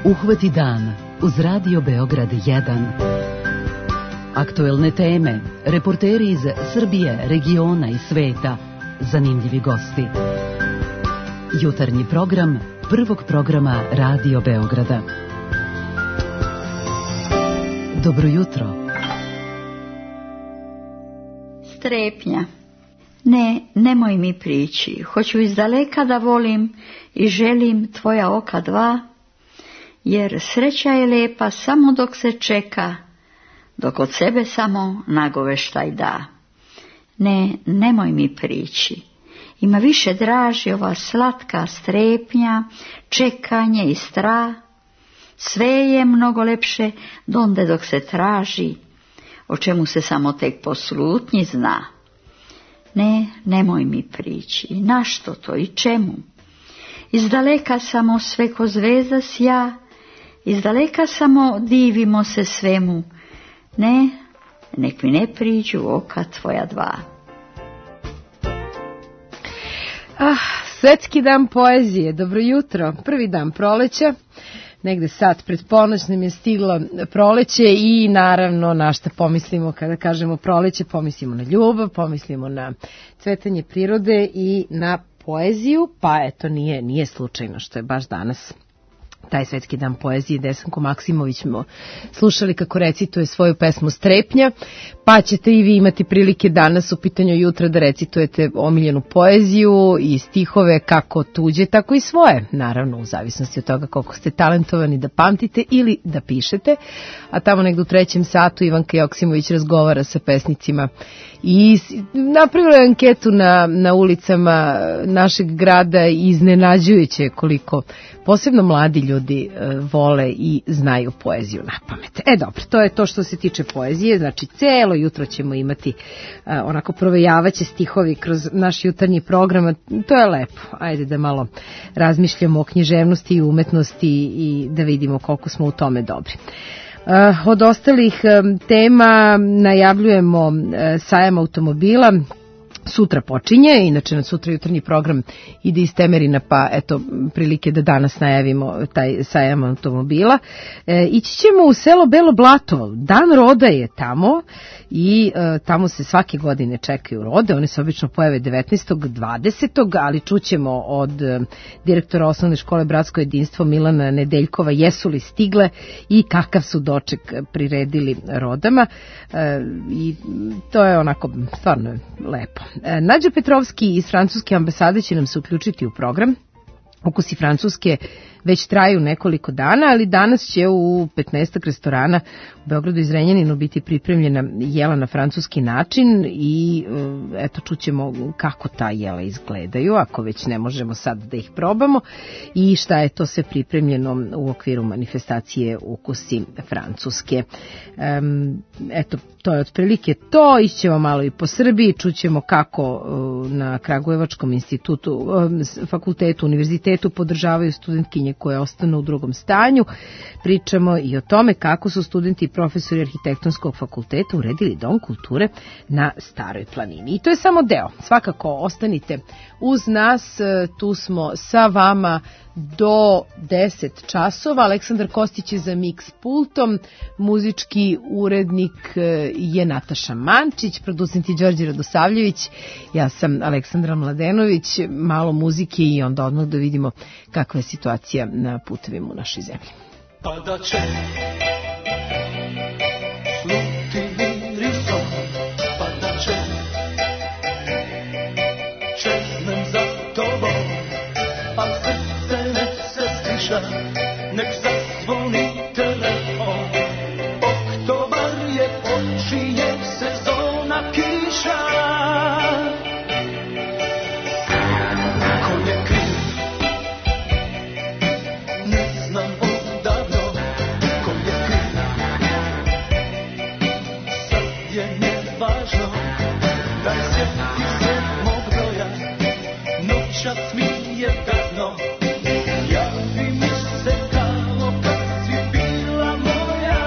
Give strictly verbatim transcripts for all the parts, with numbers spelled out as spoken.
Uhvati dan uz Radio Beograd jedan. Aktuelne teme, reporteri iz Srbije, regiona i sveta, zanimljivi gosti. Jutarnji program prvog programa Radio Beograda. Dobro jutro. Strepnja. Ne, nemoj mi prići, hoću izdaleka da volim i želim tvoja oka dva, jer sreća je lepa samo dok se čeka, dok od sebe samo nagoveštaj da. Ne, nemoj mi prići, ima više draži ova slatka strepnja, čekanje i strah, sve je mnogo lepše donde dok se traži, o čemu se samo tek po slutnji zna. Ne, nemoj mi prići, našto to i čemu? Izdaleka samo sve ko zvezda sja, izdaleka samo divimo se svemu. Ne, nek mi ne priđu oka tvoja dva. Ah, svetski dan poezije, dobro jutro, prvi dan proleća. Negde sad pred ponoć nam je stiglo proleće i naravno na šta pomislimo kada kažemo proleće, pomislimo na ljubav, pomislimo na cvetanje prirode i na poeziju, pa eto nije, nije slučajno što je baš danas taj svetski dan poezije. Desanko Maksimović smo slušali kako recituje svoju pesmu Strepnja, pa ćete i vi imati prilike danas u pitanju jutra da recitujete omiljenu poeziju i stihove kako tuđe, tako i svoje, naravno u zavisnosti od toga koliko ste talentovani da pamtite ili da pišete, a tamo negdje u trećem satu Ivanka Joksimović razgovara sa pesnicima i napravila je anketu na, na ulicama našeg grada i iznenađujuće koliko posebno mladi ljudi e, vole i znaju poeziju na pamet. E dobro, to je to što se tiče poezije, znači celo jutro ćemo imati e, onako provejavaće stihovi kroz naš jutarnji program, to je lepo, ajde da malo razmišljamo o književnosti i umetnosti i da vidimo koliko smo u tome dobri. Uh, od ostalih um, tema najavljujemo uh, sajam automobila. Sutra počinje, inače na sutra jutarnji program ide iz Temerina, pa eto prilike da danas najavimo taj sajam automobila. E, ići ćemo u selo Belo Blato, dan roda je tamo i e, tamo se svake godine čekaju rode, one se obično pojave devetnaestog dvadesetog ali čućemo od e, direktora osnovne škole Bratsko jedinstvo Milana Nedeljkova jesu li stigle i kakav su doček priredili rodama e, i to je onako stvarno lepo. Nađa Petrovski iz francuske ambasade će nam se uključiti u program. Ukusi Francuske već traju nekoliko dana, ali danas će u petnaestak restorana u Beogradu i Zrenjaninu biti pripremljena jela na francuski način i eto čućemo kako ta jela izgledaju, ako već ne možemo sad da ih probamo i šta je to sve pripremljeno u okviru manifestacije Ukusi Francuske. Um, eto, to je otprilike to, išćemo malo i po Srbiji, čućemo kako na Kragujevačkom institutu, fakultetu, univerzitetu podržavaju studentkinje koje ostanu u drugom stanju. Pričamo i o tome kako su studenti i profesori arhitektonskog fakulteta uredili Dom kulture na Staroj planini. I to je samo deo. Svakako ostanite uz nas, tu smo sa vama do deset časova. Aleksandar Kostić je za mix pultom, muzički urednik je Nataša Mančić, producent je Đorđe Radosavljević, ja sam Aleksandra Mladenović, malo muzike i onda odmah da vidimo kakva je situacija na putevima u našoj zemlji. Pa da će sluti mirisom, pa da će čeznem za tobom, a srce nek se stiša, nek zazvoni telefon. Oktobar je, počinje sezona kiša. Ko je kriv? Ne znam odavno. Ko je kriv? Sad je nevažno. Daj sjeti se mog broja. Noćas mi je gadno. Javi mi se kao kad si bila moja.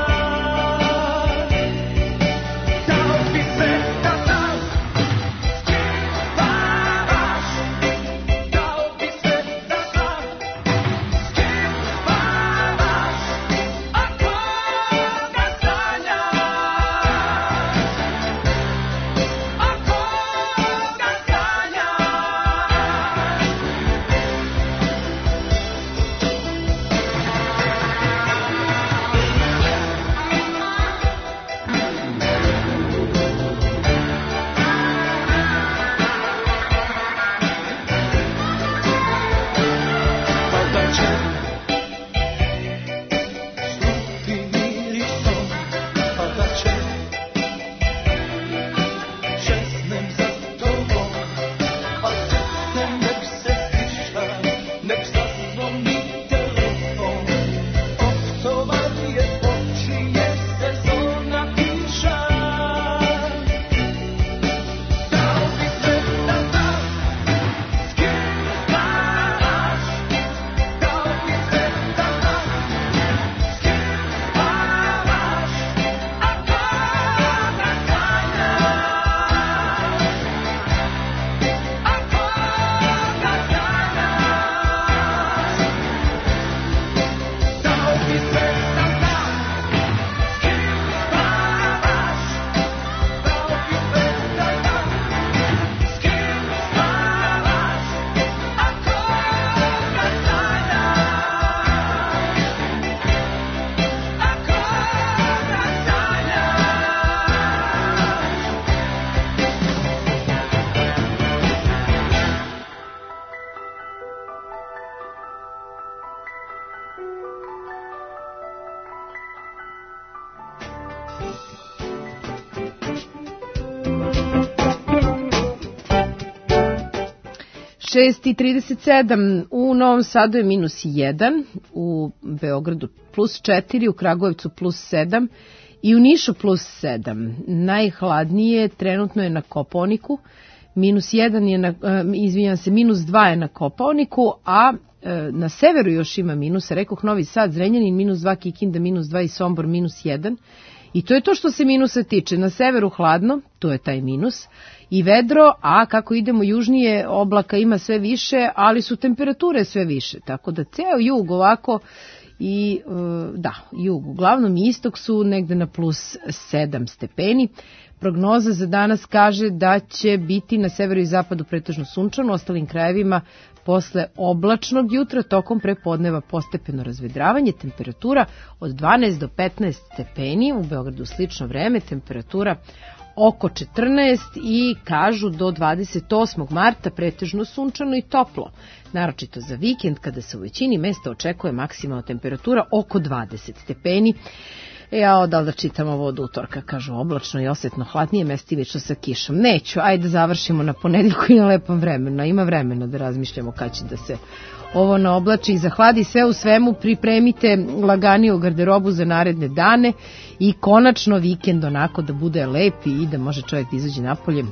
Dao bi se da znam s kim spavaš. Dao bi se da znam s kim spavaš. šest i trideset sedam, u Novom Sadu je minus jedan, u Beogradu plus četiri, u Kragujevcu plus sedam i u Nišu plus sedam. Najhladnije trenutno je na Kopaoniku, minus jedan je na, izvinjam se, minus dva je na Kopaoniku, a na severu još ima minusa, rekoh Novi Sad, Zrenjanin, minus dva, Kikinda, minus dva i Sombor, minus jedan. I to je to što se minusa tiče. Na severu hladno, to je taj minus, i vedro, a kako idemo južnije, oblaka ima sve više, ali su temperature sve više. Tako da ceo jug ovako i, da, jug, uglavnom istok su negde na plus sedam stepeni. Prognoza za danas kaže da će biti na severu i zapadu pretežno sunčano, u ostalim krajevima posle oblačnog jutra, tokom prepodneva postepeno razvedravanje, temperatura od dvanaest do petnaest stepeni, u Beogradu slično vreme, temperatura oko četrnaest i kažu do dvadeset osmog marta pretežno sunčano i toplo. Naročito za vikend kada se u većini mesta očekuje maksimalna temperatura oko dvadeset stepeni. Ja, da li da čitam ovo od utorka, kažu oblačno i osetno hladnije, mestimično sa kišom. Neću, ajde završimo na ponedeljku i na lepom vremenu. Ima vremena da razmišljamo kad će da se ovo naoblači i zahladi. Sve u svemu pripremite laganiju garderobu za naredne dane i konačno vikend onako da bude lep i da može čovjek da izađe napolje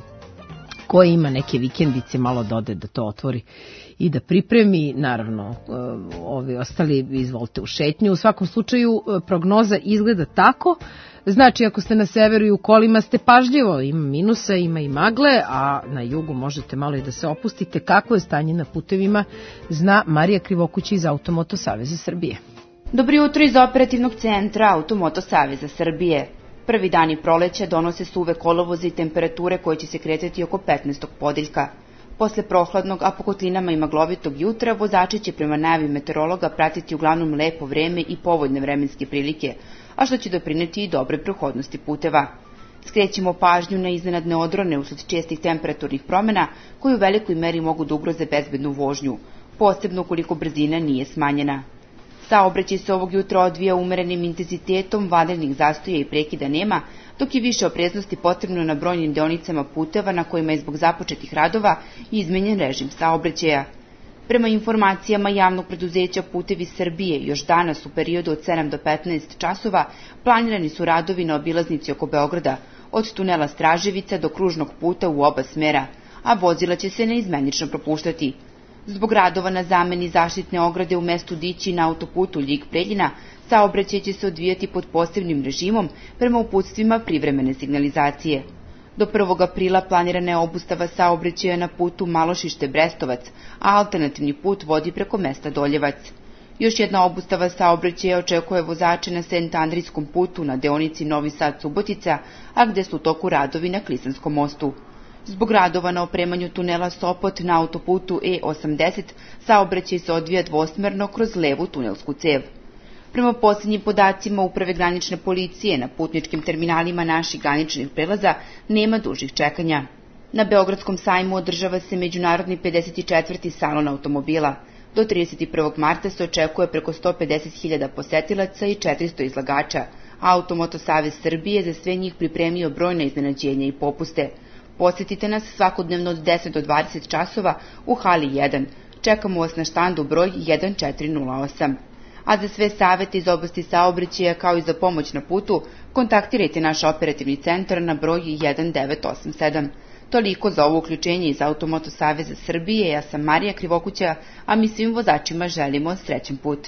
koji ima neke vikendice, malo dode da to otvori i da pripremi, naravno ovi ostali izvolite u šetnju. U svakom slučaju prognoza izgleda tako, znači ako ste na severu i u kolima ste pažljivo, ima minusa, ima i magle, a na jugu možete malo i da se opustite. Kako je stanje na putevima, zna Marija Krivokuća iz Automoto Saveza Srbije. Dobro jutro iz operativnog centra Automoto Saveza Srbije. Prvi dani proleća donose suve kolovoze i temperature koje će se kretati oko petnaestog podeljka. Posle prohladnog, a po kotlinama i maglovitog jutra, vozači će prema najavi meteorologa pratiti uglavnom lepo vreme i povoljne vremenske prilike, a što će doprineti i dobre prohodnosti puteva. Skrećemo pažnju na iznenadne odrone usled čestih temperaturnih promena koji u velikoj meri mogu da ugroze bezbednu vožnju, posebno ukoliko brzina nije smanjena. Saobraćaj se ovog jutra odvija umerenim intenzitetom, vanrednih zastoja i prekida nema, dok je više opreznosti potrebno na brojnim deonicama puteva na kojima je zbog započetih radova izmenjen režim saobraćaja. Prema informacijama javnog preduzeća Putevi Srbije, još danas u periodu od sedam do petnaest časova planirani su radovi na obilaznici oko Beograda, od tunela Straževica do kružnog puta u oba smera, a vozila će se neizmenično propuštati. Zbog radova na zameni zaštitne ograde u mestu Dići na autoputu Ljig-Preljina, saobraćaj će se odvijati pod posebnim režimom prema uputstvima privremene signalizacije. Do prvog aprila planirana je obustava saobraćaja na putu Malošište-Brestovac, a alternativni put vodi preko mesta Doljevac. Još jedna obustava saobraćaja očekuje vozače na Sent-Andrijskom putu na deonici Novi Sad-Subotica, a gde su u toku radovi na Klisanskom mostu. Zbog radova na opremanju tunela Sopot na autoputu E osamdeset, saobraćaj se odvija dvosmerno kroz levu tunelsku cev. Prema posljednjim podacima Uprave granične policije, na putničkim terminalima naših graničnih prelaza nema dužih čekanja. Na Beogradskom sajmu održava se međunarodni pedeset četvrti salon automobila. Do trideset prvog marta se očekuje preko sto pedeset hiljada posetilaca i četiristo izlagača, a Automoto Savez Srbije za sve njih pripremio brojna iznenađenja i popuste. Posetite nas svakodnevno od deset do dvadeset časova u hali jedan. Čekamo vas na štandu broj jedan četiri nula osam. A za sve savete iz oblasti saobraćaja kao i za pomoć na putu, kontaktirajte naš operativni centar na broj jedan devet osam sedam. Toliko za ovo uključenje iz Automoto Saveza Srbije. Ja sam Marija Krivokuća, a mi svim vozačima želimo srećan put.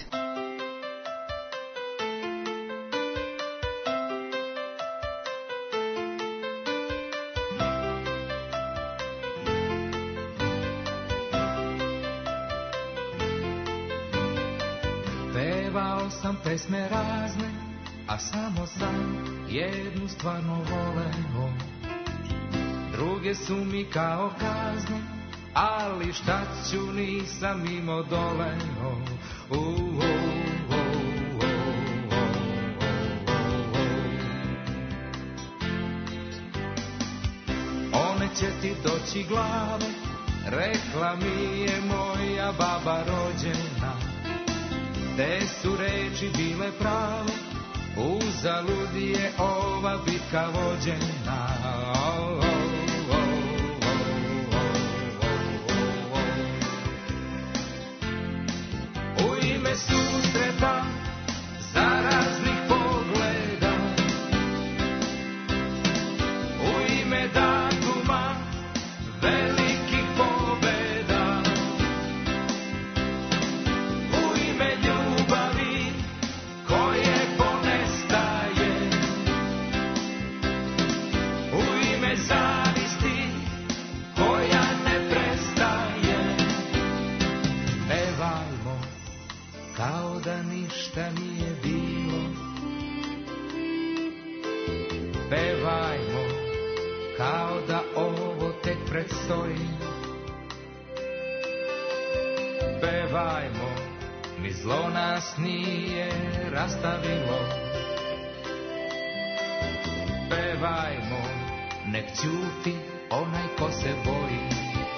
Pevao sam pesme razne, a samo sam jednu stvarno voleo. Druge su mi kao kazne, ali šta ću, nisam imao doleo. Uh, uh, uh, uh, uh, uh. One će ti doći glave, rekla mi je moja baba rođena. Te su reči bile prave, uzalud je ova bitka vođena. Oh, oh, oh, oh, oh, oh, oh. da ništa nije bilo. Pevajmo kao da ovo tek predstoji. Pevajmo, ni zlo nas nije rastavilo. Pevajmo, nek ćuti onaj ko se boji.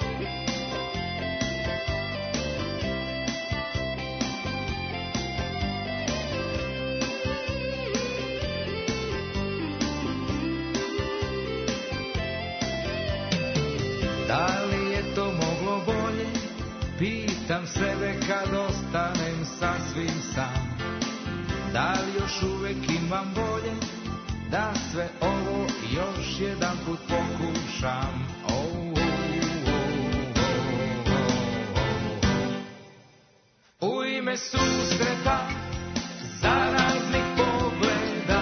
Da li je to moglo bolje? Pitam sebe kad ostanem sasvim sam. Da li još uvek imam volje da sve ovo još jedan put pokušam? Oh, oh, oh, oh, oh. U ime susreta zaraznih pogleda,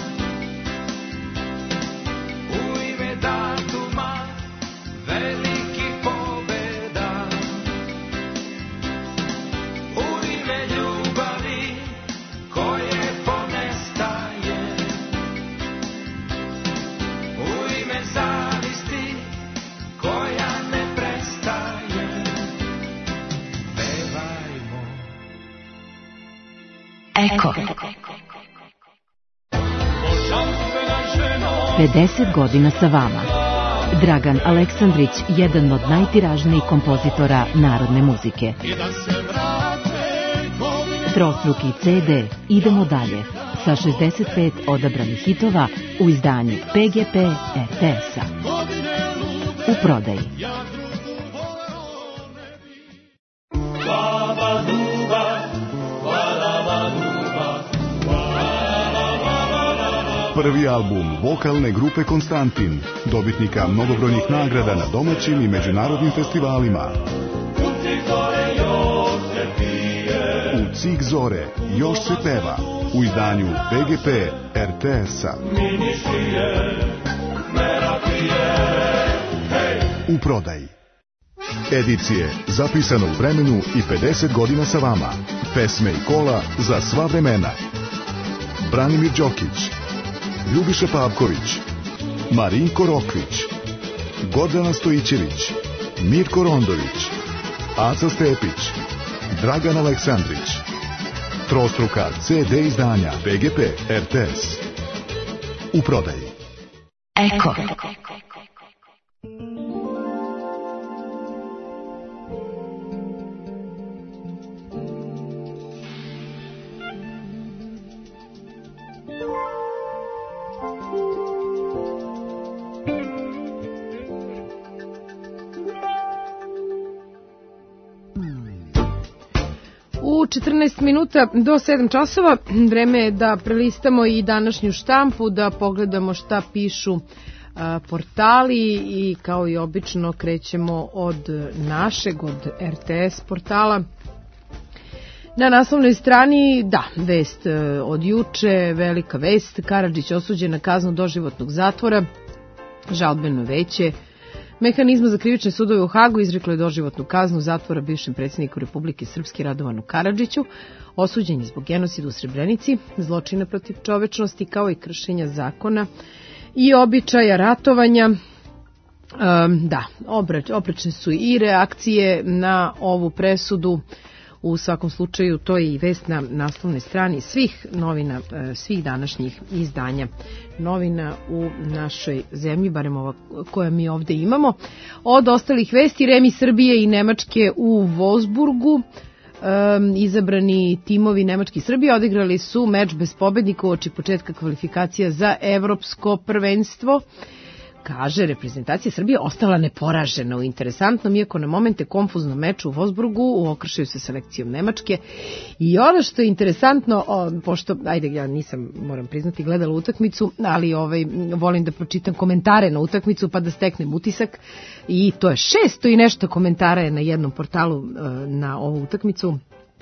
u ime datuma velikih pobeda, u ime ljubavi koje ponestaje, u ime zavisti koja ne prestaje. Pevajmo. Eko. pedeset godina sa vama. Dragan Aleksandrić, jedan od najtiražnijih kompozitora narodne muzike. Trostruki ce de Idemo dalje sa šezdeset pet odabranih hitova u izdanju pe ge pe er te es-a. U prodaji. Prvi album vokalne grupe Konstantin, dobitnika mnogobrojnih nagrada na domaćim i međunarodnim festivalima. U Cik zore još se peva u izdanju pe ge pe er te es-a. U prodaji. Edicije zapisano u vremenu i pedeset godina sa vama. Pesme i kola za sva vremena. Branimir Đokić, Ljubiša Pavković, Marinko Rokvić, Gordana Stojićević, Mirko Rondović, Aca Stepić, Dragan Aleksandrić. Trostruka ce de izdanja pe ge pe er te es. U prodaji. Eko. U četrnaest minuta do sedam časova vreme je da prelistamo i današnju štampu, da pogledamo šta pišu a, portali i kao i obično krećemo od našeg, od er te es portala. Na naslovnoj strani, da, vest od juče, velika vest, Karadžić osuđen na kaznu doživotnog zatvora, žalbeno veće mehanizma za krivične sudove u Hagu izreklo je doživotnu kaznu zatvora bivšem predsjedniku Republike Srpske Radovanu Karadžiću, osuđen je zbog genocida u Srebrenici, zločina protiv čovečnosti kao i kršenja zakona i običaja ratovanja. Um, da, oprečne su i reakcije na ovu presudu. U svakom slučaju to je i vest na naslovnoj strani svih novina, svih današnjih izdanja novina u našoj zemlji, barem ova koja mi ovde imamo. Od ostalih vesti, Remi Srbije i Nemačke u Wolfsburgu. Um, izabrani timovi Nemačke i Srbije odigrali su meč bez pobednika uoči početka kvalifikacija za evropsko prvenstvo. Kaže, reprezentacija Srbije ostala neporažena u interesantnom, iako na momente konfuznom meču u Wolfsburgu u okršaju sa selekcijom Nemačke. I ono što je interesantno, o, pošto, ajde, ja nisam, moram priznati, gledala utakmicu, ali ovaj, volim da pročitam komentare na utakmicu pa da steknem utisak. I to je šesto i nešto komentara je na jednom portalu e, na ovu utakmicu.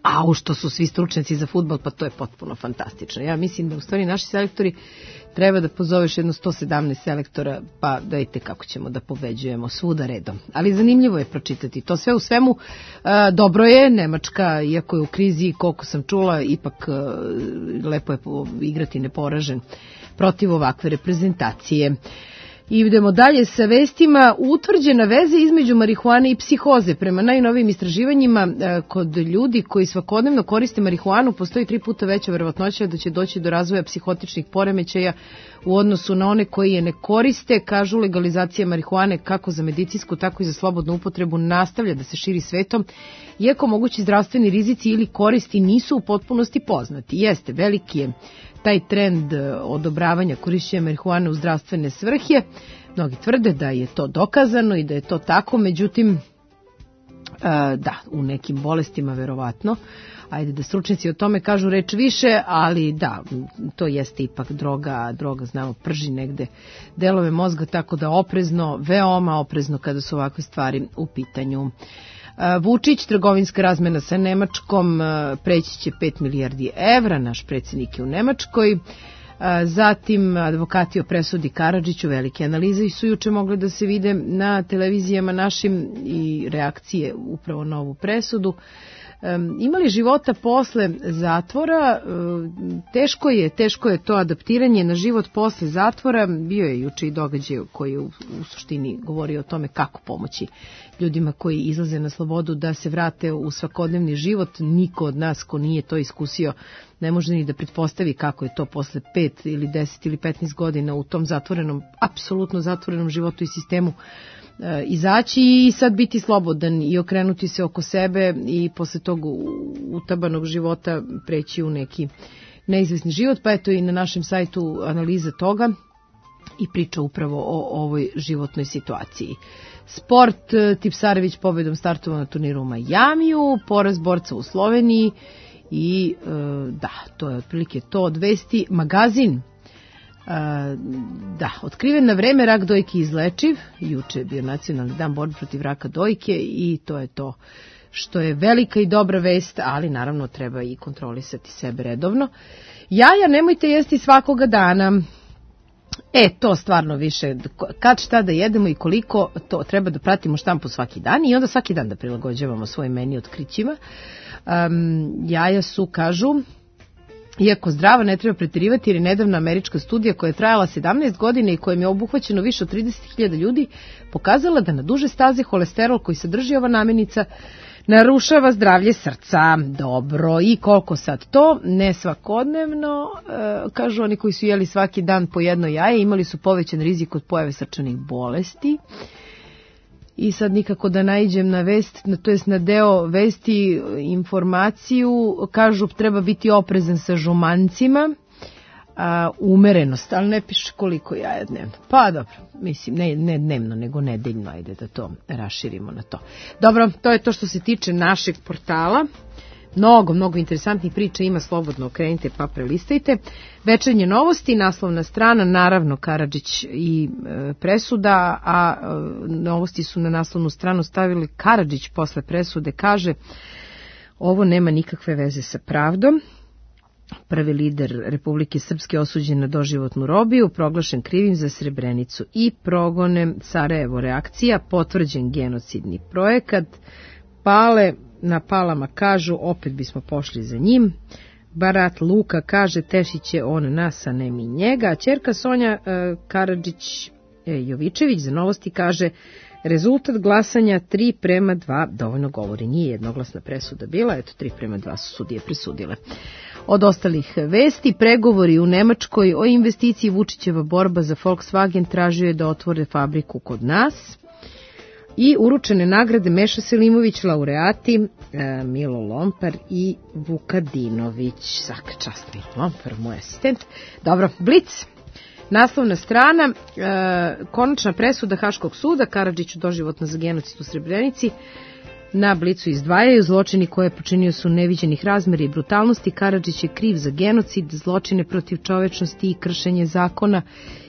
a u što su svi stručnjaci za fudbal, pa to je potpuno fantastično. Ja mislim da u stvari naši selektori treba da pozoveš jedno sto sedamnaest selektora, pa da vidite kako ćemo da pobeđujemo svuda redom. Ali zanimljivo je pročitati. To sve u svemu a, dobro je. Nemačka, iako je u krizi, koliko sam čula, ipak a, lepo je igrati neporažen protiv ovakve reprezentacije. I idemo dalje sa vestima. Utvrđena veza između marihuane i psihoze. Prema najnovijim istraživanjima kod ljudi koji svakodnevno koriste marihuanu postoji tri puta veća verovatnoća da će doći do razvoja psihotičnih poremećaja u odnosu na one koji je ne koriste. Kažu, legalizacija marihuane kako za medicinsku, tako i za slobodnu upotrebu nastavlja da se širi svetom, iako mogući zdravstveni rizici ili koristi nisu u potpunosti poznati. Jeste, veliki je taj trend odobravanja korišćenja marihuane u zdravstvene svrhe. Mnogi tvrde da je to dokazano i da je to tako, međutim, da, u nekim bolestima verovatno. Ajde da stručnjaci o tome kažu reč više, ali da, to jeste ipak droga, droga znamo prži negde delove mozga, tako da oprezno, veoma oprezno kada su ovakve stvari u pitanju. Vučić, trgovinska razmena sa Nemačkom, preći će pet milijardi evra, naš predsjednik je u Nemačkoj. Zatim, advokati o presudi Karadžiću, velike analize su juče mogle da se vide na televizijama našim i reakcije upravo na ovu presudu. Imali života posle zatvora, teško je, teško je to adaptiranje na život posle zatvora. Bio je juče i događaj koji je u, u suštini govorio o tome kako pomoći ljudima koji izlaze na slobodu da se vrate u svakodnevni život. Niko od nas ko nije to iskusio ne može ni da pretpostavi kako je to posle pet ili deset ili petnaest godina u tom zatvorenom, apsolutno zatvorenom životu i sistemu izaći i sad biti slobodan i okrenuti se oko sebe i posle tog utabanog života preći u neki neizvesni život. Pa eto i na našem sajtu analiza toga i priča upravo o ovoj životnoj situaciji. Sport, Tipsarević pobedom startovao na turniru u Majamiju, poraz borca u Sloveniji i da, to je otprilike to od vesti. Magazin. Uh, da, otkriven na vreme, rak dojke izlečiv. Juče je bio nacionalni dan borbe protiv raka dojke i to je to što je velika i dobra vest, ali naravno treba i kontrolisati sebe redovno. Jaja nemojte jesti svakoga dana. E, to stvarno više, kad šta da jedemo i koliko, to treba da pratimo štampu svaki dan i onda svaki dan da prilagođavamo svoj meni otkrićima. Um, jaja su, kažu, iako zdrava, ne treba preterivati jer je nedavna američka studija koja je trajala sedamnaest godina i kojom je obuhvaćeno više od trideset hiljada ljudi pokazala da na duže staze holesterol koji sadrži ova namirnica narušava zdravlje srca. Dobro, i koliko sad to? Ne svakodnevno, e, kažu oni koji su jeli svaki dan po jedno jaje, imali su povećan rizik od pojave srčanih bolesti. I sad nikako da naiđem na vest, to jest na deo vesti, informaciju, kažu treba biti oprezan sa žumancima, a, umerenost, ali ne piše koliko jaja dnevno. Pa dobro, mislim, ne, ne dnevno, nego nedeljno, ajde da to raširimo na to. Dobro, to je to što se tiče našeg portala. Mnogo, mnogo interesantnih priča ima, slobodno okrenite pa prelistajte. Večernje novosti, naslovna strana, naravno Karadžić i e, presuda, a e, novosti su na naslovnu stranu stavili Karadžić posle presude, kaže ovo nema nikakve veze sa pravdom. Prvi lider Republike Srpske osuđen na doživotnu robiju, proglašen krivim za Srebrenicu i progonem. Sarajevo reakcija, potvrđen genocidni projekat. Pale na Palama kažu opet bismo pošli za njim. Barat Luka kaže tešić će on nas, a ne mi njega. Ćerka Sonja e, Karadžić e, Jovičević za novosti kaže rezultat glasanja tri prema dva dovoljno govori. Nije jednoglasna presuda bila, eto tri prema dva su sudije presudile. Od ostalih vesti, pregovori u Nemačkoj o investiciji, Vučićeva borba za Volkswagen, tražio je da otvore fabriku kod nas. I uručene nagrade Meša Selimović, laureati e, Milo Lompar i Vukadinović. Svaka čast Milo Lompar, moj asistent. Dobro, Blic. Naslovna strana, e, konačna presuda Haškog suda, Karadžiću doživotno za genocid u Srebrenici. Na Blicu izdvajaju zločini koje je počinio su neviđenih razmera i brutalnosti. Karadžić je kriv za genocid, zločine protiv čovečnosti i kršenje zakona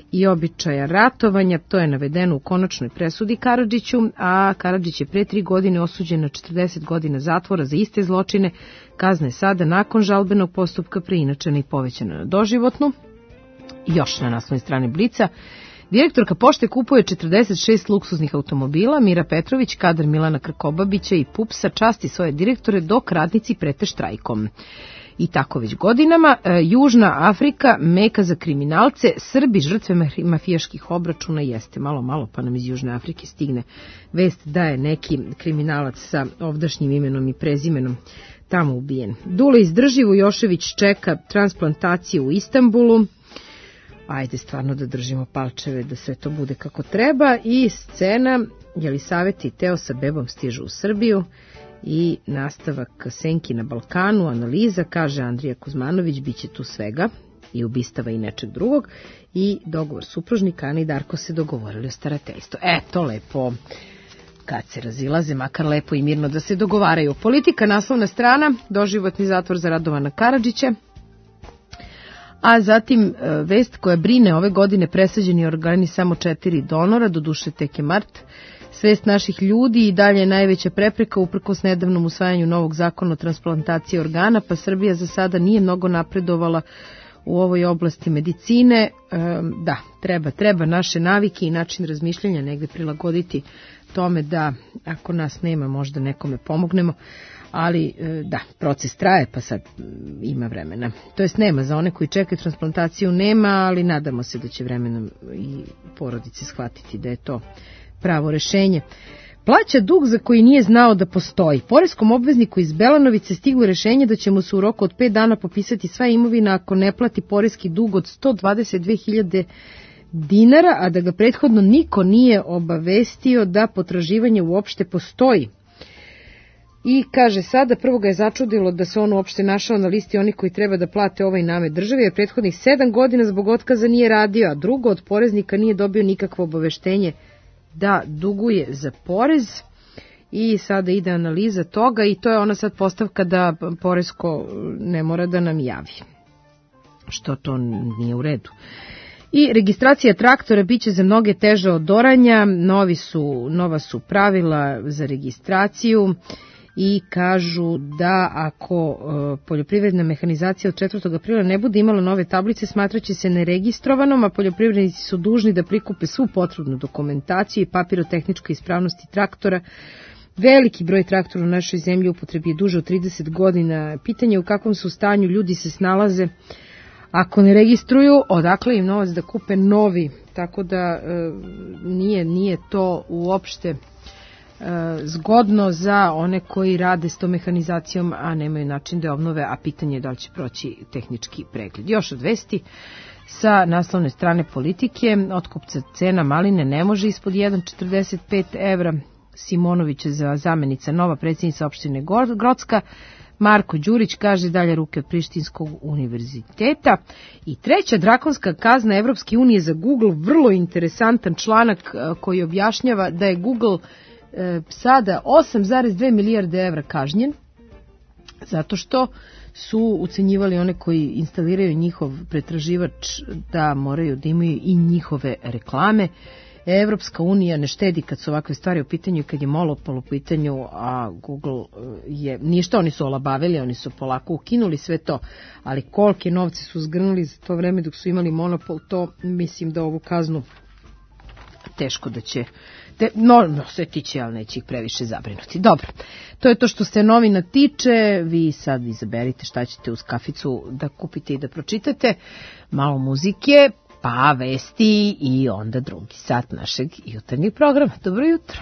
i običaja ratovanja. To je navedeno u konačnoj presudi Karadžiću, a Karadžić je pre tri godine osuđen na četrdeset godina zatvora za iste zločine. Kazna je sada nakon žalbenog postupka preinačena i povećana na doživotnu. Još na naslovnoj strani Blica. Direktorka Pošte kupuje četrdeset šest luksuznih automobila. Mira Petrović, kadar Milana Krkobabića i Pupsa, časti svoje direktore dok radnici prete štrajkom. I tako već godinama. E, Južna Afrika, meka za kriminalce, Srbi žrtve mafijaških obračuna. Jeste, malo, malo pa nam iz Južne Afrike stigne vest da je neki kriminalac sa ovdašnjim imenom i prezimenom tamo ubijen. Dule izdrži, Vujošević čeka transplantaciju u Istanbulu. Ajde stvarno da držimo palčeve da sve to bude kako treba. I scena, Jelisaveta i Teo sa bebom stižu u Srbiju i nastavak Senki na Balkanu, analiza, kaže Andrija Kuzmanović, bit će tu svega i ubistava i nečeg drugog i dogovor supružnika. Ana i Darko se dogovorili o starateljstvu. Eto, lepo, kad se razilaze, makar lepo i mirno da se dogovaraju. Politika, naslovna strana, doživotni zatvor za Radovana Karadžića. A zatim vest koja brine, ove godine presađeni organi samo četiri donora, doduše tek je mart. Svest naših ljudi i dalje je najveća prepreka uprkos nedavnom usvajanju novog zakona o transplantaciji organa, pa Srbija za sada nije mnogo napredovala u ovoj oblasti medicine. E, da, treba, treba naše navike i način razmišljanja negde prilagoditi tome da ako nas nema možda nekome pomognemo. Ali da, proces traje, pa sad ima vremena. To jest nema, za one koji čekaju transplantaciju nema, ali nadamo se da će vremenom i porodice shvatiti da je to pravo rešenje. Plaća dug za koji nije znao da postoji. Poreskom obvezniku iz Belanovice stiglo rešenje da će mu se u roku od pet dana popisati sva imovina ako ne plati poreski dug od sto dvadeset dve hiljade dinara, a da ga prethodno niko nije obavestio da potraživanje uopšte postoji. I kaže sada, prvo ga je začudilo da se on uopšte našao na listi onih koji treba da plate ovaj namet državi, jer prethodnih sedam godina zbog otkaza nije radio, a drugo, od poreznika nije dobio nikakvo obaveštenje da duguje za porez. I sada ide analiza toga i to je ona sad postavka da poresko ne mora da nam javi, što to nije u redu. I registracija traktora biće za mnoge teža od oranja, novi su, nova su pravila za registraciju. I kažu da ako e, poljoprivredna mehanizacija od četvrtog aprila ne bude imala nove tablice, smatraće se neregistrovanom, a poljoprivrednici su dužni da prikupe svu potrebnu dokumentaciju i papirotehničke ispravnosti traktora. Veliki broj traktora u našoj zemlji upotrebi je duže od trideset godina. Pitanje je u kakvom su stanju ljudi se snalaze ako ne registruju, odakle im novac da kupe novi, tako da e, nije, nije to uopšte zgodno za one koji rade s tom mehanizacijom, a nemaju način da obnove, a pitanje je da li će proći tehnički pregled. Još od vesti sa naslovne strane Politike, otkupca cena maline ne može ispod jedan zarez četrdeset pet evra. Simonović za zamenica nova predsjednica opštine Grocka. Marko Đurić kaže dalje ruke od Prištinskog univerziteta. I treća drakonska kazna Evropske unije za Google, vrlo interesantan članak koji objašnjava da je Google sada osam zarez dve milijarde evra kažnjen zato što su ucenjivali one koji instaliraju njihov pretraživač da moraju da imaju i njihove reklame. Evropska unija ne štedi kad su ovakve stvari u pitanju, kad je monopol u pitanju, a Google je ništa, oni su olabavili, oni su polako ukinuli sve to, ali kolike novce su zgrnuli za to vreme dok su imali monopol, to mislim da ovu kaznu teško da će Te, no, no, sve tiče, ali neće ih previše zabrinuti. Dobro, to je to što se novina tiče. Vi sad izaberite šta ćete uz kaficu da kupite i da pročitate. Malo muzike, pa vesti i onda drugi sat našeg jutarnjeg programa. Dobro jutro.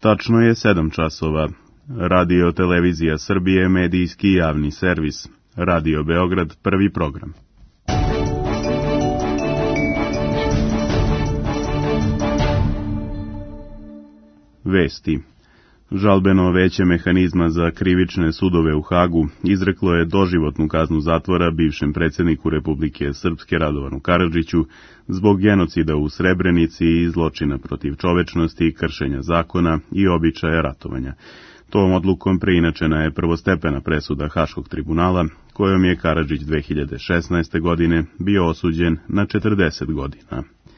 Tačno je sedam časova. Radio Televizija Srbije, medijski javni servis. Radio Beograd, prvi program. Vesti. Žalbeno veće mehanizma za krivične sudove u Hagu izreklo je doživotnu kaznu zatvora bivšem predsjedniku Republike Srpske Radovanu Karadžiću zbog genocida u Srebrenici i zločina protiv čovečnosti, kršenja zakona i običaja ratovanja. Tom odlukom preinačena je prvostepena presuda Haškog tribunala, kojom je Karadžić dve hiljade šesnaeste. godine bio osuđen na četrdeset godina.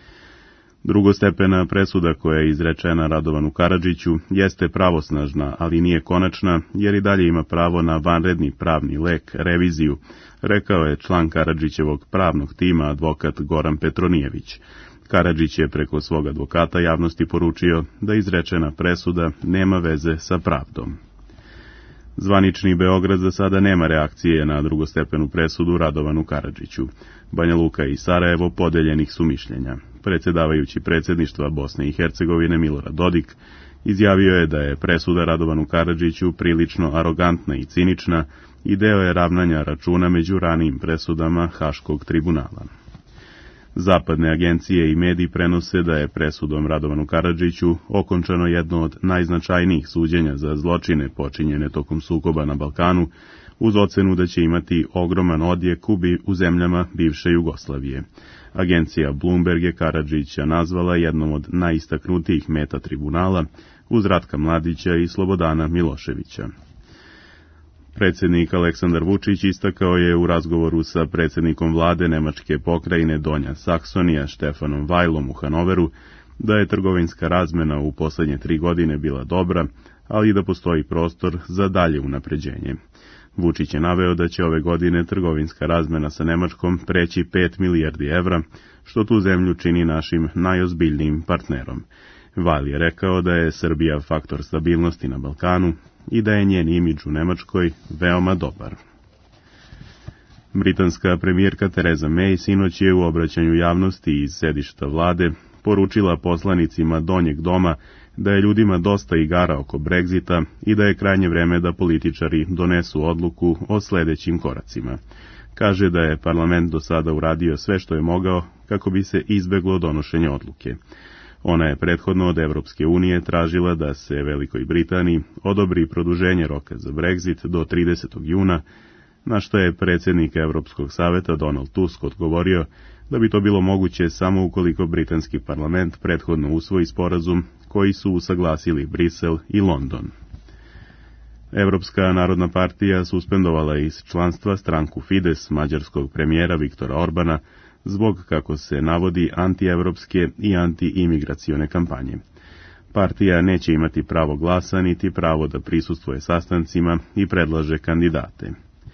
Drugostepena presuda koja je izrečena Radovanu Karadžiću jeste pravosnažna, ali nije konačna, jer i dalje ima pravo na vanredni pravni lek, reviziju, rekao je član Karadžićevog pravnog tima advokat Goran Petronijević. Karadžić je preko svog advokata javnosti poručio da izrečena presuda nema veze sa pravdom. Zvanični Beograd za sada nema reakcije na drugostepenu presudu Radovanu Karadžiću. Banja Luka i Sarajevo podeljenih su mišljenja. Predsjedavajući predsjedništva Bosne i Hercegovine Milorad Dodik izjavio je da je presuda Radovanu Karadžiću prilično arogantna i cinična i deo je ravnanja računa među ranijim presudama Haškog tribunala. Zapadne agencije i mediji prenose da je presudom Radovanu Karadžiću okončano jedno od najznačajnijih suđenja za zločine počinjene tokom sukoba na Balkanu, uz ocenu da će imati ogroman odjek u zemljama bivše Jugoslavije. Agencija Bloomberg je Karadžića nazvala jednom od najistaknutijih meta tribunala, uz Ratka Mladića i Slobodana Miloševića. Predsjednik Aleksandar Vučić istakao je u razgovoru sa predsjednikom vlade Nemačke pokrajine Donja Saksonija Štefanom Vajlom u Hanoveru da je trgovinska razmena u posljednje tri godine bila dobra, ali da postoji prostor za dalje unapređenje. Vučić je naveo da će ove godine trgovinska razmena sa Nemačkom preći pet milijardi evra, što tu zemlju čini našim najozbiljnijim partnerom. Vajl je rekao da je Srbija faktor stabilnosti na Balkanu i da je njen imidž u Nemačkoj veoma dobar. Britanska premijerka Theresa May sinoć je u obraćanju javnosti iz sedišta vlade poručila poslanicima Donjeg doma da je ljudima dosta igara oko Brexita i da je krajnje vreme da političari donesu odluku o sljedećim koracima. Kaže da je parlament do sada uradio sve što je mogao kako bi se izbeglo donošenje odluke. Ona je prethodno od Evropske unije tražila da se Velikoj Britaniji odobri produženje roka za Brexit do tridesetog juna, na što je predsjednik Evropskog saveta Donald Tusk odgovorio da bi to bilo moguće samo ukoliko britanski parlament prethodno usvoji sporazum koji su usaglasili Brisel i London. Evropska narodna partija suspendovala iz članstva stranku Fides mađarskog premijera Viktora Orbana zbog, kako se navodi, antievropske i antiimigracione kampanje. Partija neće imati pravo glasa niti pravo da prisustvuje sastancima i predlaže kandidate.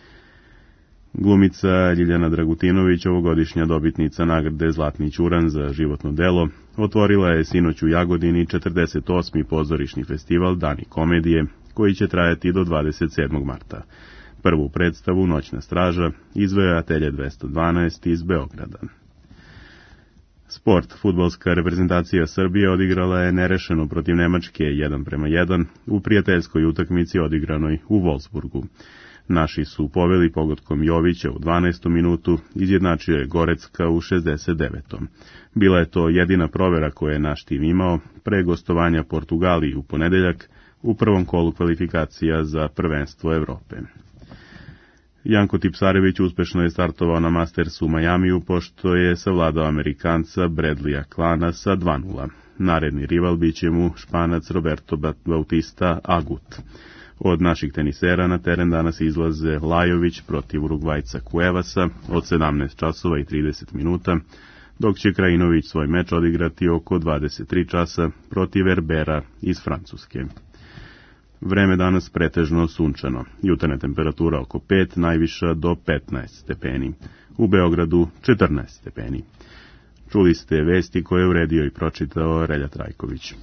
Glumica Ljiljana Dragutinović, ovogodišnja dobitnica nagrade Zlatni ćuran za životno delo, otvorila je sinoć u Jagodini četrdeset osmi pozorišni festival Dani komedije, koji će trajati do dvadeset sedmog marta. Prvu predstavu Noćna straža izveo je Atelje dvesta dvanaest iz Beograda. Sport. Fudbalska reprezentacija Srbije odigrala je nerešeno protiv Nemačke jedan prema jedan u prijateljskoj utakmici odigranoj u Wolfsburgu. Naši su poveli pogodkom Jovića u dvanaestom minutu, izjednačio je Gorecka u šezdeset devetom Bila je to jedina provera koju je naš tim imao pre gostovanja Portugaliji u ponedeljak u prvom kolu kvalifikacija za prvenstvo Evrope. Janko Tipsarević uspešno je startovao na Mastersu u Majamiju, pošto je savladao Amerikanca Bradleya Klana sa dva nula. Naredni rival biće mu Španac Roberto Bautista Agut. Od naših tenisera na teren danas izlaze Lajović protiv Urugvajca Cuevasa od sedamnaest časova i trideset minuta, dok će Krajinović svoj meč odigrati oko dvadeset tri časa protiv Herbera iz Francuske. Vreme danas pretežno sunčano, jutarnja temperatura oko pet, najviša do petnaest stepeni. U Beogradu četrnaest stepeni. Čuli ste vesti koje je uredio i pročitao Relja Trajković.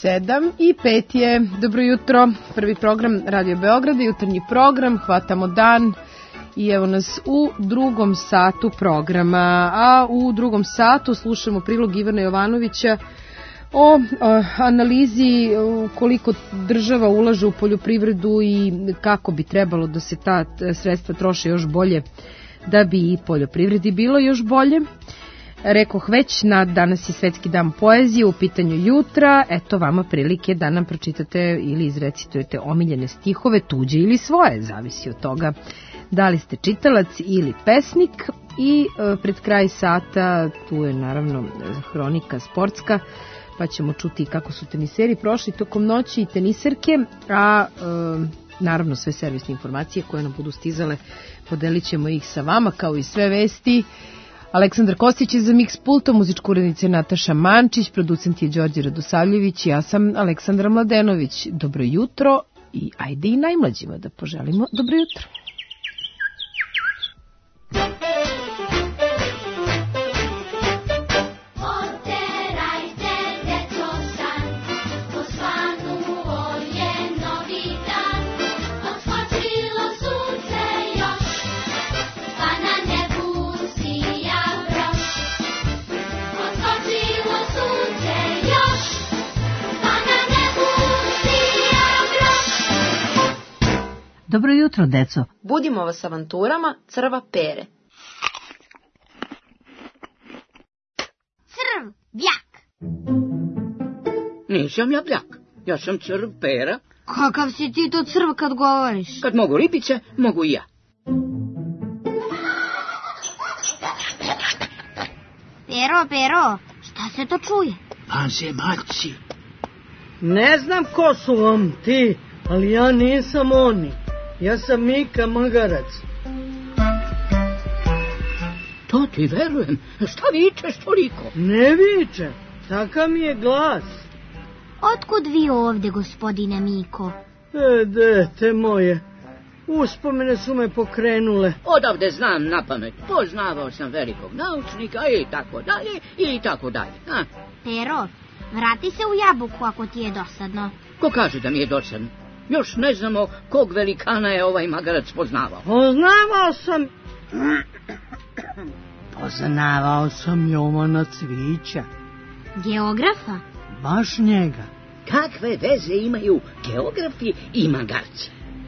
sedam i pet je. Dobro jutro, prvi program Radio Beograda, jutarnji program, hvatamo dan i evo nas u drugom satu programa, a u drugom satu slušamo prilog Ivana Jovanovića o, o analizi koliko država ulaže u poljoprivredu i kako bi trebalo da se ta sredstva troše još bolje da bi i poljoprivredi bilo još bolje. Rekoh već, na danas je Svetski dan poezije, u pitanju jutra, eto vama prilike da nam pročitate ili izrecitujete omiljene stihove, tuđe ili svoje, zavisi od toga da li ste čitalac ili pesnik. I e, pred kraj sata tu je naravno hronika sportska, pa ćemo čuti kako su teniseri prošli tokom noći i teniserke, a e, naravno sve servisne informacije koje nam budu stizale podelit ćemo ih sa vama kao i sve vesti. Aleksandar Kostić je za Mix pultom, muzička urednica Nataša Mančić, producent je Đorđe Radosavljević, ja sam Aleksandra Mladenović. Dobro jutro i ajde i najmlađima da poželimo dobro jutro. Dobro jutro, deco. Budimo vas avanturama crva Pere. Crv, bjak. Nisam ja bjak, ja sam crv Pera. Kakav si ti to crv kad govoriš? Kad mogu ribice, mogu i ja. Pero, Pero, šta se to čuje? Vanzemaljci. Ne znam ko su vam ti, ali ja nisam oni. Ja sam Mika Magarac. To ti verujem. Šta vičeš toliko? Ne vičem, takav mi je glas. Otkud vi ovde, gospodine Miko? E, dete moje, uspomene su me pokrenule. Odavde znam na pamet. Poznavao sam velikog naučnika i tako dalje i tako dalje. A? Pero, vrati se u jabuku ako ti je dosadno. Ko kaže da mi je dosadno? Još ne znamo kog velikana je ovaj Magarac poznavao. Poznavao sam... Poznavao sam Jovana Cvića. Geografa? Baš njega. Kakve veze imaju geografi i magarci?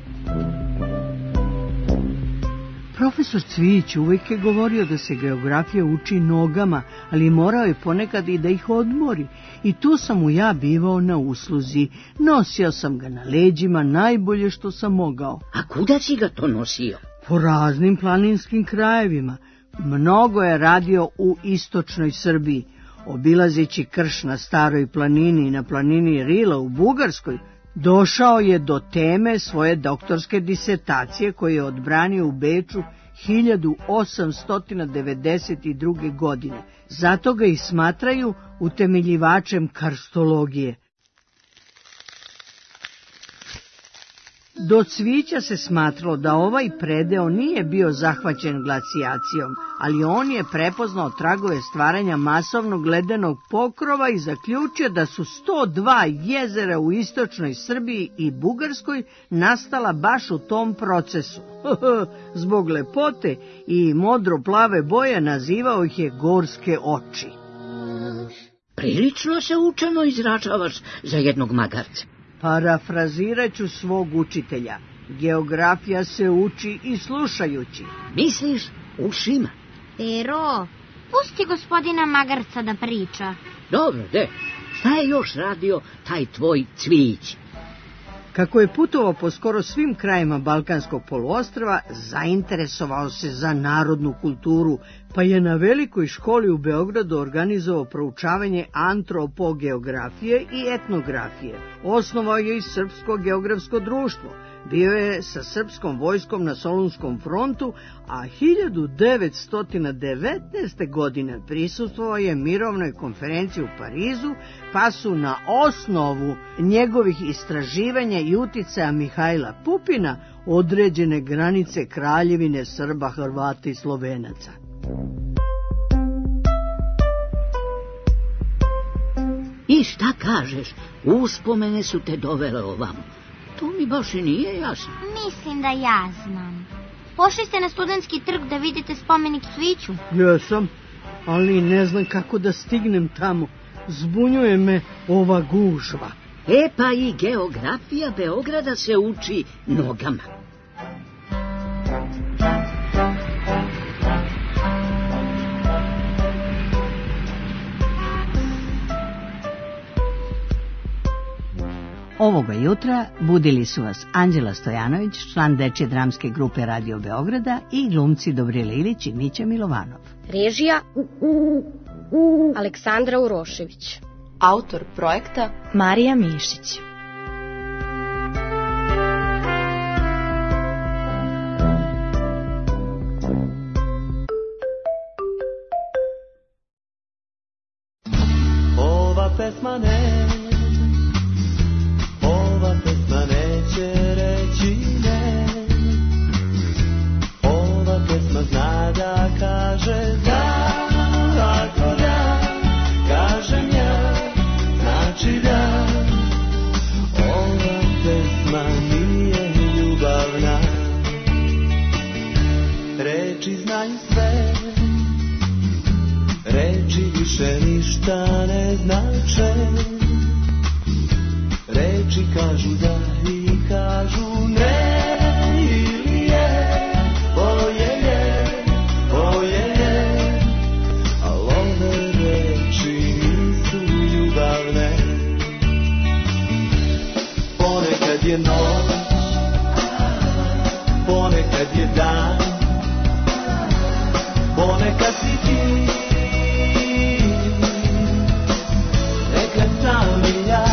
Profesor Cvić uvijek je govorio da se geografija uči nogama, ali morao je ponekad i da ih odmori. I tu sam mu ja bivao na usluzi. Nosio sam ga na leđima najbolje što sam mogao. A kuda si ga to nosio? Po raznim planinskim krajevima. Mnogo je radio u istočnoj Srbiji. Obilazeći krš na Staroj planini i na planini Rila u Bugarskoj, došao je do teme svoje doktorske disertacije koje je odbranio u Beču hiljadu osamsto devedeset druge. godine. Zato ga i smatraju utemeljivačem karstologije. Do Cvića se smatralo da ovaj predeo nije bio zahvaćen glacijacijom, ali on je prepoznao tragove stvaranja masovnog ledenog pokrova i zaključio da su sto dva jezera u istočnoj Srbiji i Bugarskoj nastala baš u tom procesu. Zbog lepote i modro plave boje nazivao ih je gorske oči. Prilično se učeno izražavaš za jednog magarca. Parafrazirat ću svog učitelja. Geografija se uči i slušajući. Misliš ušima? Pero, pusti gospodina Magarca da priča. Dobro, de. Šta je još radio taj tvoj Cvić? Kako je putovao po skoro svim krajima Balkanskog poluostrva, zainteresovao se za narodnu kulturu, pa je na velikoj školi u Beogradu organizovao proučavanje antropogeografije i etnografije. Osnovao je i Srpsko geografsko društvo. Bio je sa srpskom vojskom na Solunskom frontu, a hiljadu devetsto devetnaeste. godine prisustvovao je mirovnoj konferenciji u Parizu, pa su na osnovu njegovih istraživanja i uticaja Mihajla Pupina određene granice kraljevine Srba, Hrvata i Slovenaca. I šta kažeš? Uspomene su te dovele ovamo. To mi baš i nije jasno. Mislim da ja znam. Pošli ste na Studentski trg da vidite spomenik cviću? Jesam, ali ne znam kako da stignem tamo. Zbunjuje me ova gužva. E pa i geografija Beograda se uči nogama. Ovoga jutra budili su vas Anđela Stojanović, član dečje dramske grupe Radio Beograda, i glumci Dobrila Ilić i Mića Milovanov. Režija Aleksandra Urošević. Autor projekta Marija Mišić. Ova pesma ne, ova pesma neće reći ne. Ova pesma zna da kaže da, ako da, kažem ja, znači da. Ova pesma nije ljubavna, reči znaju sve, reči više ništa ne znače. Reči kažu da i kažu ne, ili je, oje je, oje je, al ove reči nisu ljubavne. Ponekad je noć, ponekad je dan, ponekad si ti, nekad sam i ja.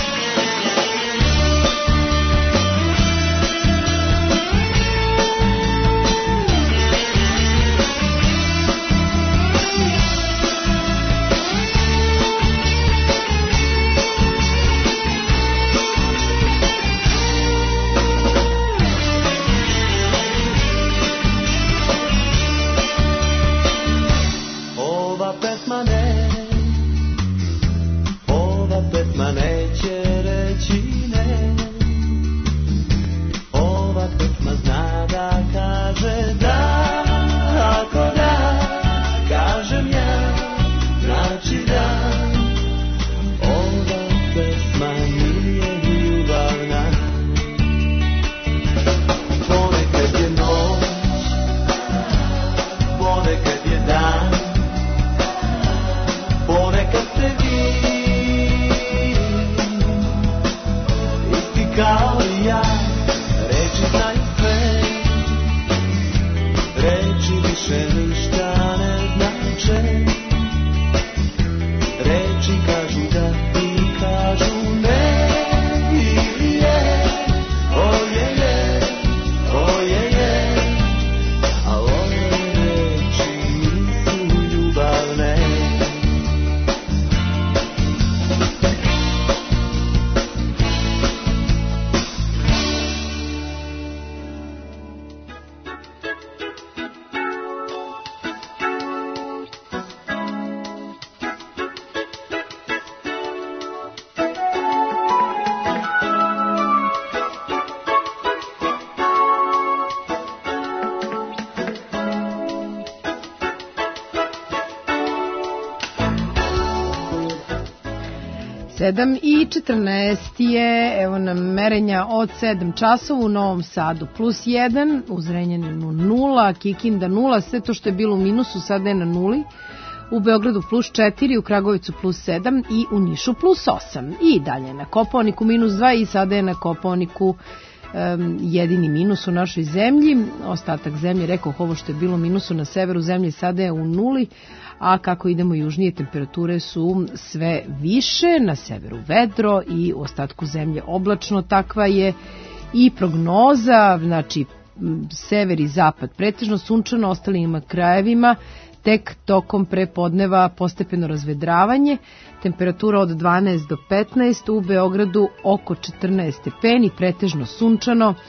sedam i četrnaest je, evo nam merenja od sedam časova, u Novom Sadu plus jedan, u Zrenjaninu nula, Kikinda nula, sve to što je bilo u minusu sada je na nuli, u Beogradu plus četiri, u Kragovicu plus sedam i u Nišu plus osam. I dalje na Kopaoniku minus dva i sada je na Kopaoniku um, jedini minus u našoj zemlji. Ostatak zemlje, rekao ovo što je bilo minusu na severu zemlje, sada je u nuli, a kako idemo južnije, temperature su sve više, na severu vedro i u ostatku zemlje oblačno. Takva je i prognoza, znači sever i zapad pretežno sunčano, ostalima krajevima tek tokom prepodneva postepeno razvedravanje, temperatura od dvanaest do petnaest, u Beogradu oko četrnaest stepeni, pretežno sunčano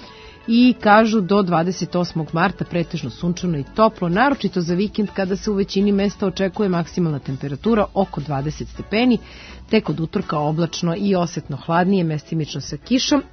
i kažu do dvadeset osmog marta pretežno sunčano i toplo, naročito za vikend kada se u većini mesta očekuje maksimalna temperatura oko dvadeset stepeni, tek od utorka oblačno i osetno hladnije, mestimično sa kišom.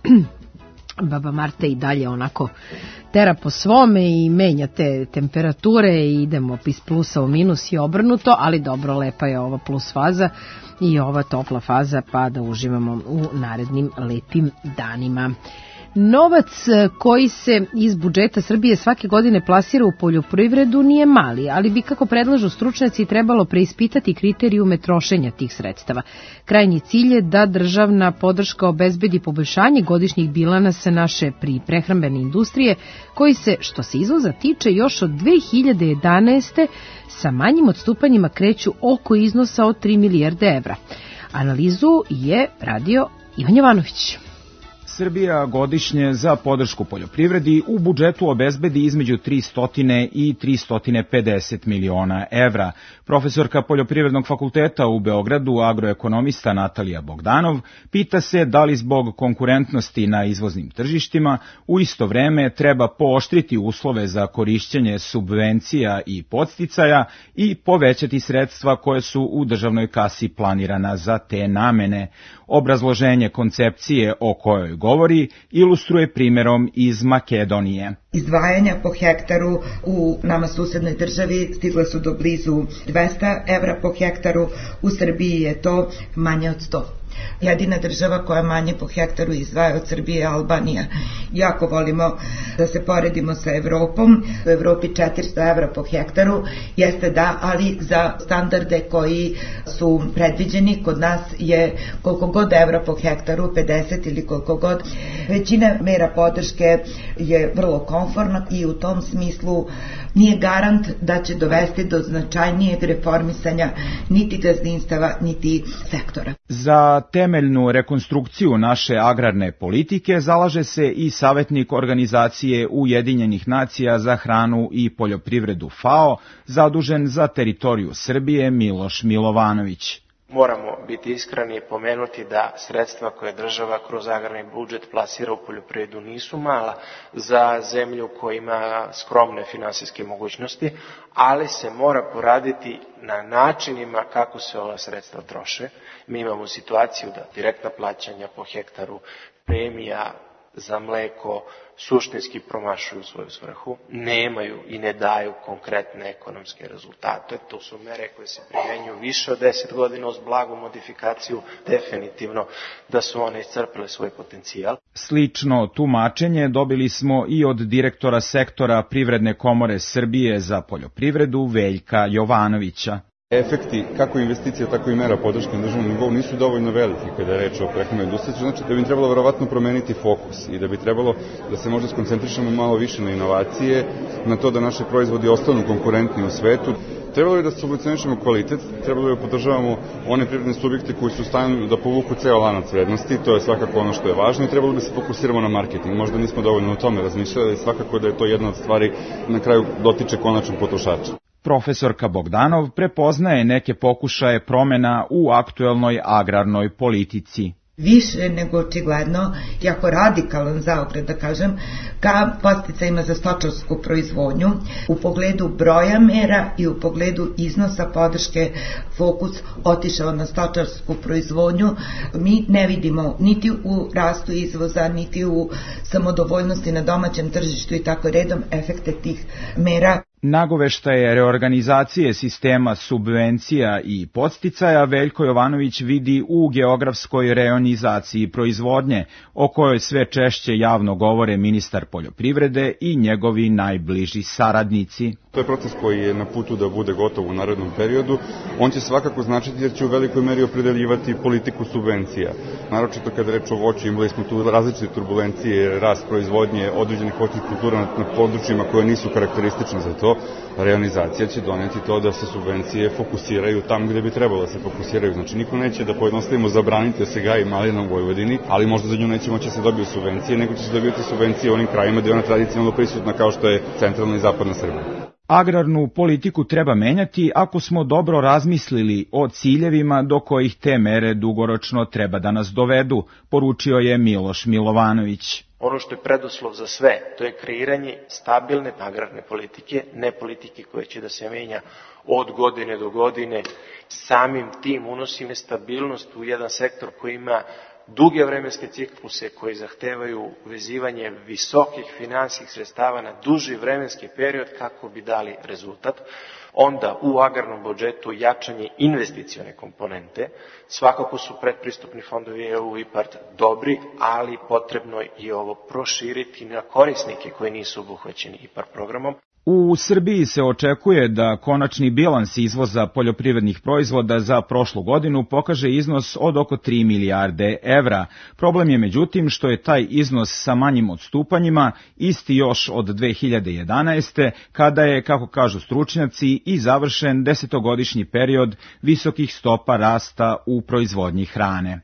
Baba Marta i dalje onako tera po svome i menja te temperature i idemo iz plusa u minus i obrnuto, ali dobro, lepa je ova plus faza i ova topla faza, pa da uživamo u narednim lepim danima. Novac koji se iz budžeta Srbije svake godine plasira u poljoprivredu nije mali, ali bi, kako predlažu stručnjaci, trebalo preispitati kriterijume trošenja tih sredstava. Krajnji cilj je da državna podrška obezbedi poboljšanje godišnjih bilansa naše prehrambene industrije, koji se, što se izvoza tiče, još od dve hiljade jedanaeste sa manjim odstupanjima kreću oko iznosa od tri milijarde evra. Analizu je radio Ivan Jovanović. Srbija godišnje za podršku poljoprivredi u budžetu obezbedi između tristo i tristo pedeset miliona evra. Profesorka Poljoprivrednog fakulteta u Beogradu, agroekonomista Natalija Bogdanov, pita se da li zbog konkurentnosti na izvoznim tržištima u isto vreme treba pooštriti uslove za korišćenje subvencija i podsticaja i povećati sredstva koje su u državnoj kasi planirana za te namene. Obrazloženje koncepcije o kojoj govori ilustruje primjerom iz Makedonije. Izdvajanja po hektaru u nama susednoj državi stigla su do blizu dvesta evra po hektaru, u Srbiji je to manje od sto. Jedina država koja manje po hektaru izdvaja od Srbije je Albanija. Jako volimo da se poredimo sa Evropom. U Evropi četiristo evra po hektaru jeste da, ali za standarde koji su predviđeni kod nas je koliko god evra po hektaru, pedeset ili koliko god. Većina mera podrške je vrlo konforna i u tom smislu nije garant da će dovesti do značajnijeg reformisanja niti gazdinstava, niti sektora. Za temeljnu rekonstrukciju naše agrarne politike zalaže se i savjetnik organizacije Ujedinjenih nacija za hranu i poljoprivredu FAO, zadužen za teritoriju Srbije, Miloš Milovanović. Moramo biti iskreni i pomenuti da sredstva koje država kroz agrarni budžet plasira u poljoprivredu nisu mala za zemlju koja ima skromne finansijske mogućnosti, ali se mora poraditi na načinima kako se ova sredstva troše. Mi imamo situaciju da direktna plaćanja po hektaru, premija za mleko suštinski promašuju svoju svrhu, nemaju i ne daju konkretne ekonomske rezultate. To su mere koje se primjenjuju više od deset godina uz blagu modifikaciju, definitivno da su one iscrpile svoj potencijal. Slično tumačenje dobili smo i od direktora sektora Privredne komore Srbije za poljoprivredu Veljka Jovanovića. Efekti, kako investicija, tako i mera podrške na državnom nivou nisu dovoljno veliki kada je reč o prehrambenoj industriji, znači da bi trebalo verovatno promeniti fokus i da bi trebalo da se možda skoncentrišemo malo više na inovacije, na to da naši proizvodi ostanu konkurentni u svetu. Trebalo bi da subvencionišemo kvalitet, trebalo bi da podržavamo one privredne subjekte koji su u stanju da povuku ceo lanac vrednosti, to je svakako ono što je važno, i trebalo bi da se fokusiramo na marketing. Možda nismo dovoljno o tome razmišljali, ali svakako da je to jedna od stvari na kraju dotiče konačnog potrošača. Profesorka Bogdanov prepoznaje neke pokušaje promjena u aktuelnoj agrarnoj politici. Više nego očigledno, jako radikalan zaokret, da kažem, ka podsticajima za stočarsku proizvodnju u pogledu broja mera i u pogledu iznosa podrške fokus otišao na stočarsku proizvodnju. Mi ne vidimo niti u rastu izvoza, niti u samodovoljnosti na domaćem tržištu i tako redom efekte tih mera. Nagoveštaje reorganizacije sistema subvencija i podsticaja Veljko Jovanović vidi u geografskoj reonizaciji proizvodnje, o kojoj sve češće javno govore ministar poljoprivrede i njegovi najbliži saradnici. To je proces koji je na putu da bude gotov u narednom periodu. On će svakako značiti jer će u velikoj meri opredeljivati politiku subvencija. Naročito kada reč o voću, imali smo tu različite turbulencije, rast proizvodnje određenih voćnih kultura na područjima koje nisu karakteristične za to. Reonizacija će doneti to da se subvencije fokusiraju tam gde bi trebalo da se fokusiraju. Znači niko neće da pojednostavimo zabranite se gaji malina u Vojvodini, ali možda za nju neće moći se dobiju subvencije, nego će se dobiti subvencije u onim krajima gde je ona tradicionalno prisutna kao što je centralna i zapadna Srbija. Agrarnu politiku treba menjati ako smo dobro razmislili o ciljevima do kojih te mere dugoročno treba da nas dovedu, poručio je Miloš Milovanović. Ono što je preduslov za sve, to je kreiranje stabilne agrarne politike, ne politike koje će da se menja od godine do godine. Samim tim unosimo stabilnost u jedan sektor koji ima duge vremenske cikluse koji zahtevaju vezivanje visokih finansijskih sredstava na duži vremenski period kako bi dali rezultat. Onda u agrarnom budžetu jačanje investicione komponente, svakako su predpristupni fondovi E U i IPARD dobri, ali potrebno je i ovo proširiti na korisnike koji nisu obuhvaćeni IPARD programom. U Srbiji se očekuje da konačni bilans izvoza poljoprivrednih proizvoda za prošlu godinu pokaže iznos od oko tri milijarde evra. Problem je međutim što je taj iznos sa manjim odstupanjima isti još od dve hiljade jedanaeste. kada je, kako kažu stručnjaci, i završen desetogodišnji period visokih stopa rasta u proizvodnji hrane.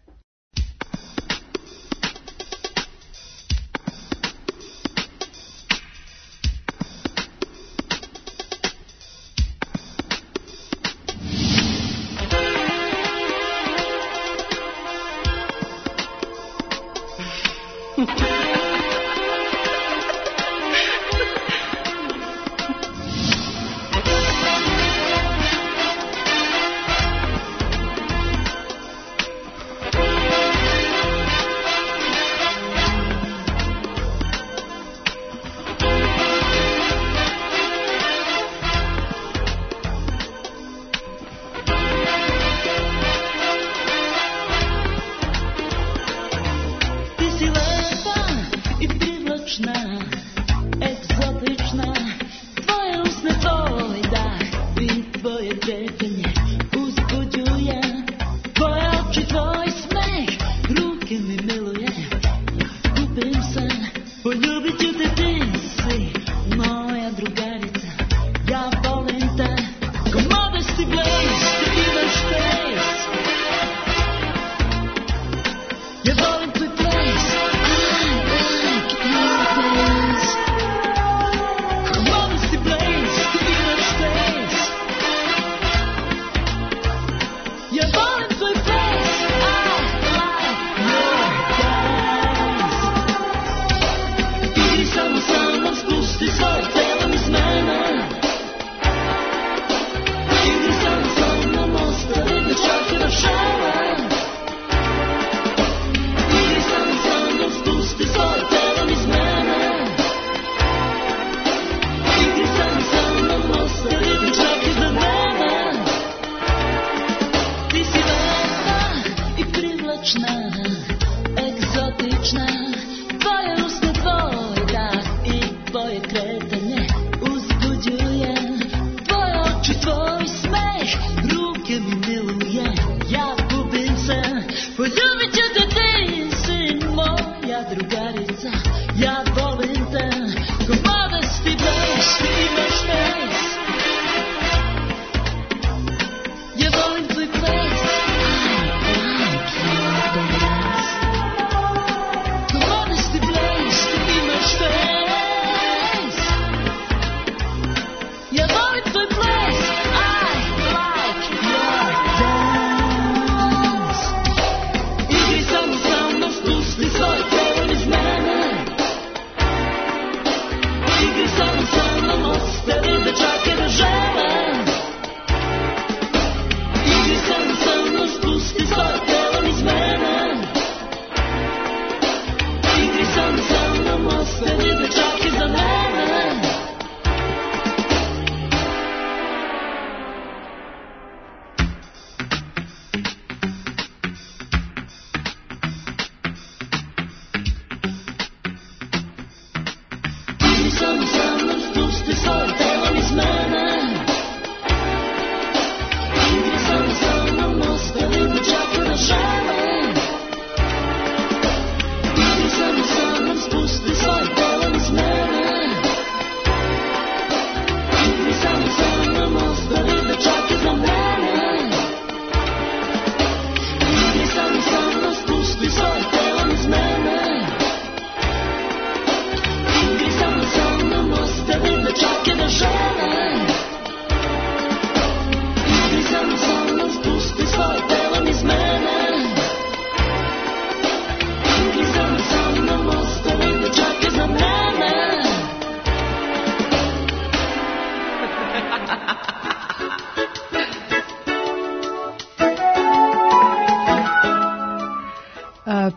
Čak je da žele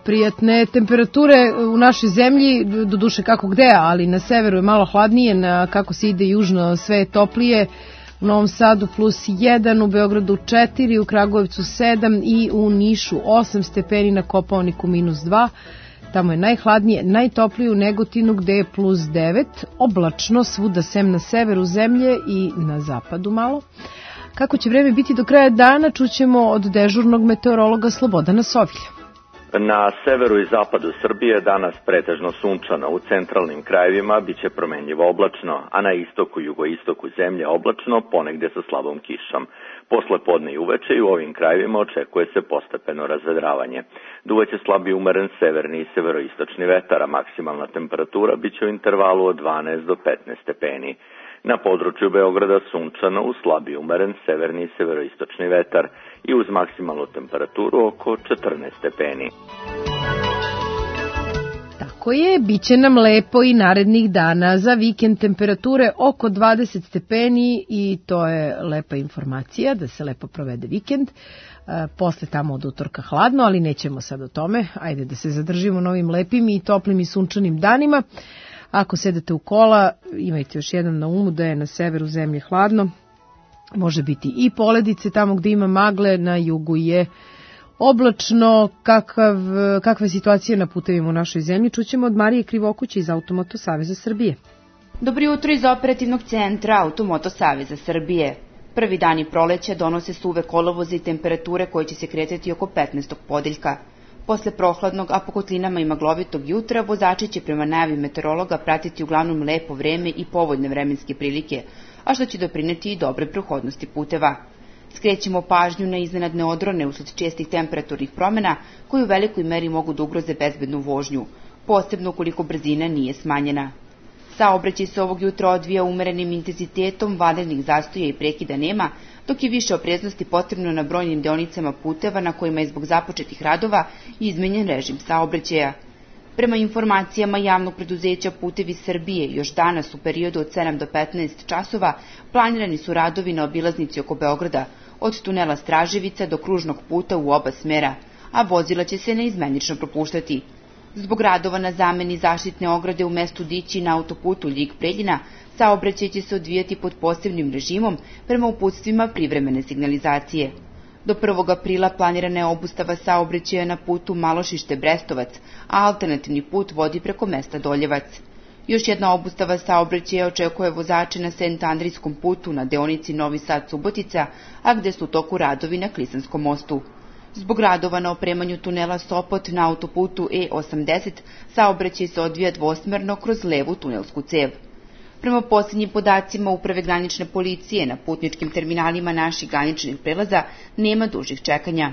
prijatne temperature u našoj zemlji, do duše kako gde, ali na severu je malo hladnije, na kako se ide južno sve je toplije. U Novom Sadu plus jedan, u Beogradu četiri, u Kragujevcu sedam i u Nišu osam stepeni, na Kopaoniku minus dva. Tamo je najhladnije, najtoplije u Negotinu gde je plus devet, oblačno svuda sem na severu zemlje i na zapadu malo. Kako će vreme biti do kraja dana, čućemo od dežurnog meteorologa Slobodana Sovilja. Na severu i zapadu Srbije danas pretežno sunčano, u centralnim krajevima biće promenljivo oblačno, a na istoku i jugoistoku zemlje oblačno, ponegde sa slabom kišom. Posle podne i uveče i u ovim krajevima očekuje se postepeno razvedravanje. Duvaće slabi umeren severni i severoistočni vetar, a maksimalna temperatura biće u intervalu od dvanaest do petnaest stepeni. Na području Beograda sunčano, uz slabi umeren severni i severoistočni vetar i uz maksimalnu temperaturu oko četrnaest stepeni. Tako je, bit će nam lepo i narednih dana. Za vikend temperature oko dvadeset stepeni i to je lepa informacija da se lepo provede vikend. Posle tamo od utorka hladno, ali nećemo sad o tome. Ajde da se zadržimo na ovim lepim i toplim i sunčanim danima. Ako sedete u kola, imajte još jedan na umu da je na severu zemlje hladno. Može biti i poledice, tamo gde ima magle, na jugu je oblačno. Kakav, kakva je situacija na putevima u našoj zemlji, čućemo od Marije Krivokuće iz Automoto Saveza Srbije. Dobro jutro iz operativnog centra Automoto Saveza Srbije. Prvi dani proleća donose suve kolovoze i temperature koje će se kretati oko petnaestog podeljka. Posle prohladnog, a po kotlinama i maglovitog jutra, vozači će prema najavi meteorologa pratiti uglavnom lepo vreme i povoljne vremenske prilike, a što će doprineti i dobre prohodnosti puteva. Skrećemo pažnju na iznenadne odrone usled čestih temperaturnih promena koji u velikoj meri mogu da ugroze bezbednu vožnju, posebno ukoliko brzina nije smanjena. Saobraćaj se ovog jutra odvija umerenim intenzitetom, vanrednih zastoja i prekida nema, dok je više opreznosti potrebno na brojnim deonicama puteva na kojima je zbog započetih radova izmenjen režim saobraćaja. Prema informacijama javnog preduzeća Putevi Srbije, još danas u periodu od sedam do petnaest časova planirani su radovi na obilaznici oko Beograda, od tunela Straževica do kružnog puta u oba smera, a vozila će se neizmenično propuštati. Zbog radova na zameni zaštitne ograde u mestu Dići na autoputu Ljig-Preljina, saobraćaj će se odvijati pod posebnim režimom prema uputstvima privremene signalizacije. Do prvog aprila planirana je obustava saobraćaja na putu Malošište-Brestovac, a alternativni put vodi preko mesta Doljevac. Još jedna obustava saobraćaja očekuje vozače na Sent-Andrijskom putu na deonici Novi Sad-Subotica, a gde su u toku radovi na Klisanskom mostu. Zbog radova na opremanju tunela Sopot na autoputu E osamdeset, saobraćaj se odvija dvosmerno kroz levu tunelsku cev. Prema posljednjim podacima Uprave granične policije, na putničkim terminalima naših graničnih prelaza nema dužih čekanja.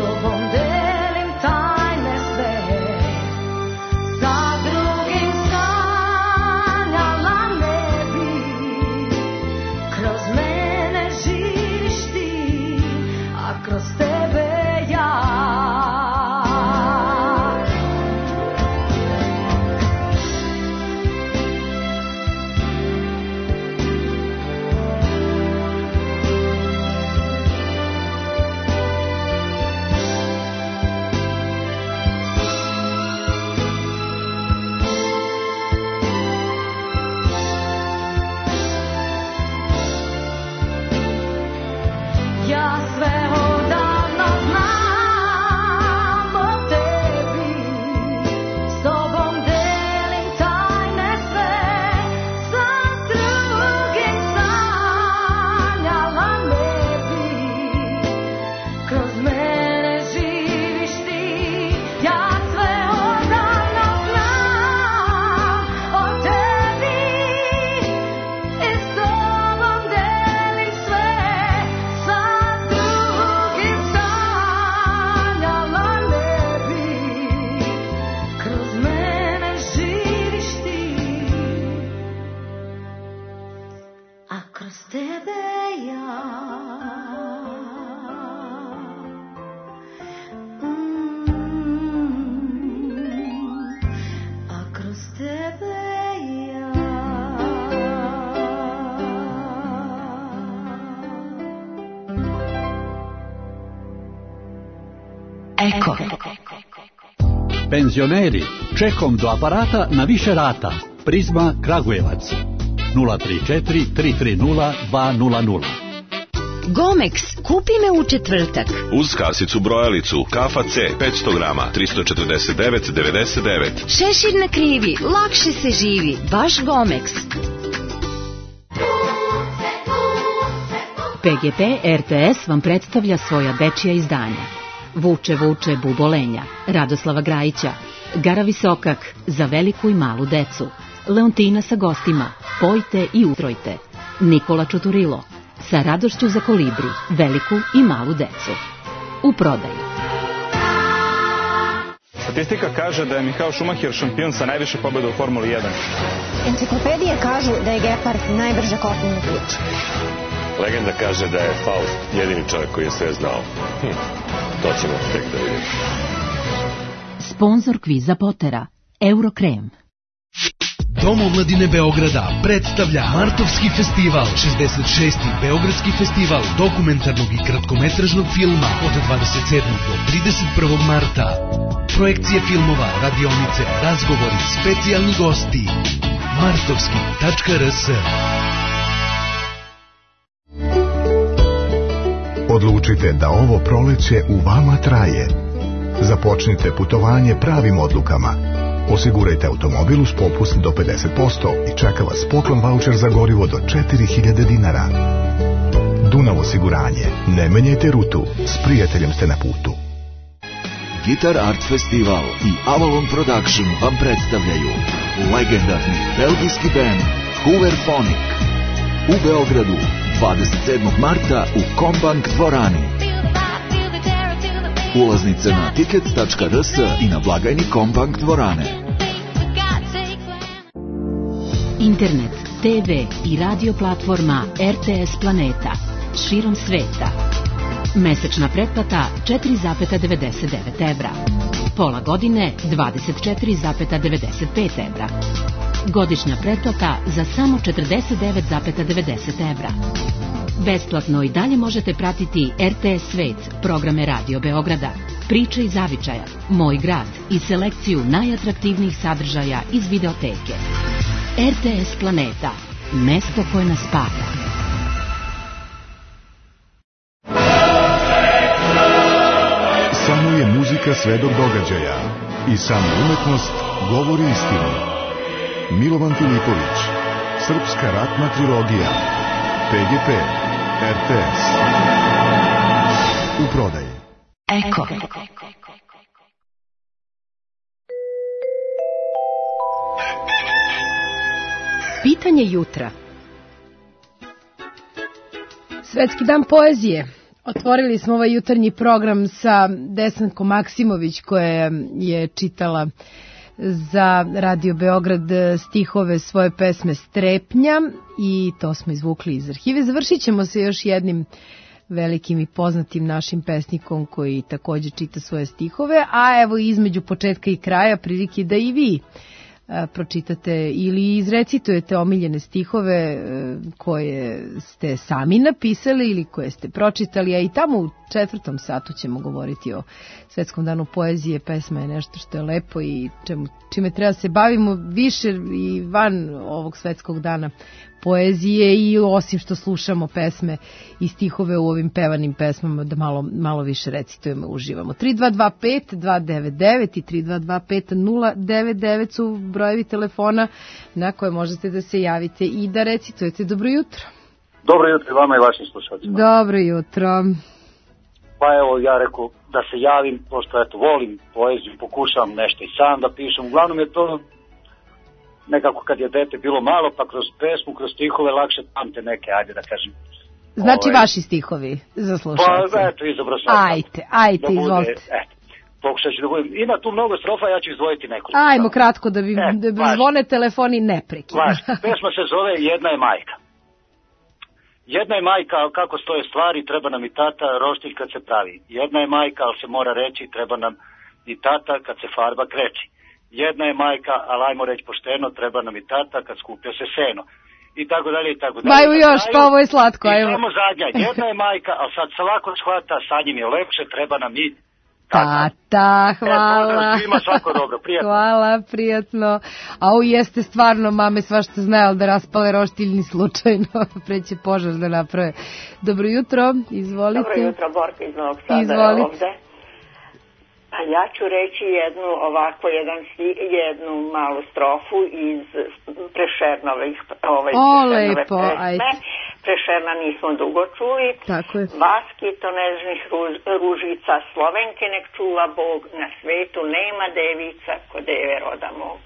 Sa drugim sa a kroz tebe ja. Eko. Penzioneri, čekom do aparata na više rata. Prizma Kragujevac. nula tri četiri tri tri nula dva nula nula. Gomex, kupi me u četvrtak. Uz kasicu brojalicu, kafa C, petsto grama, tristo četrdeset devet devedeset devet. Šešir na krivi, lakše se živi, baš Gomex. P G P R T S vam predstavlja svoja dečija izdanja. Vuče, vuče, bubolenja, Radoslava Grajića, Gara Visokak, za veliku i malu decu, Leontina sa gostima, Pojte i utrojte, Nikola Čuturilo, sa radošću za kolibri, veliku i malu decu. U prodaju. Statistika kaže da je Michael Schumacher šampion sa najviše pobjeda u Formuli jedan. Enciklopedije kažu da je Gepard najbrža kopnena kuća. Legenda kaže da je Faust jedini čovjek koji je sve znao. Hm, to ćemo tek da vidimo. Sponzor kviza Potera, Eurokrem. Dom omladine Beograda predstavlja Martovski festival, šezdeset šesti Beogradski festival dokumentarnog i kratkometražnog filma od dvadeset sedmog do trideset prvog marta. Projekcije filmova, radionice, razgovori, specijalni gosti. martovski tačka r s. Odlučite da ovo proleće u vama traje. Započnite putovanje pravim odlukama. Osigurajte automobil uz popust do pedeset posto i čeka vas poklon vaučer za gorivo do četiri hiljade dinara. Dunav osiguranje. Ne menjajte rutu. S prijateljem ste na putu. Guitar Art Festival i Avalon Production vam predstavljaju legendarni belgijski band Hooverphonic u Beogradu dvadeset sedmog marta u Kombank dvorani. Ulaznice na tickets tačka r s i na blagajni Kombank dvorane. Internet, T V i radio platforma R T S Planeta širom sveta. Mesečna pretplata četiri zarez devedeset devet evra. Pola godine dvadeset četiri zarez devedeset pet evra. Godišnja pretplata za samo četrdeset devet zarez devedeset evra. Besplatno i dalje možete pratiti R T S Svet, programe Radio Beograda, Priče iz zavičaja, Moj grad i selekciju najatraktivnijih sadržaja iz videoteke. R T S Planeta, mesto koje nas spaja. Samo je muzika svedok događaja i samo umetnost govori istinu. Milovan Filipović, Srpska ratna trilogija, P G P, R T S. U prodaji. Eko. Pitanje jutra. Svetski dan poezije. Otvorili smo ovaj jutarnji program sa Desankom Maksimović koja je čitala za Radio Beograd stihove svoje pesme Strepnja i to smo izvukli iz arhive. Završit ćemo se još jednim velikim i poznatim našim pesnikom koji takođe čita svoje stihove, a evo između početka i kraja prilike da i vi pročitate ili izrecitujete omiljene stihove koje ste sami napisali ili koje ste pročitali, a i tamo u četvrtom satu ćemo govoriti o Svetskom danu poezije. Pesma je nešto što je lepo i čemu, čime treba se bavimo više i van ovog Svetskog dana poezije i osim što slušamo pesme i stihove u ovim pevanim pesmama da malo, malo više recitujemo, uživamo. tri dva dva pet dva devet devet i tri dva dva pet nula devet devet su brojevi telefona na koje možete da se javite i da recitujete. Dobro jutro. Dobro jutro vama i vašim slušalcima. Dobro jutro. Pa evo ja rekao da se javim, pošto eto volim poeziju, pokušavam nešto i sam da pišem. Uglavnom je to nekako kad je dete bilo malo, pa kroz pesmu, kroz stihove lakše pamte neke, ajde da kažem. Znači Ove, vaši stihovi za slušalce. Pa eto, izabrao sam. Ajte, ajte, da izvolite. Eto, pokušat ću da budem. Ima tu mnogo strofa, ja ću izdvojiti nekoliko. Ajmo kratko da bi, e, da bi zvone telefoni neprekidno. Pesma se zove Jedna je majka. Jedna je majka, ali kako stoje stvari, treba nam i tata, roštilj kad se pravi. Jedna je majka, ali se mora reći, treba nam i tata kad se farba kreči. Jedna je majka, ali ajmo reći pošteno, treba nam i tata kad skuplja se seno. I tako dalje, i tako dalje. Maju još, pa ovo je slatko. I samo zadnja, jedna je majka, ali sad se lako shvata, sa njim je lepše, treba nam i tata, hvala. Svima svako dobro, prijatno. Hvala, prijatno. A ovo jeste stvarno, mame svašta znaju, ali da raspale roštilj ni slučajno, preće požar da naprave. Dobro jutro, izvolite. Dobro jutro, Borka iz Novog Sada izvolite. Ovde. Pa ja ću reći jednu ovako, jedan, jednu malu strofu iz Prešernovih ovaj, o, Prešernove lepo, pesme. ajde. Prešerna nismo dugo čuli. Tako je. Vaskito nežnih ruž, ružica, Slovenke nek čuva Bog, na svetu nema devica ko deve roda mog.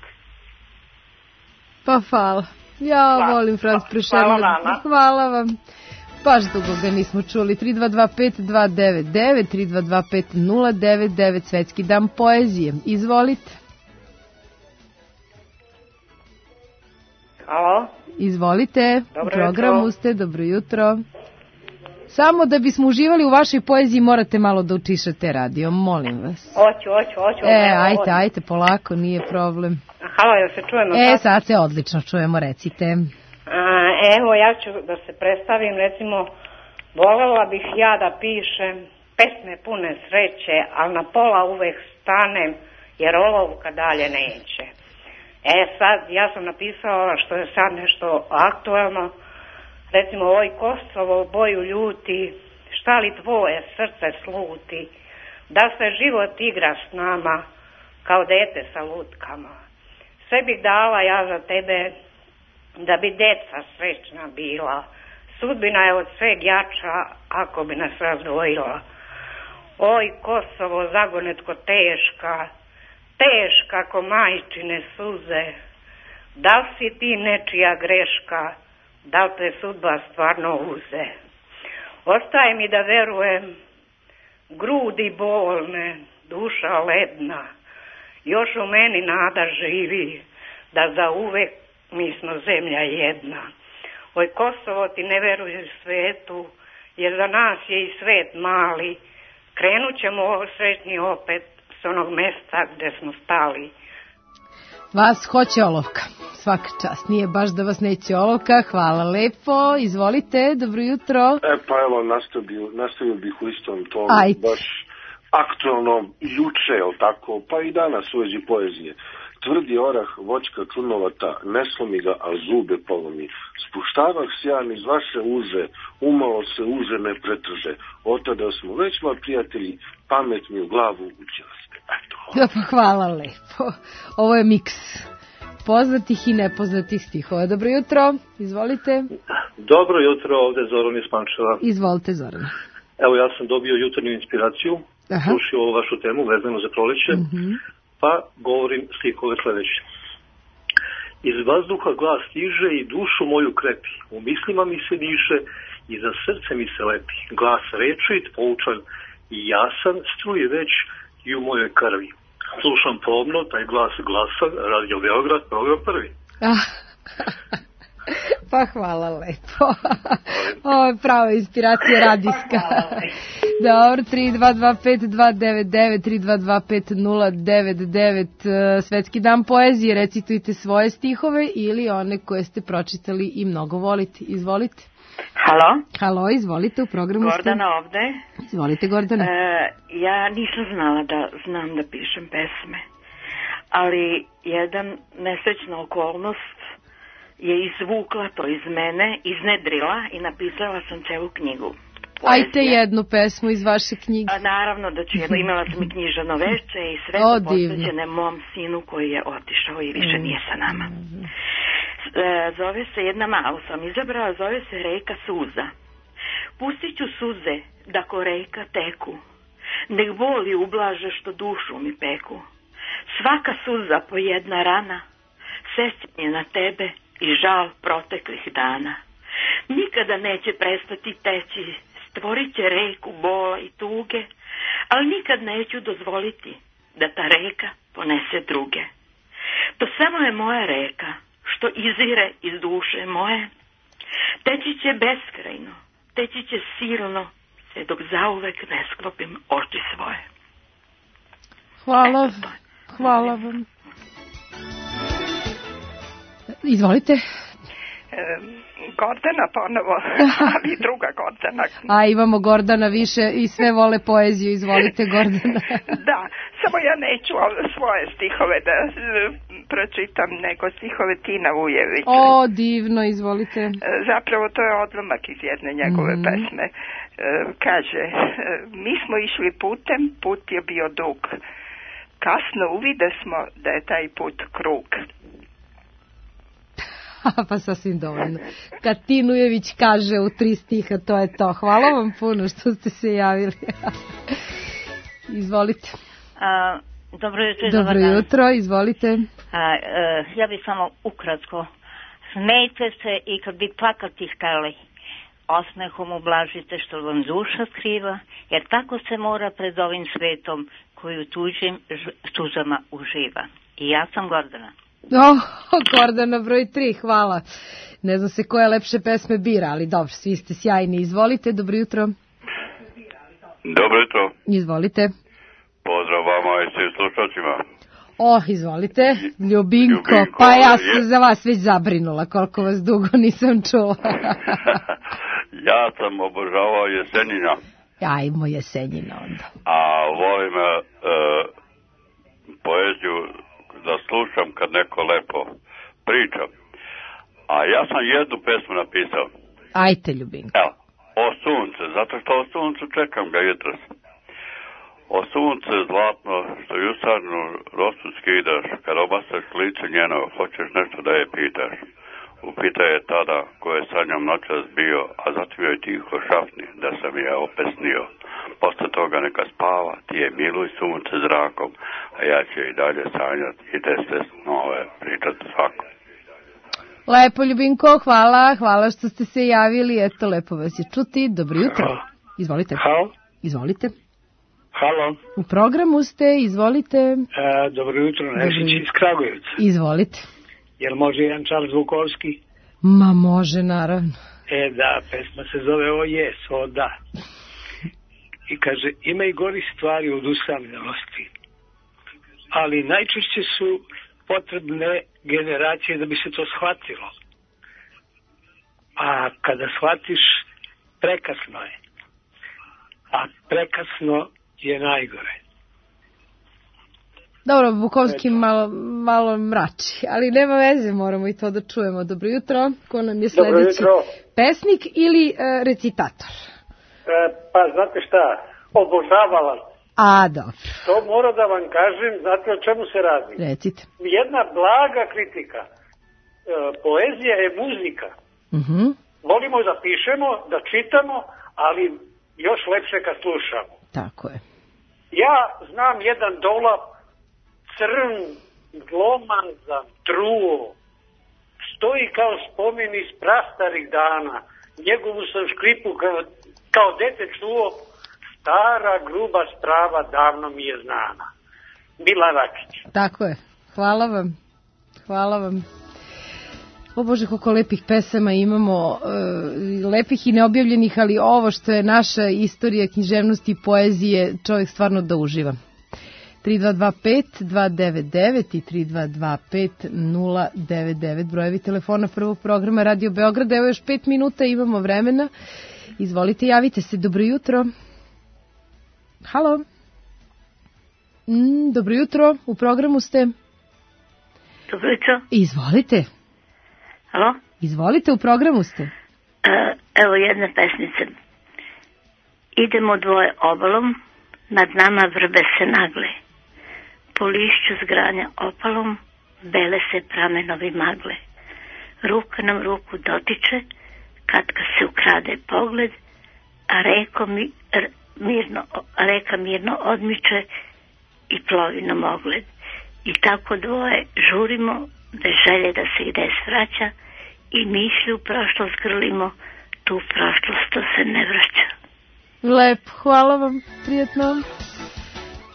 Pa hvala. Ja hvala. Volim Franz Prešernov. Hvala vama. Hvala vam. Baš dugo ga nismo čuli. tri dva dva pet dva devet devet, tri dva dva pet nula devet devet, Svetski dan poezije. Izvolite. Halo. Izvolite. Dobro u programu jutro. ste, dobro jutro. Samo da bismo uživali u vašoj poeziji morate malo da utišate radio, molim vas. Hoću, hoću, hoću. E, ajte, ajte, polako, nije problem. Halo, jel se čujemo? E, sad se odlično čujemo, recite. A, evo, ja ću da se predstavim, recimo, volela bih ja da pišem pesme pune sreće, ali na pola uvek stanem, jer olovka dalje neće. E sad, ja sam napisala što je sad nešto aktuelno, recimo ovoj Kosovo boju ljuti, šta li tvoje srce sluti, da se život igra s nama, kao dete sa lutkama. Sve bih dala ja za tebe, da bi deca srećna bila, sudbina je od sveg jača, ako bi nas razdvojila. Oj Kosovo, zagonetko teška, teška ko majčine suze, da li si ti nečija greška, da li te sudba stvarno uze. Ostaje mi da verujem, grudi bolne, duša ledna, još u meni nada živi, da za uvek mi smo zemlja jedna. Oj Kosovo, ti ne veruj svetu, jer za nas je i svet mali, krenut ćemo sretni opet s onog mesta gde smo stali. Vas hoće olovka, svaka čast, nije baš da vas neće olovka, hvala lepo, izvolite, dobro jutro. E pa evo, nastavio, nastavio bih u istom tomu, Ajde. baš aktualno juče, jel tako, pa i danas u vezi poezije. Tvrdi orah, voćka čunovata, ne slomi ga, a zube polomi. Spuštavah sjan iz vaše uže, umalo se uže ne pretrže. Otada smo već moji prijatelji, pamet mi u glavu uđelaste. Eto, hvala. Pa hvala lepo. Ovo je miks poznatih i nepoznatih stihova. Dobro jutro, izvolite. Dobro jutro, ovde je Zoran iz Pančeva. Izvolite, Zoran. Evo, ja sam dobio jutarnju inspiraciju, slušao ovu vašu temu vezanu za proleće. Mm-hmm. Pa govorim stihove sledeće. Iz vazduha glas stiže i dušu moju krepi, u mislima mi se diše i za srce mi se lepi. Glas rečit, poučan i jasan, struje već i u mojoj krvi. Slušam pomno taj glas glasan, Radio Beograd, program prvi. Pa hvala lepo. Ovo je prava inspiracija radijska. Dobro, tri dva dva pet dva devet devet, tri dva dva pet nula devet devet, Svetski dan poezije, recitujte svoje stihove ili one koje ste pročitali i mnogo volite. Izvolite. Halo? Halo, izvolite, u programu ste. Gordana ovde. Izvolite, Gordana. E, ja nisam znala da znam da pišem pesme, ali jedan nesrećna okolnost je izvukla to iz mene, iznedrila i napisala sam celu knjigu. Poezije. Ajte jednu pesmu iz vaše knjige. A naravno da ću jedno, imala sam i knjižano veče i sve to posvećene mom sinu koji je otišao i više nije sa nama. E, zove se, jedna malu sam izabrala, zove se Reka suza. Pustit ću suze da ko reka teku, nek boli ublaže što dušu mi peku. Svaka suza po jedna rana, sećanje na tebe i žal proteklih dana. Nikada neće prestati teći, stvorit će reku bola i tuge, ali nikad neću dozvoliti da ta reka ponese druge. To samo je moja reka, što izire iz duše moje. Te Teći će beskrajno, teći će silno, sve dok zauvek ne sklopim oči svoje. Hvala, hvala vam. Izvolite. E, Gordana ponovo, ali druga Gordana. A imamo Gordana više i sve vole poeziju, izvolite Gordana. Da, samo ja neću svoje stihove da pročitam, nego stihove Tina Vujevića. O, divno, izvolite. E, zapravo to je odlomak iz jedne njegove mm-hmm. pesme. E, kaže, mi smo išli putem, put je bio dug. Kasno uvide smo da je taj put krug. Pa sasvim dovoljno. Kad Tinujević kaže u tri stiha, to je to. Hvala vam puno što ste se javili. Izvolite. A, dobro jutro. Dobro jutro, izvolite. A, a, ja bih samo ukratko. Smejte se i kad bi plakati hteli, osmehom ublažite što vam duša skriva, jer tako se mora pred ovim svetom koju tuđim suzama uživa. I ja sam Gordana. Oh, Gordana broj tri, hvala. Ne znam se koje lepše pesme bira, ali dobro, svi ste sjajni. Izvolite, dobro jutro. Dobro jutro. Izvolite. Pozdrav vama i svim slušalcima. Oh, izvolite, Ljubinko, Ljubinko pa ja sam je... za vas već zabrinula, koliko vas dugo nisam čula. Ja sam obožavao Jesenjina. Ajmo Jesenjina onda. A volim uh, poeziju da slušam kad neko lepo priča. A ja sam jednu pesmu napisao. Ajte, Ljubinko. Evo, o sunce, zato što o suncu čekam ga jutros. O sunce zlatno, što jutarnju rosu skidaš, kad obasaš lice njeno, hoćeš nešto da je pitaš. Upita je tada ko je sa njom noćas bio, a zatim joj tiho šapni da sam je opesnio. Posle toga neka spava, ti je miluj sunce zrakom, a ja ću i dalje sanjati i te sve snove pričati svakom. Lepo, Ljubinko, hvala, hvala što ste se javili, eto, lepo vas je čuti, dobro jutro. Izvolite. Halo. Izvolite. Halo. U programu ste, izvolite. E, dobro jutro, Nešić iz Kragujevca. Izvolite. Jel može jedan Charles Vukovski? Ma može, naravno. E da, pesma se zove O jes, o da. I kaže, ima i gori stvari od usamljenosti, ali najčešće su potrebne generacije da bi se to shvatilo. A kada shvatiš, prekasno je. A prekasno je najgore. Dobro, Vukovski malo, malo mrači, ali nema veze, moramo i to da čujemo. Dobro jutro, ko nam je sledeći? Pesnik ili e, recitator? E, pa znate šta, obožavala. A, dobro. To moram da vam kažem, znate o čemu se radi? Recite. Jedna blaga kritika. E, poezija je muzika. Uh-huh. Volimo da pišemo, da čitamo, ali još lepše kad slušamo. Tako je. Ja znam jedan dolap, crn, glomazan, truo, stoji kao spomen iz prastarih dana. Njegovu sam škripu kao, kao dete čuo, stara, gruba strava davno mi je znana. Milan Rakić. Tako je. Hvala vam. Hvala vam. O Bože, koliko lepih pesama imamo, e, lepih i neobjavljenih, ali ovo što je naša istorija književnosti i poezije, čovjek stvarno da uživa. tri dva dva pet dva devet devet i tri dva dva pet nula devet devet, brojevi telefona prvog programa Radio Beograda. Evo još pet minuta, imamo vremena. Izvolite, javite se. Dobro jutro. Halo. Mm, dobro jutro, u programu ste. Dobro jutro. Izvolite. Halo? Izvolite, u programu ste. Uh, evo jedne pesnice. Idemo dvoje obalom, nad nama vrbe se nagle. Po lišću zgranja opalom, bele se pramenovi magle. Ruka nam ruku dotiče, kad ka se ukrade pogled, a reko mi, r, mirno, reka mirno odmiče i plovi nam ogled. I tako dvoje žurimo, bez želje da se gde svraća, i mišlju u prošlost grlimo, tu prošlost to se ne vraća. Lep, hvala vam, prijetno.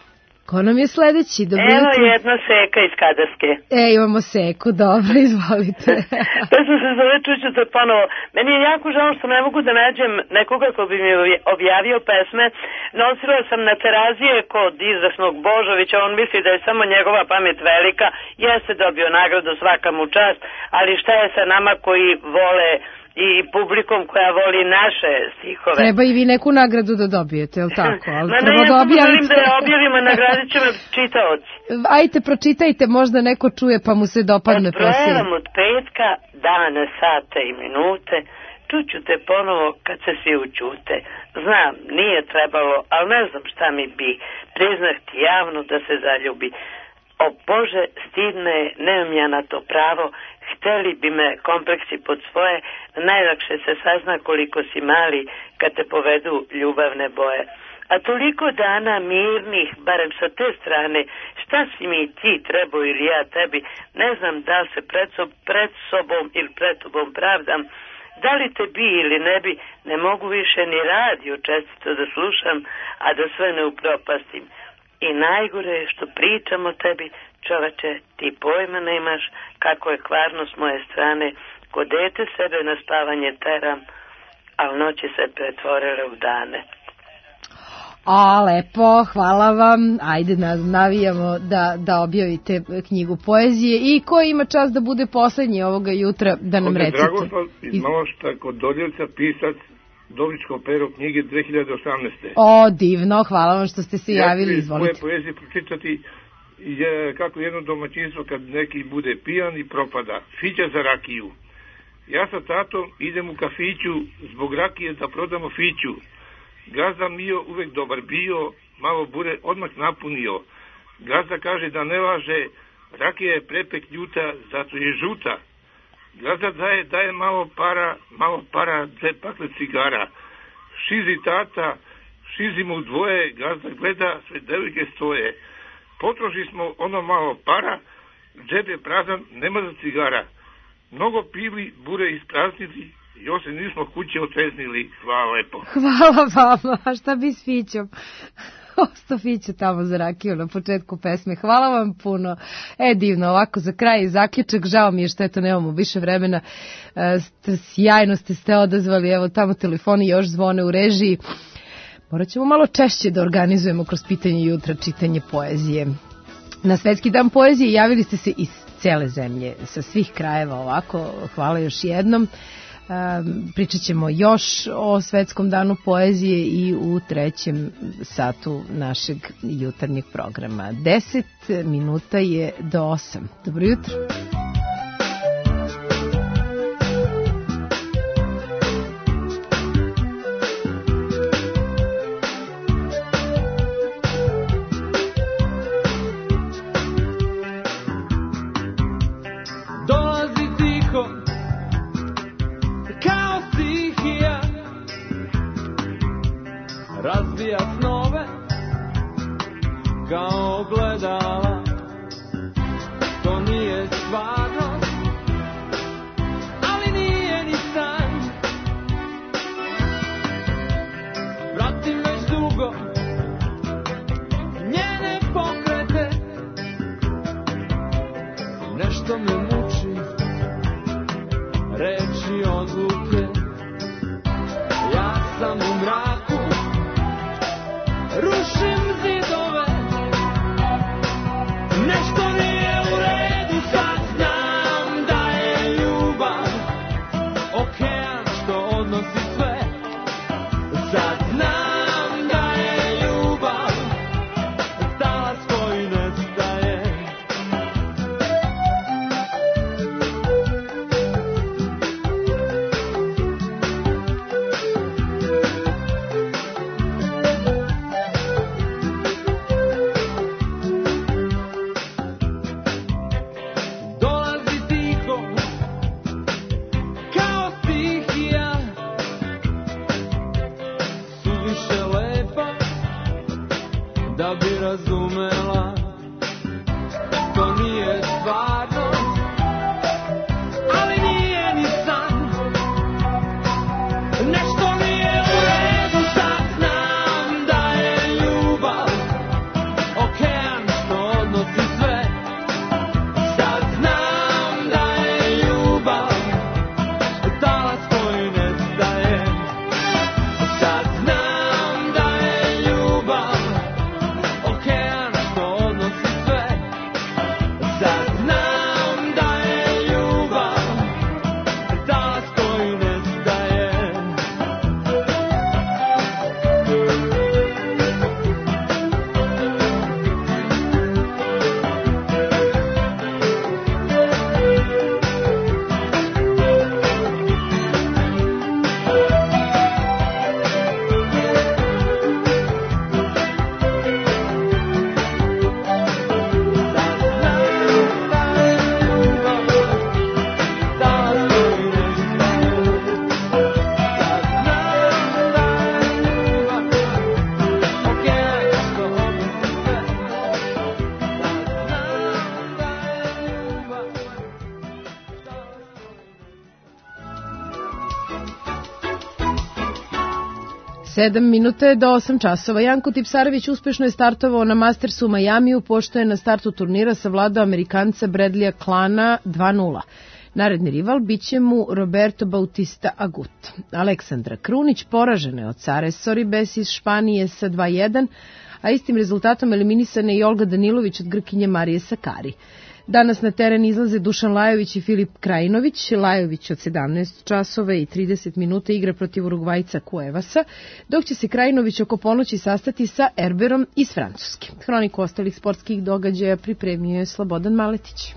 Ko nam je sledeći? Dobro Evo jutro. jedna Seka iz Kadarske. E, imamo Seku, dobro, izvolite. Pesma se zove Čućete ponovo. Meni je jako žao što ne mogu da nađem nekoga ko bi mi objavio pesme. Nosila sam na Terazije kod izvesnog Božovića, on misli da je samo njegova pamet velika. Jeste dobio nagradu, svaka mu čast, ali šta je sa nama koji vole i publikom koja voli naše stihove. Treba i vi neku nagradu da dobijete, je li tako? Ali Ma treba ne, da ja objavite. da je objavimo, nagradit će me čitaoci. Ajte, pročitajte, možda neko čuje pa mu se dopadne pesma. Odbrojavam od petka, dane, sate i minute, čuću te ponovo kad se svi učute. Znam, nije trebalo, ali ne znam šta mi bi. Priznah ti javno da se zaljubi. O Bože, stidne, nemam ja na to pravo. Hteli bi me kompleksi pod svoje, najlakše se sazna koliko si mali kad te povedu ljubavne boje. A toliko dana mirnih, barem sa te strane, šta si mi ti trebao ili ja tebi, ne znam da li se pred, sob, pred sobom ili pred tobom pravdam, da li te bi ili ne bi, ne mogu više ni radio čestito da slušam, a da sve ne upropastim. I najgore je što pričam o tebi, čoveče, ti pojma nemaš kako je kvarno s moje strane, ko dete sebe na spavanje teram, ali noći se pretvorile u dane. A, lepo, hvala vam. Ajde, navijamo da, da objavite knjigu poezije. I ko ima čas da bude poslednji ovoga jutra, da nam recite? recite? Dragoslav iz Malošta, kod Doljevca, pisac Dobričko pero knjige dve hiljade osamnaeste. O, divno, hvala vam što ste se javili, izvolite. Ja ću svoje poezije pročitati je, kako jedno domaćinstvo kad neki bude pijan i propada. Fića za rakiju. Ja sa tatom idem u kafiću zbog rakije da prodamo fiću. Gazda mio uvek dobar bio, malo bure odmah napunio. Gazda kaže da ne laže, rakija je prepek ljuta, zato je žuta. Gazda daje, daje malo para, malo para, dve pakle cigara. Šizi tata, šizimo u dvoje, gazda gleda, sve devojke stoje. Potroši smo ono malo para, džep je prazan, nema za cigara. Mnogo pili, bure ispraznili, još se nismo kuće otreznili. Hvala lepo. Hvala vama, a šta bi s Fićom? Osto Fiću tamo za rakiju na početku pesme. Hvala vam puno. E, divno, ovako za kraj zaključak. Žao mi je što eto nemamo više vremena. E, sjajno ste ste odazvali. Evo tamo telefoni još zvone u režiji. Morat ćemo malo češće da organizujemo kroz pitanje jutra čitanje poezije. Na Svetski dan poezije javili ste se iz cele zemlje, sa svih krajeva ovako. Hvala još jednom. Um, pričat ćemo još o Svetskom danu poezije i u trećem satu našeg jutarnjeg programa. Deset minuta je do osam. Dobro jutro. Razbija snove kao gledala, to nije stvarno, ali nije ni san. Pratim već dugo njene pokrete, nešto me muči, reči odluke. Ja sam u mraku, rušim zidove, nešto nije u redu, sad znam da je ljubav okean što odnosi sve, sad znam da je ljubav talas koji nestaje. Sedam minuta je do osam časova. Janko Tipsarević uspešno je startovao na Mastersu u Majamiju, pošto je na startu turnira savladao Amerikanca Bradleya Klana dva nula. Naredni rival biće mu Roberto Bautista Agut. Aleksandra Krunić poražena je od Sare Sorribes iz Španije sa dva jedan, a istim rezultatom eliminisana je i Olga Danilović od Grkinje Marije Sakari. Danas na teren izlaze Dušan Lajović i Filip Krajinović. Lajović od sedamnaest časova i trideset minuta igra protiv Urugvajca Cuevasa, dok će se Krajinović oko ponoći sastati sa Erberom iz Francuske. Hroniku ostalih sportskih događaja pripremio je Slobodan Maletić.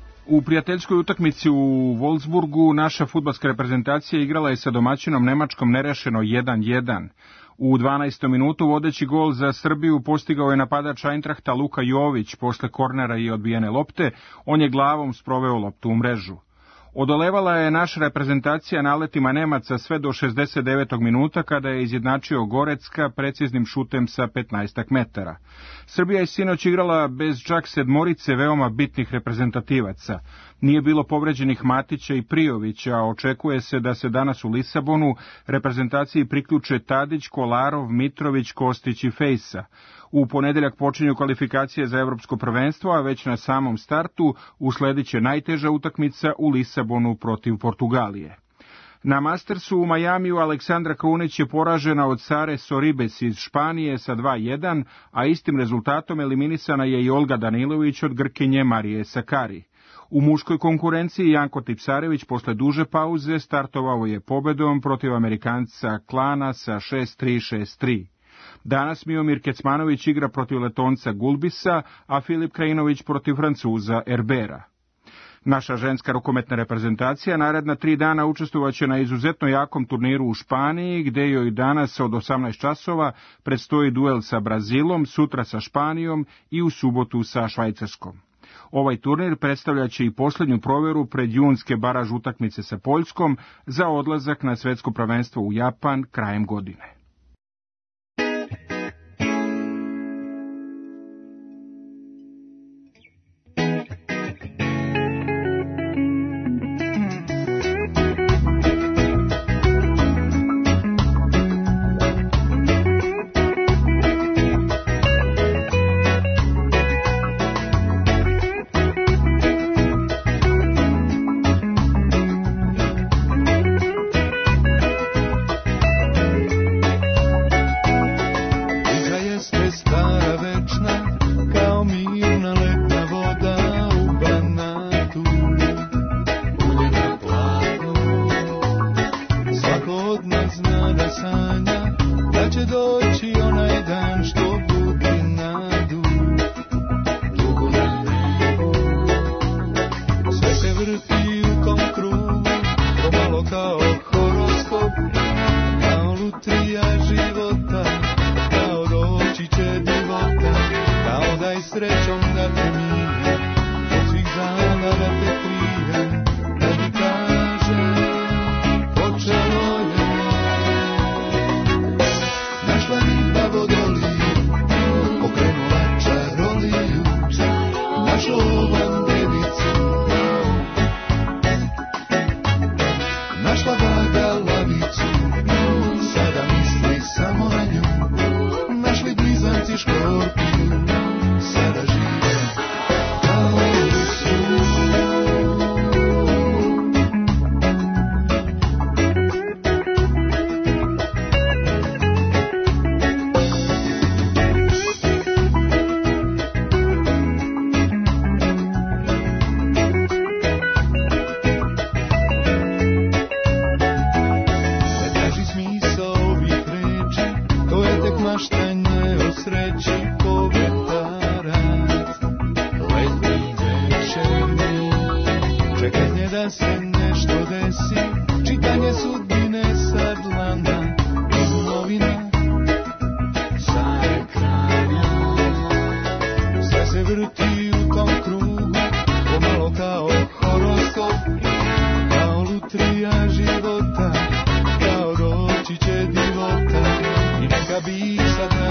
U prijateljskoj utakmici u Wolfsburgu naša fudbalska reprezentacija igrala je sa domaćinom Nemačkom nerešeno jedan jedan. U dvanaestom minutu vodeći gol za Srbiju postigao je napadač Eintrachta Luka Jović posle kornera i odbijene lopte. On je glavom sproveo loptu u mrežu. Odolevala je naša reprezentacija naletima Nemaca sve do šezdeset devetog minuta kada je izjednačio Gorecka preciznim šutem sa petnaestak metara. Srbija je sinoć igrala bez čak sedmorice veoma bitnih reprezentativaca. Nije bilo povređenih Matića i Prijovića, a očekuje se da se danas u Lisabonu reprezentaciji priključe Tadić, Kolarov, Mitrović, Kostić i Fejsa. U ponedeljak počinju kvalifikacije za evropsko prvenstvo, a već na samom startu uslediće najteža utakmica u Lisabonu protiv Portugalije. Na Mastersu u Majamiju Aleksandra Krunić je poražena od Sare Sorribes iz Španije sa dva jedan, a istim rezultatom eliminisana je i Olga Danilović od Grkinje Marije Sakari. U muškoj konkurenciji Janko Tipsarević posle duže pauze startovao je pobedom protiv Amerikanca Klana sa šest tri šest tri. Danas Miomir Kecmanović igra protiv Letonca Gulbisa, a Filip Krajinović protiv Francuza Erbera. Naša ženska rukometna reprezentacija naredna tri dana učestvovaće na izuzetno jakom turniru u Španiji, gde joj danas od osamnaest časova predstoji duel sa Brazilom, sutra sa Španijom i u subotu sa Švajcarskom. Ovaj turnir predstavljaće i posljednju proveru pred junske baraž utakmice sa Poljskom za odlazak na svetsko prvenstvo u Japan krajem godine. Sad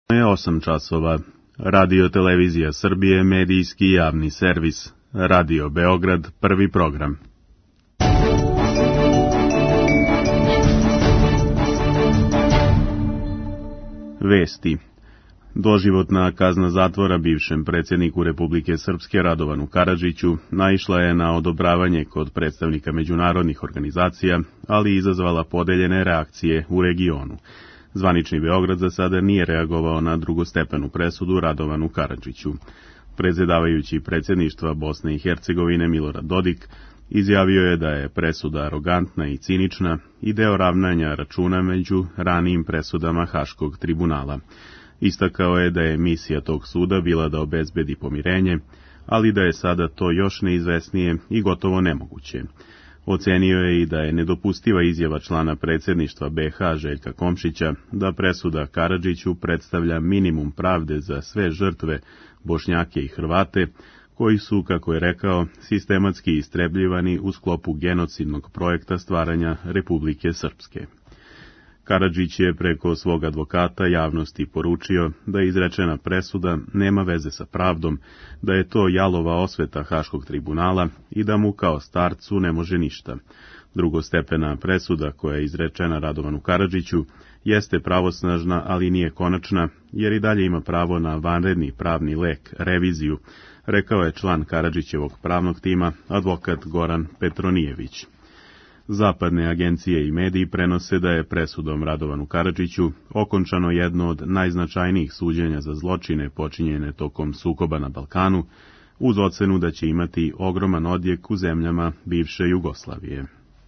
je osam časova. Radio Televizija Srbije, medijski javni servis. Radio Beograd, prvi program. Vesti. Doživotna kazna zatvora bivšem predsjedniku Republike Srpske Radovanu Karadžiću naišla je na odobravanje kod predstavnika međunarodnih organizacija, ali izazvala podeljene reakcije u regionu. Zvanični Beograd za sada nije reagovao na drugostepenu presudu Radovanu Karadžiću. Predsjedavajući predsjedništva Bosne i Hercegovine Milorad Dodik izjavio je da je presuda arogantna i cinična i deo ravnanja računa među ranijim presudama Haškog tribunala. Istakao je da je misija tog suda bila da obezbedi pomirenje, ali da je sada to još neizvesnije i gotovo nemoguće. Ocenio je i da je nedopustiva izjava člana predsjedništva be ha Željka Komšića da presuda Karadžiću predstavlja minimum pravde za sve žrtve, Bošnjake i Hrvate, koji su, kako je rekao, sistematski istrebljivani u sklopu genocidnog projekta stvaranja Republike Srpske. Karadžić je preko svog advokata javnosti poručio da izrečena presuda nema veze sa pravdom, da je to jalova osveta Haškog tribunala i da mu kao starcu ne može ništa. Drugostepena presuda koja je izrečena Radovanu Karadžiću jeste pravosnažna, ali nije konačna, jer i dalje ima pravo na vanredni pravni lek, reviziju, rekao je član Karadžićevog pravnog tima, advokat Goran Petronijević. Zapadne agencije i mediji prenose da je presudom Radovanu Karadžiću okončano jedno od najznačajnijih suđenja za zločine počinjene tokom sukoba na Balkanu, uz ocenu da će imati ogroman odjek u zemljama bivše Jugoslavije.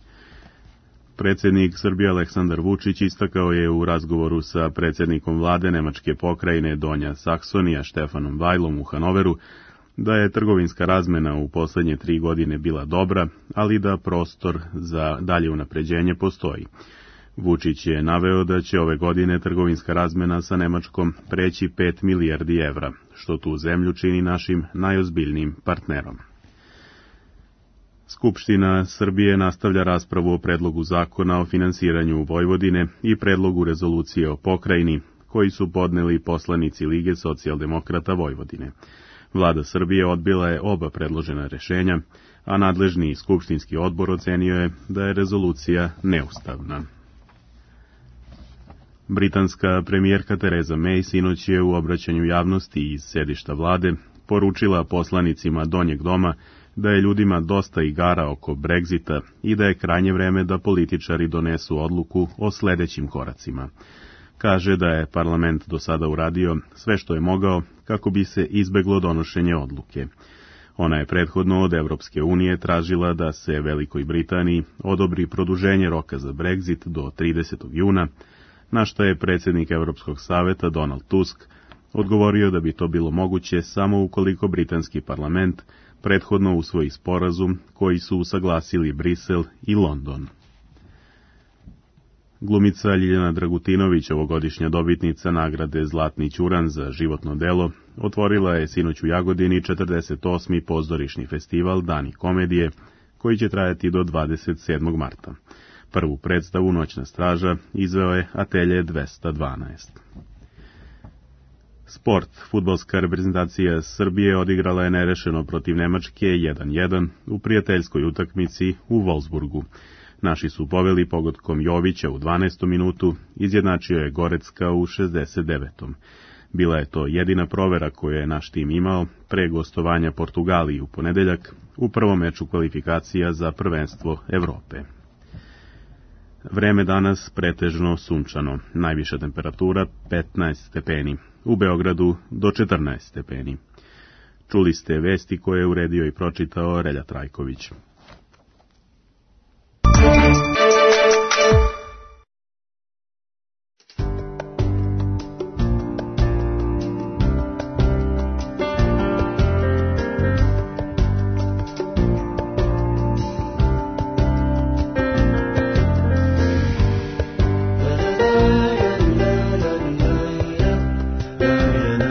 Predsjednik Srbije Aleksandar Vučić istakao je u razgovoru sa predsjednikom vlade Nemačke pokrajine Donja Saksonija Štefanom Vajlom u Hanoveru da je trgovinska razmena u posljednje tri godine bila dobra, ali da prostor za dalje unapređenje postoji. Vučić je naveo da će ove godine trgovinska razmena sa Nemačkom preći pet milijardi evra, što tu zemlju čini našim najozbiljnijim partnerom. Skupština Srbije nastavlja raspravu o predlogu zakona o finansiranju Vojvodine i predlogu rezolucije o pokrajini, koji su podneli poslanici Lige socijaldemokrata Vojvodine. Vlada Srbije odbila je oba predložena rešenja, a nadležni skupštinski odbor ocenio je da je rezolucija neustavna. Britanska premijerka Tereza May sinoć je u obraćanju javnosti iz sedišta vlade poručila poslanicima Donjeg doma da je ljudima dosta igara oko Brexita i da je krajnje vreme da političari donesu odluku o sljedećim koracima. Kaže da je parlament do sada uradio sve što je mogao kako bi se izbeglo donošenje odluke. Ona je prethodno od Evropske unije tražila da se Velikoj Britaniji odobri produženje roka za Brexit do tridesetog juna, na što je predsjednik Evropskog saveta Donald Tusk odgovorio da bi to bilo moguće samo ukoliko britanski parlament prethodno usvoji sporazum koji su usaglasili Brisel i London. Glumica Ljiljana Dragutinović, ovogodišnja dobitnica nagrade Zlatni ćuran za životno delo, otvorila je sinoć u Jagodini četrdeset osmi pozorišni festival Dani komedije, koji će trajati do dvadeset sedmog marta. Prvu predstavu Noćna straža izveo je Atelje dvesta dvanaest. Sport. Fudbalska reprezentacija Srbije odigrala je nerešeno protiv Nemačke jedan jedan u prijateljskoj utakmici u Wolfsburgu. Naši su poveli pogodkom Jovića u dvanaestom minutu, izjednačio je Gorecka u šezdeset devetom Bila je to jedina provera koju je naš tim imao pre gostovanja Portugaliji u ponedeljak u prvom meču kvalifikacija za prvenstvo Evrope. Vreme danas pretežno sunčano, najviša temperatura petnaest stepeni, u Beogradu do četrnaest stepeni. Čuli ste vesti koje je uredio i pročitao Relja Trajković.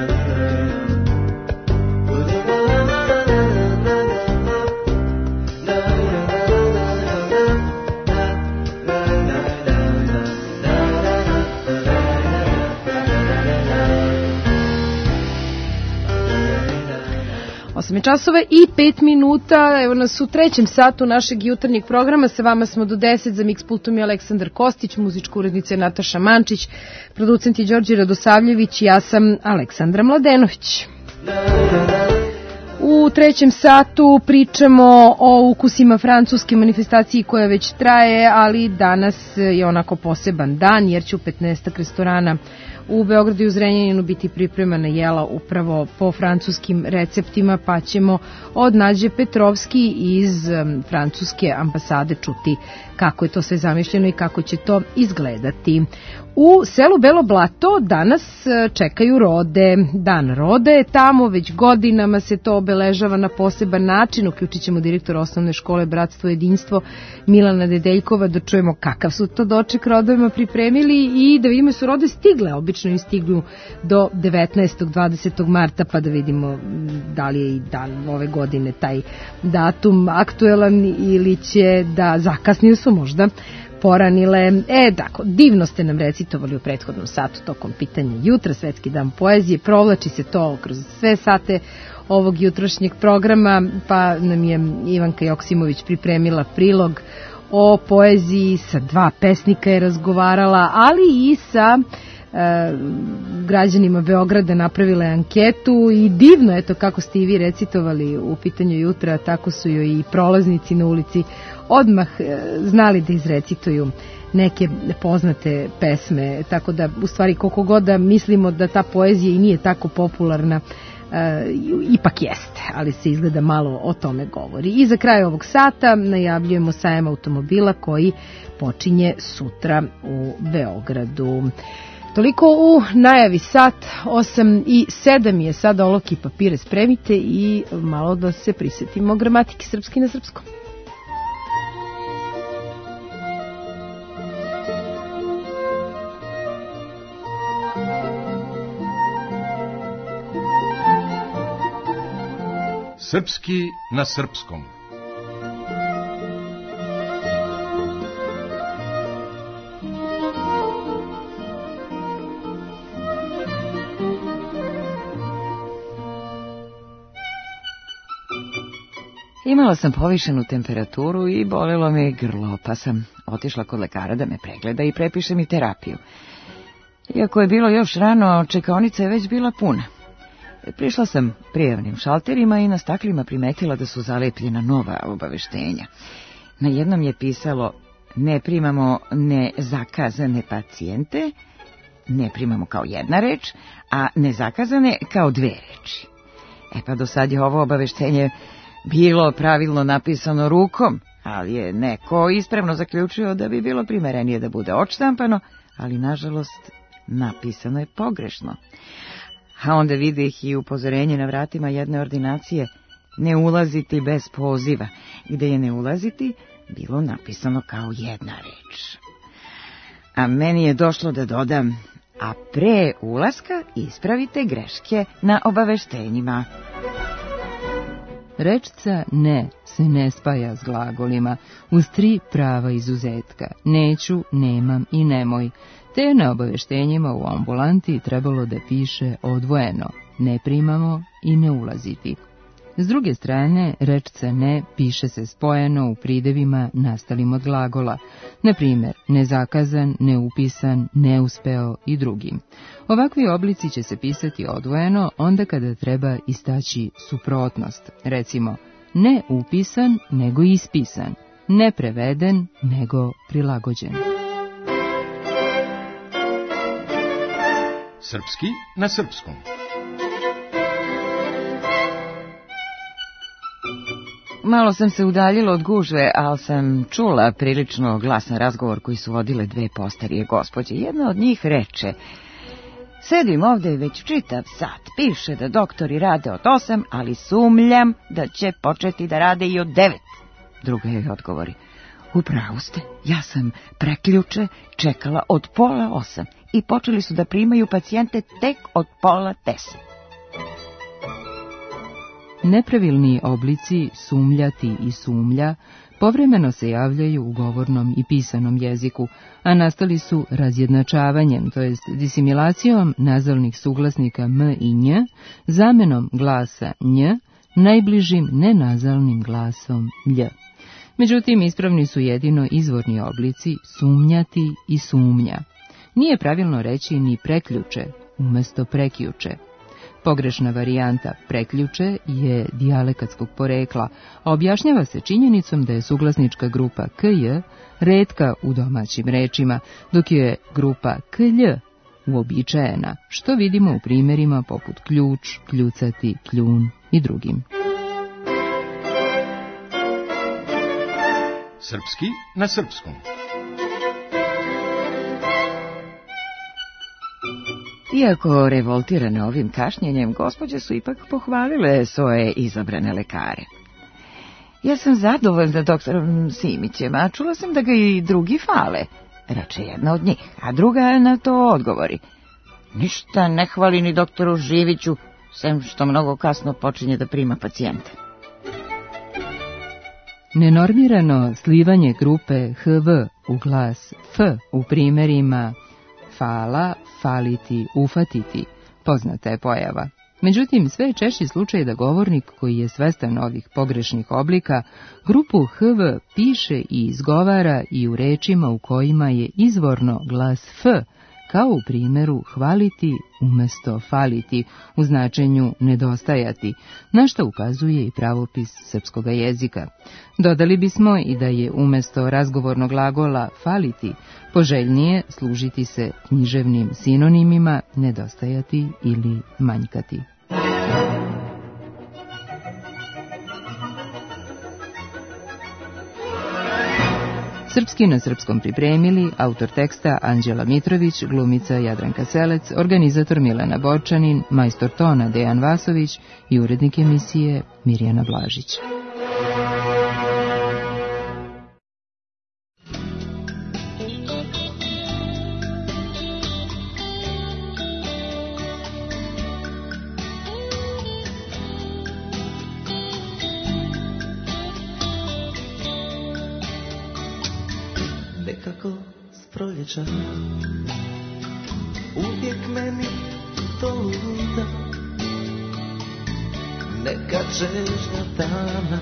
La osam je časova i pet minuta, evo nas u trećem satu našeg jutarnjeg programa, sa vama smo do deset, za Mixpultom je Aleksandar Kostić, muzička urednica je Nataša Mančić, producent je Đorđe Radosavljević, ja sam Aleksandra Mladenović. U trećem satu pričamo o ukusima francuske manifestaciji koja već traje, ali danas je onako poseban dan jer će u petnaestak restorana u Beogradu i u Zrenjaninu biti pripremana jela upravo po francuskim receptima, pa ćemo od Nađe Petrovski iz um, francuske ambasade čuti kako je to sve zamišljeno i kako će to izgledati. U selu Belo Blato danas čekaju rode. Dan rode, tamo već godinama se to obeležava na poseban način. Uključit ćemo direktora osnovne škole Bratstvo jedinstvo Milana Dedeljkova da čujemo kakav su to doček rodovima pripremili i da vidimo su rode stigle. Obično i stignu do devetnaestog dvadesetog marta, pa da vidimo da li je i dan ove godine taj datum aktuelan ili će da zakasniju su možda poranile. E, tako, divno ste nam recitovali u prethodnom satu tokom pitanja jutra, Svetski dan poezije, provlači se to kroz sve sate ovog jutrošnjeg programa, pa nam je Ivanka Joksimović pripremila prilog o poeziji, sa dva pesnika je razgovarala, ali i sa e, građanima Beograda napravila je anketu i divno je to kako ste i vi recitovali u pitanju jutra, tako su joj i prolaznici na ulici odmah znali da izrecituju neke poznate pesme, tako da u stvari koliko god da mislimo da ta poezija i nije tako popularna, e, ipak jeste, ali se izgleda malo o tome govori. I za kraj ovog sata najavljujemo sajam automobila koji počinje sutra u Beogradu. Toliko u najavi sat, osam i sedam je sada, olovke i papire spremite i malo da se prisjetimo gramatike srpski na srpskom. Srpski na srpskom. Imala sam povišenu temperaturu i bolelo me grlo, pa sam otišla kod lekara da me pregleda i prepiše mi terapiju. Iako je bilo još rano, čekaonica je već bila puna. Prišla sam prijavnim šalterima i na staklima primetila da su zalepljena nova obaveštenja. Na jednom je pisalo: ne primamo nezakazane pacijente, ne primamo kao jedna reč, a nezakazane kao dve reči. E pa do sad je ovo obaveštenje bilo pravilno napisano rukom, ali je neko ispravno zaključio da bi bilo primerenije da bude odštampano, ali nažalost napisano je pogrešno. A onda vidih i upozorenje na vratima jedne ordinacije: ne ulaziti bez poziva, gde je ne ulaziti bilo napisano kao jedna reč. A meni je došlo da dodam: a pre ulaska ispravite greške na obaveštenjima. Rečca ne se ne spaja s glagolima, uz tri prava izuzetka: neću, nemam i nemoj. Te na obaveštenjima u ambulanti trebalo da piše odvojeno: ne primamo i ne ulaziti. S druge strane, rečca ne piše se spojeno u pridevima nastalim od glagola, na primjer nezakazan, neupisan, neuspeo i drugim. Ovakvi oblici će se pisati odvojeno onda kada treba istaći suprotnost, recimo ne upisan nego ispisan, ne preveden nego prilagođen. Srpski na srpskom. Malo sam se udaljila od gužve, ali sam čula prilično glasan razgovor koji su vodile dve postarije gospođe. Jedna od njih reče: sedim ovde već čitav sat, piše da doktori rade od osam, ali sumljam da će početi da rade i od devet. Druga joj odgovori: upravo ste, ja sam preključe čekala od pola osam i počeli su da primaju pacijente tek od pola deset. Nepravilni oblici sumljati i sumlja povremeno se javljaju u govornom i pisanom jeziku, a nastali su razjednačavanjem, to jest disimilacijom nazalnih suglasnika m i nj, zamenom glasa nj najbližim nenazalnim glasom lj. Međutim, ispravni su jedino izvorni oblici sumnjati i sumnja. Nije pravilno reći ni preključe umjesto prekjuče. Pogrešna varijanta preključe je dijalekatskog porekla, a objašnjava se činjenicom da je suglasnička grupa kj retka u domaćim rečima, dok je grupa klj uobičajena, što vidimo u primjerima poput ključ, kljucati, kljun i drugim. Srpski na srpskom. Iako revoltirane ovim kašnjenjem, gospođe su ipak pohvalile svoje izabrane lekare. Ja sam zadovoljna doktorom Simićem, a čula sam da ga i drugi fale. Reče jedna od njih, a druga na to odgovori. Ništa ne hvali ni doktoru Živiću, sem što mnogo kasno počinje da prima pacijente. Nenormirano slivanje grupe hv u glas f u primjerima fala, faliti, ufatiti, poznata je pojava. Međutim, sve je češći slučaj da govornik koji je svestan ovih pogrešnih oblika, grupu hv piše i izgovara i u rečima u kojima je izvorno glas f, kao u primjeru hvaliti umjesto faliti, u značenju nedostajati, na što ukazuje i pravopis srpskog jezika. Dodali bismo i da je umjesto razgovornog glagola faliti poželjnije služiti se književnim sinonimima nedostajati ili manjkati. Srpski na srpskom pripremili autor teksta Anđela Mitrović, glumica Jadranka Selec, organizator Milena Borčanin, majstor tona Dejan Vasović i urednik emisije Mirjana Blažić. Nekako s proljeća uvijek meni to luta, neka čežnja dana,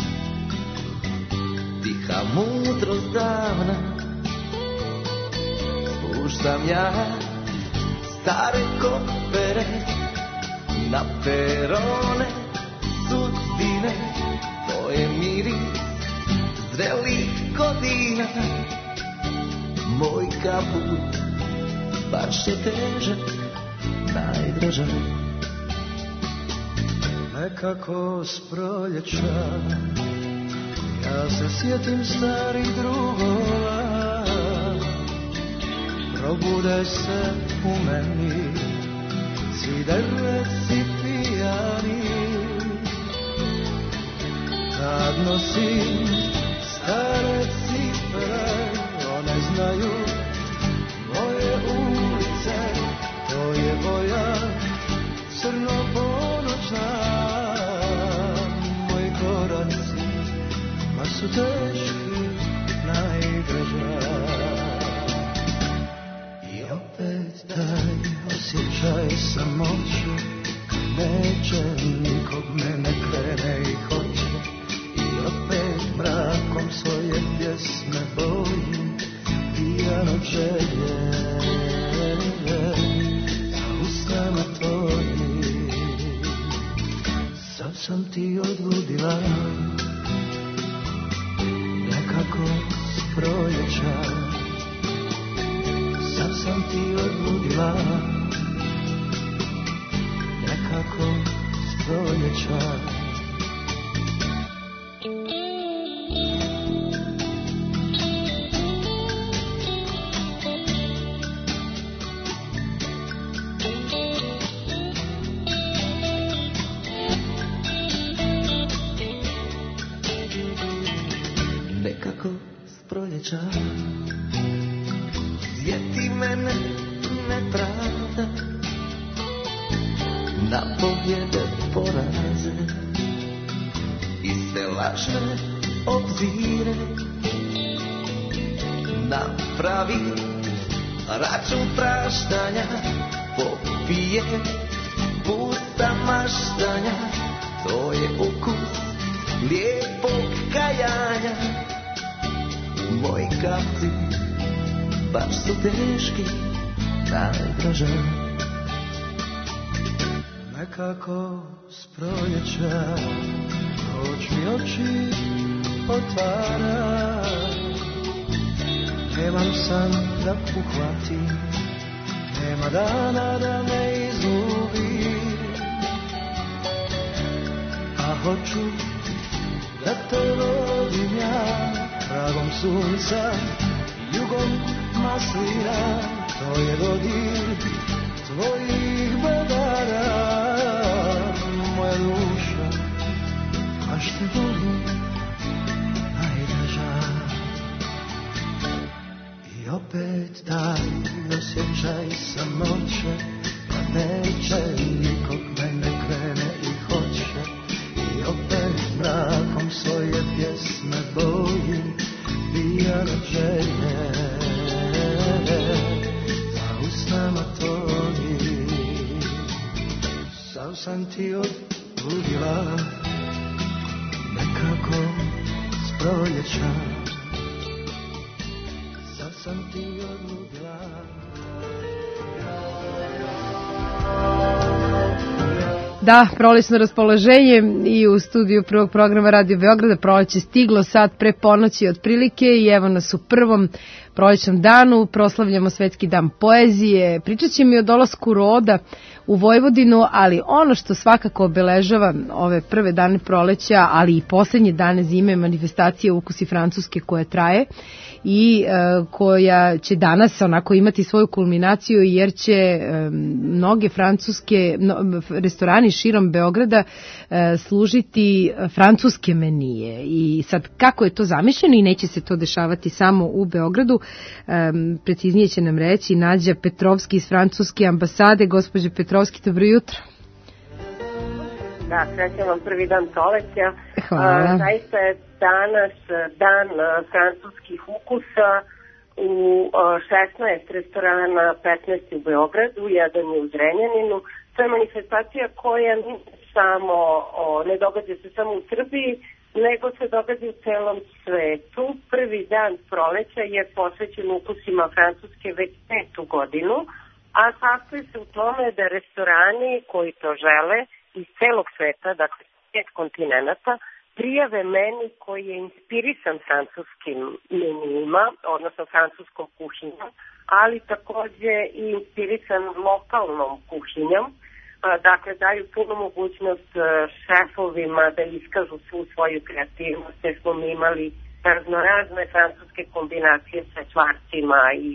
tiha mudrost davna. Spuštam ja stare kopere na perone sudbine, to je miris zrelih godina. Moj kaput baš je težak, najdražak. Nekako s proljeća ja se sjetim starih drugova, probude se u meni cidereci pijani. Tad nosim stare cipele, one znaju moje ulice, to je boja crno-ponoćna. Moji koraci baš su teški, najdraža. I opet taj osjećaj samoće, neće nikog mene krene i hoće. I opet mrakom svoje pjesme bojim, pijan od želje za usnama tvojim. Sad sam ti odludila, nekako s proljeća. Sad sam ti odludila, nekako s proljeća. Nekako s proljeća sjeti mene nepravda, na pobjede poraze i sve lažne obzire. Napravi račun praštanja, popije pusta maštanja, to je ukus lijepog kajanja. Moji kapci baš su teški, najdraža. Nekako s proljeća oči oči otvara. Nemam san da uhvatim, nema dana da me izgubi. A hoću da te vodim ja, tragom sunca, jugom maslina. To je dodir tvojih bedara, moja duša, baš te volim, najdraža. I opet taj osjećaj samoće, kad neće nikog mene krene i hoće. I opet mrakom svoje pjesme bojim, pijana želje, za usnama tvoji. Sam sam ti odludila, nekako s proljeća. Sam sam ti odludila. Da, prolećno raspoloženje i u studiju prvog programa Radio Beograda proleće stiglo sad pre ponoći otprilike i evo nas u prvom prolećnom danu, proslavljamo Svetski dan poezije, pričat će mi o dolasku roda u Vojvodinu, ali ono što svakako obeležava ove prve dane proleća, ali i poslednje dane zime, manifestacija Ukusi Francuske koja traje i e, koja će danas onako imati svoju kulminaciju jer će e, mnoge francuske no, restorani širom Beograda e, služiti francuske menije i sad kako je to zamišljeno i neće se to dešavati samo u Beogradu, e, preciznije će nam reći Nađa Petrovski iz francuske ambasade. Gospođo Petrovski, dobro jutro. Da, srećam vam prvi dan proleća. Hvala. A, zaista je danas dan a, francuskih ukusa u a, šesnaest restorana, petnaest u Beogradu, jedan je u Zrenjaninu. To je manifestacija koja samo, o, ne događa se samo u Srbiji, nego se događa u celom svetu. Prvi dan proleća je posvećen ukusima Francuske već petu godinu, a sastoji se u tome da restorani koji to žele iz celog sveta, dakle pet kontinenata, prijave meni koji je inspirisan francuskim menijima, odnosno francuskom kuhinjom, ali takođe i inspirisan lokalnom kuhinjom. Dakle, daju punu mogućnost šefovima da iskažu svu svoju kreativnost, jer smo mi imali raznorazne francuske kombinacije sa čvarcima i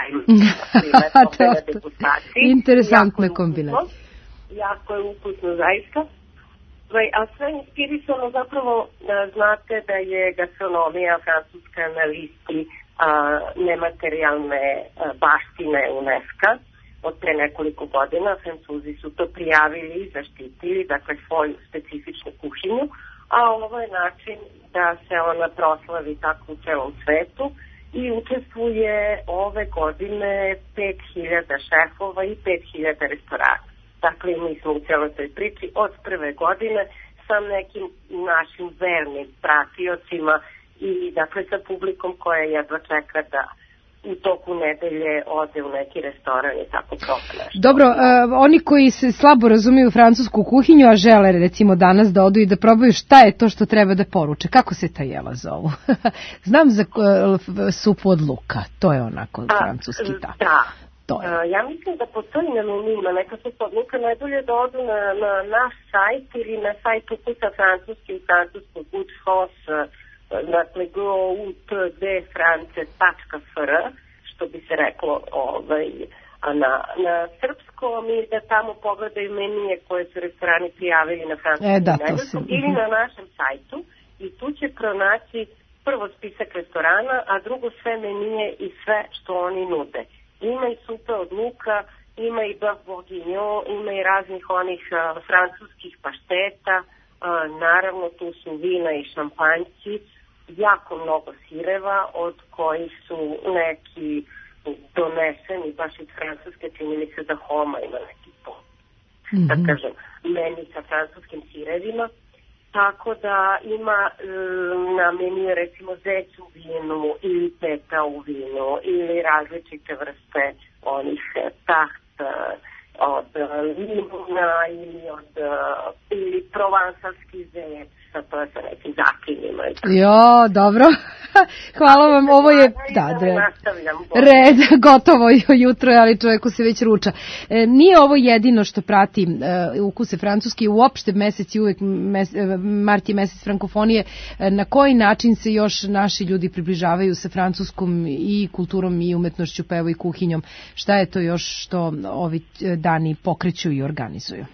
degustacije. Interesantne kombinacije. Jako je ukusno zaista. A sve inspirisano zapravo znate da je gastronomija francuska na listi a, nematerijalne a, baštine UNESCO od pre nekoliko godina. Francuzi su to prijavili i zaštitili, dakle svoju specifičnu kuhinju, a ovo je način da se ona proslavi tako u celom svetu i učestvuje ove godine pet hiljada šefova i pet hiljada restorana. Dakle, mi smo u celoj toj priči od prve godine sa nekim našim vernim pratiocima i dakle sa publikom koja jedva čeka da u toku nedelje ode u neki restoran i tako proba nešto. Dobro, uh, oni koji se slabo razumiju francusku kuhinju, a žele recimo danas da odu i da probaju šta je to što treba da poruče, kako se ta jela zovu? Znam za uh, supu od luka, to je onako a, francuski tako. Da. Uh, ja mislim da postoji na menima neka supa od luka, najbolje da odu na, na naš sajt ili na sajt Ukusa Francuski u francusku Good Sauce, dakle goutdfrance tačka fr, što bi se reklo ovaj, a na, na srpskom i da tamo pogledaju menije koje su restorani prijavili na francuskom e, da, ili na našem sajtu i tu će pronaći prvo spisak restorana, a drugo sve menije i sve što oni nude. Ima i supe od luka, ima i bœuf bourguignon, ima i raznih onih uh, francuskih pašteta, uh, naravno tu su vina i šampanjci, jako mnogo sireva od kojih su neki doneseni baš iz Francuske, čini mi se da Homa ima neki po. Mm-hmm. Da kažem, menica francuskim sirevima, tako da ima e, na meniju recimo zec u vinu ili peta u vinu ili različite vrste onih taht od limuna ili od ili provansalski zec sa to sa nekim zaklinima. Jo, dobro. Hvala vam, ovo je da, da, red, gotovo jutro, ali čovjeku se već ruča. E, nije ovo jedino što prati e, ukuse francuski, uopšte mesec i uvek mes, mart je mesec frankofonije. E, na koji način se još naši ljudi približavaju sa francuskom i kulturom i umetnošću, pa evo i kuhinjom? Šta je to još što ovi dani pokreću i organizuju?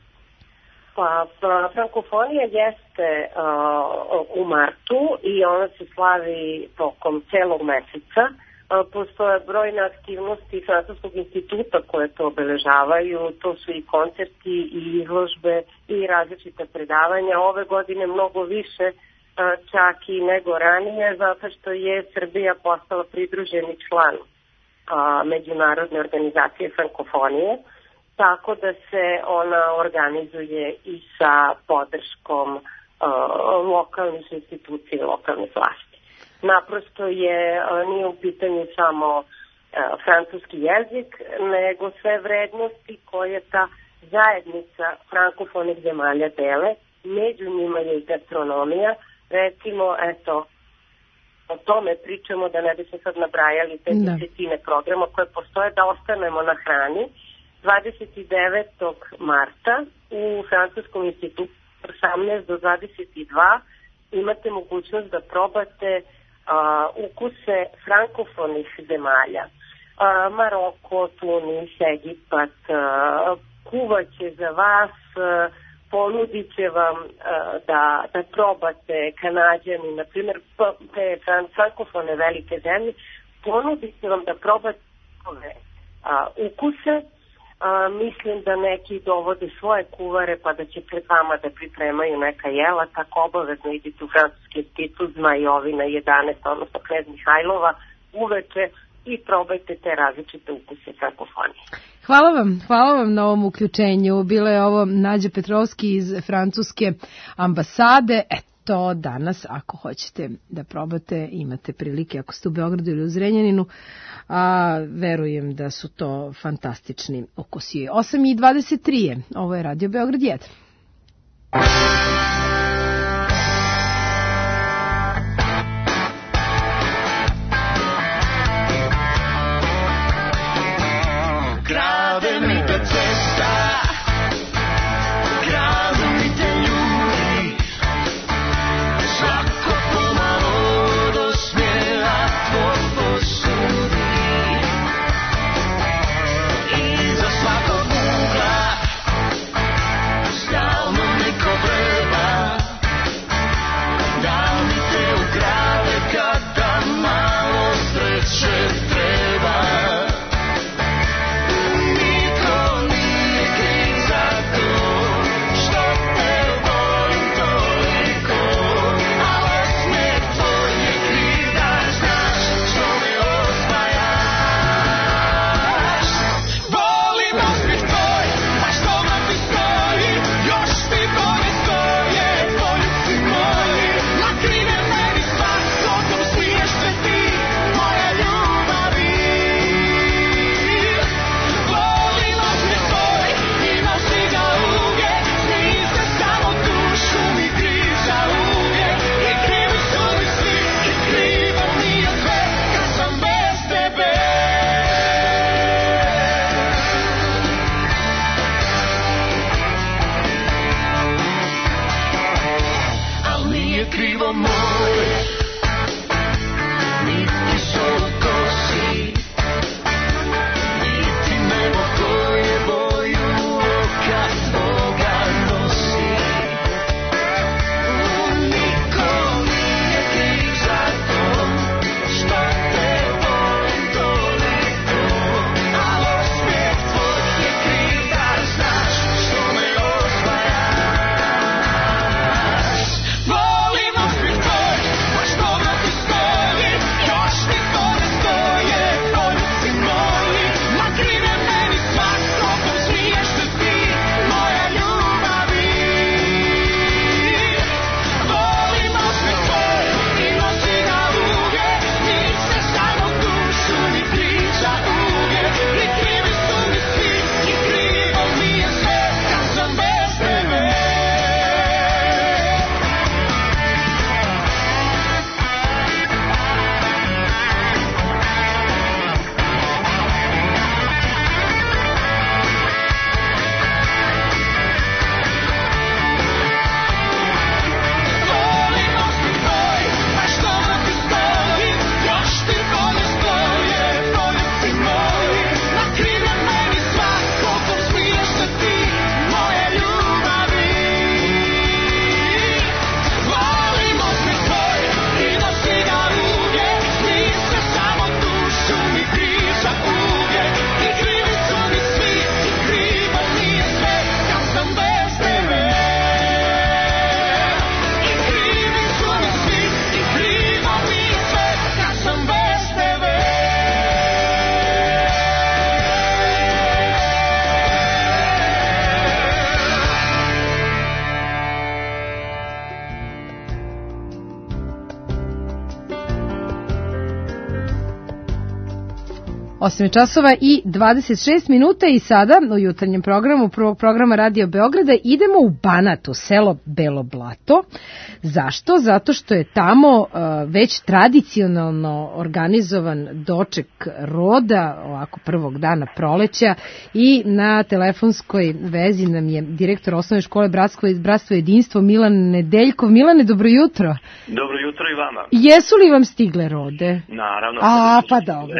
Pa, frankofonija jeste uh, u martu i ona se slavi tokom celog meseca. Uh, postoje brojne aktivnosti Francuskog instituta koje to obeležavaju. To su i koncerti i izložbe i različite predavanja. Ove godine mnogo više uh, čak i nego ranije, zato što je Srbija postala pridruženi član uh, Međunarodne organizacije frankofonije. Tako da se ona organizuje i sa podrškom uh, lokalnih institucija i lokalnih vlasti. Naprosto je, uh, nije u pitanju samo uh, francuski jezik, nego sve vrednosti koje ta zajednica frankofonih zemalja dele. Među njima je i gastronomija. Recimo, eto, o tome pričamo, da ne bi se sad nabrajali te desetine programa koje postoje, da ostanemo na hrani. dvadeset devetog marta u Francuskom institutu osamnaest do dvadeset dva imate mogućnost da probate a, ukuse frankofonih zemalja. A, Maroko, Tunis, Egipat, a, kuvaće za vas, a, ponudit će vam a, da, da probate Kanađani, na primjer, te frankofone velike zemlje, ponudit će vam da probate ove a, ukuse. Uh, mislim da neki dovode svoje kuvare pa da će pred vama da pripremaju neka jela, tako obavezno idite u Francuski institut Zmajovina jedanaest, odnosno Knez Mihajlova uveče i probajte te različite ukuse frankofonije. Hvala vam, hvala vam na ovom uključenju. Bila je ovo Nađa Petrovski iz francuske ambasade. Eto, danas, ako hoćete da probate, imate prilike ako ste u Beogradu ili u Zrenjaninu, a verujem da su to fantastični ukusi. osam i dvadeset tri je, ovo je Radio Beograd jedan. Grade mi te cesta, gradu mi te ljudi, svako pomalo do smjela tvoj posudi. I za svakog ugla stalno neko vrlo osam časova i dvadeset šest minuta i sada u jutarnjem programu prvog programa Radio Beograda idemo u Banat, u selo Belo Blato. Zašto? Zato što je tamo uh, već tradicionalno organizovan doček roda, ovako prvog dana proleća, i na telefonskoj vezi nam je direktor osnovne škole Bratstvo, Bratstvo jedinstvo Milan Nedeljkov. Milane, dobro jutro. Dobro jutro i vama. Jesu li vam stigle rode? Naravno. A, pa dobro.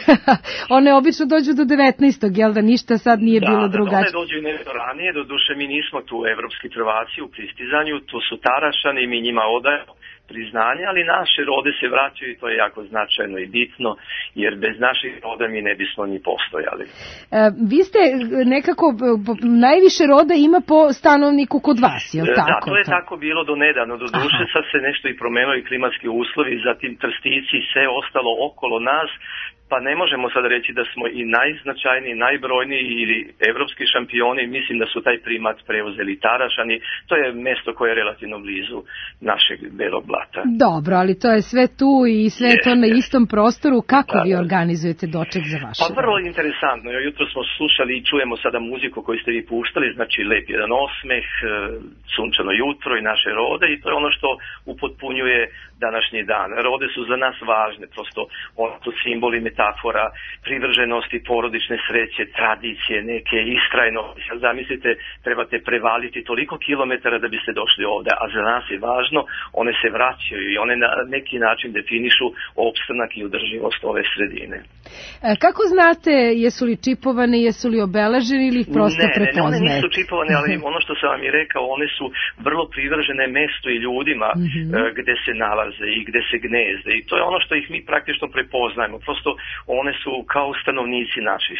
One obično dođu do devetnaestog, jel da ništa sad nije da, bilo da, drugačije? Da, one dođu i nešto ranije, do duše mi nismo tu evropski prvaci u pristizanju, tu su Tarašani, mi njima odajemo priznanje, ali naše rode se vraćaju i to je jako značajno i bitno, jer bez naših roda mi ne bismo ni postojali. E, vi ste nekako, najviše roda ima po stanovniku kod vas, je li tako? Da, to je tako bilo do nedavno, do duše sad se nešto i promenilo i klimatski uslovi, zatim Trstici i sve ostalo okolo nas, pa ne možemo sad reći da smo i najznačajniji, najbrojniji ili evropski šampioni, mislim da su taj primat preuzeli Tarašani, to je mesto koje je relativno blizu našeg Belog Blata. Dobro, ali to je sve tu i sve je to na istom prostoru, kako da, vi organizujete doček za vaše? Pa vrlo interesantno, jutro smo slušali i čujemo sada muziku koju ste vi puštali, znači lep jedan osmeh, sunčano jutro i naše rode i to je ono što upotpunjuje današnji dan. Rode su za nas važne, prosto ono su simboli, metafora, privrženosti, porodične sreće, tradicije, neke istrajnosti. Zamislite, trebate prevaliti toliko kilometara da biste došli ovde, a za nas je važno, one se vraćaju i one na neki način definišu opstanak i održivost ove sredine. E, kako znate, jesu li čipovane, jesu li obeležene ili ih prosto ne, prepoznajete? Ne, one nisu čipovane, ali ono što sam vam i rekao, one su vrlo privržene mestu i ljudima mm-hmm. gde se nalaze i gde se gnezde i to je ono što ih mi praktično prepoznajemo. Prosto one su kao stanovnici naši.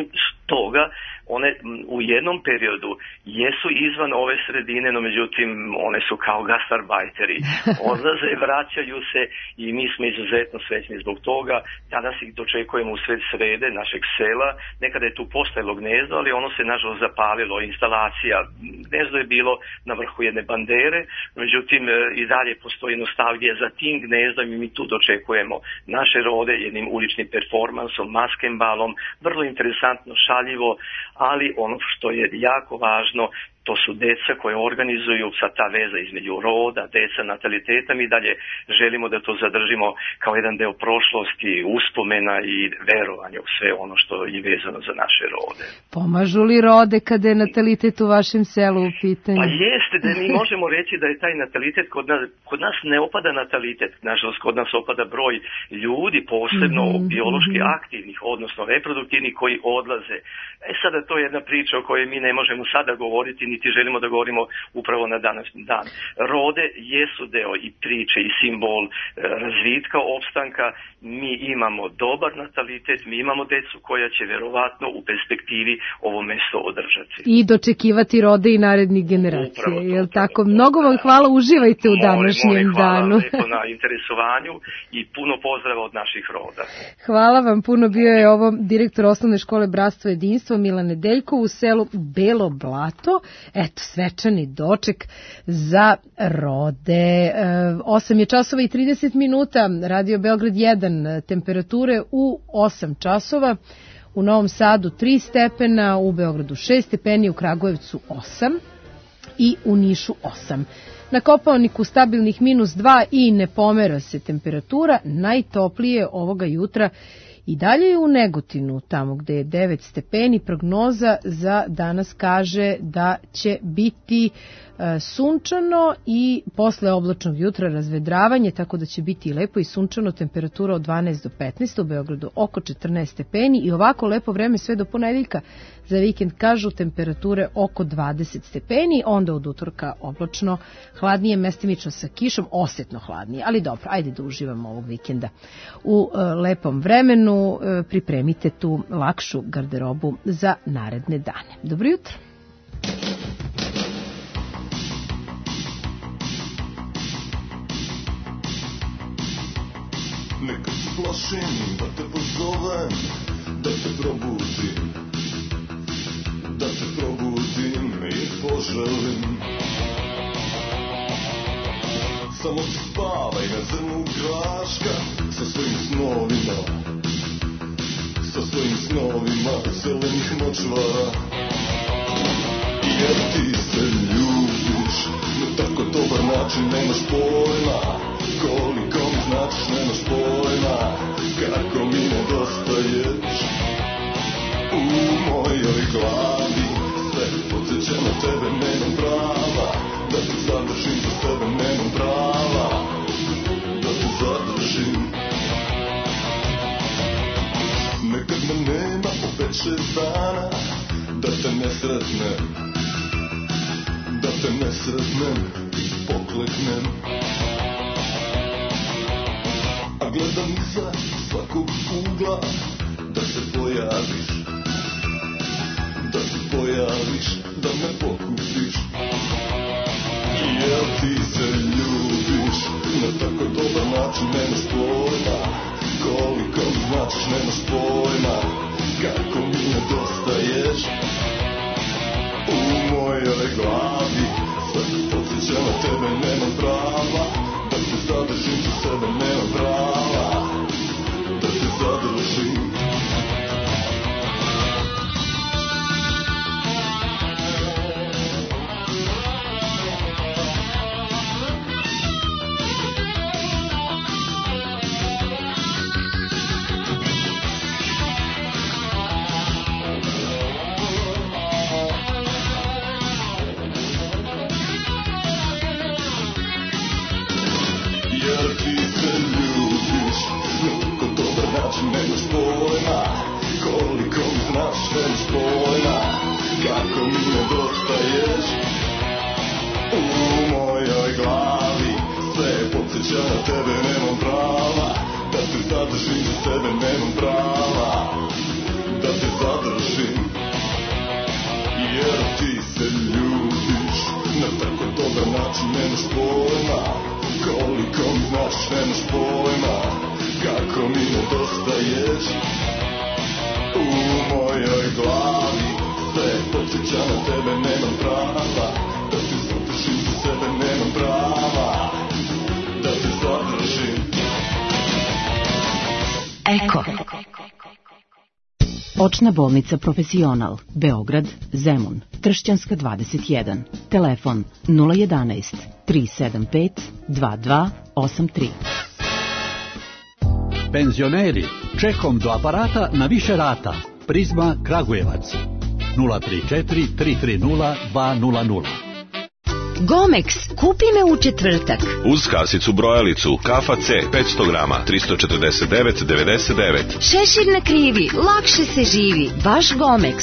Stoga one u jednom periodu jesu izvan ove sredine, no međutim one su kao gastarbajteri. Odlaze, vraćaju se i mi smo izuzetno srećni zbog toga. Danas ih dočekujemo u sred srede našeg sela. Nekada je tu postojalo gnezdo, ali ono se nažalost zapalilo, instalacija. Gnezdo je bilo na vrhu jedne bandere, međutim i dalje postoji nostalgija za tim gnezdom i mi tu dočekujemo naše rode jednim uličnim performansom, maskembalom, vrlo interesantno, šaljivo, ali ono što je jako važno, to su deca koje organizuju sa ta veza između roda, deca, nataliteta. Mi dalje želimo da to zadržimo kao jedan deo prošlosti, uspomena i verovanja u sve ono što je vezano za naše rode. Pomažu li rode kada je natalitet u vašem selu u pitanju? Pa jeste, da mi možemo reći da je taj natalitet kod nas, kod nas ne opada natalitet, nažalost kod nas opada broj ljudi, posebno mm-hmm. biološki aktivnih, odnosno reproduktivnih koji odlaze. E sada to je jedna priča o kojoj mi ne možemo sada govoriti, niti želimo da govorimo upravo na današnji dan. Rode jesu deo i priče i simbol e, razvitka, opstanka. Mi imamo dobar natalitet, mi imamo decu koja će verovatno u perspektivi ovo mesto održati. I dočekivati rode i narednih generacija. Jel tako? Mnogo vam hvala, uživajte u današnjem molim, hvala danu. Hvala lepo na interesovanju i puno pozdrava od naših roda. Hvala vam puno, bio je ovo direktor osnovne škole Bratstvo jedinstvo Milan Nedeljkov u selu Belo Blato. Eto, svečani doček za rode. osam je časova i trideset minuta, Radio Beograd jedan, temperature u osam časova, u Novom Sadu tri stepena, u Beogradu šest stepeni, u Kragujevcu osam i u Nišu osam. Na Kopaoniku stabilnih minus dva i ne pomera se temperatura, najtoplije ovoga jutra i dalje je u Negotinu, tamo gde je devet stepeni. Prognoza za danas kaže da će biti e, sunčano i posle oblačnog jutra razvedravanje, tako da će biti lepo i sunčano, temperatura od dvanaest do petnaest, u Beogradu oko četrnaest stepeni i ovako lepo vreme sve do ponedeljka. Za vikend kažu temperature oko dvadeset stepeni, onda od utorka oblačno, hladnije, mestimično sa kišom, osetno hladnije, ali dobro, ajde da uživamo ovog vikenda u e, lepom vremenu, e, pripremite tu lakšu garderobu za naredne dane. Dobro jutro! Nekad se plašim da te pozovem, da te probudim, da te probudim i poželim. Samo spavaj na zrnu graška sa svojim snovima, sa sa svojim snovima zelenih močvara. Jer ti se ljubiš na tako dobar način, nemaš pojma koliko mi značiš, nemaš pojma kako mi nedostaješ. U mojoj glavi sve podsjeća na tebe, nemam prava da te zadržim za sebe, nemam prava da te zadržim. Nekad me nema po pet šest dana da te ne sretnem, da te ne sretnem i pokleknem. A gledam iza svakog ugla da se pojaviš, da se pojaviš, da me pokupiš. Jel ti se ljubiš na tako dobar način, nemaš pojma koliko mi značiš, nemaš pojma kako mi nedostaješ. U mojoj glavi sve podsjeća na tebe, nemam prava da te zadržim za sebe, nemam prava da te zadržim. Nemaš pojma koliko mi znaš, nemaš pojma kako mi nedostaješ. U mojoj glavi sve podsjeća na tebe, nemam prava da te zadržim za sebe, nemam prava da te zadržim. Jer ti se ljubiš na tako dobar način, nemaš pojma koliko mi znaš, nemaš pojma kako mi nedostaješ. U mojoj glavi sve podsjeća na tebe, nemam prava da te zadržim za sebe, nemam prava da te zadržim. Eko. Očna bolnica Profesional, Beograd, Zemun, Tršćanska dvadeset jedan. Telefon nula jedanaest tri sedam pet dva dva osam tri. Penzioneri, čekom do aparata na više rata. Prizma Kragujevac nula tri četiri tri tri nula dva nula nula. Gomex, kupi me u četvrtak. Uz kasicu brojalicu, kafa C, petsto grama, tristo četrdeset devet devedeset devet. Šešir na krivi, lakše se živi, baš Gomex.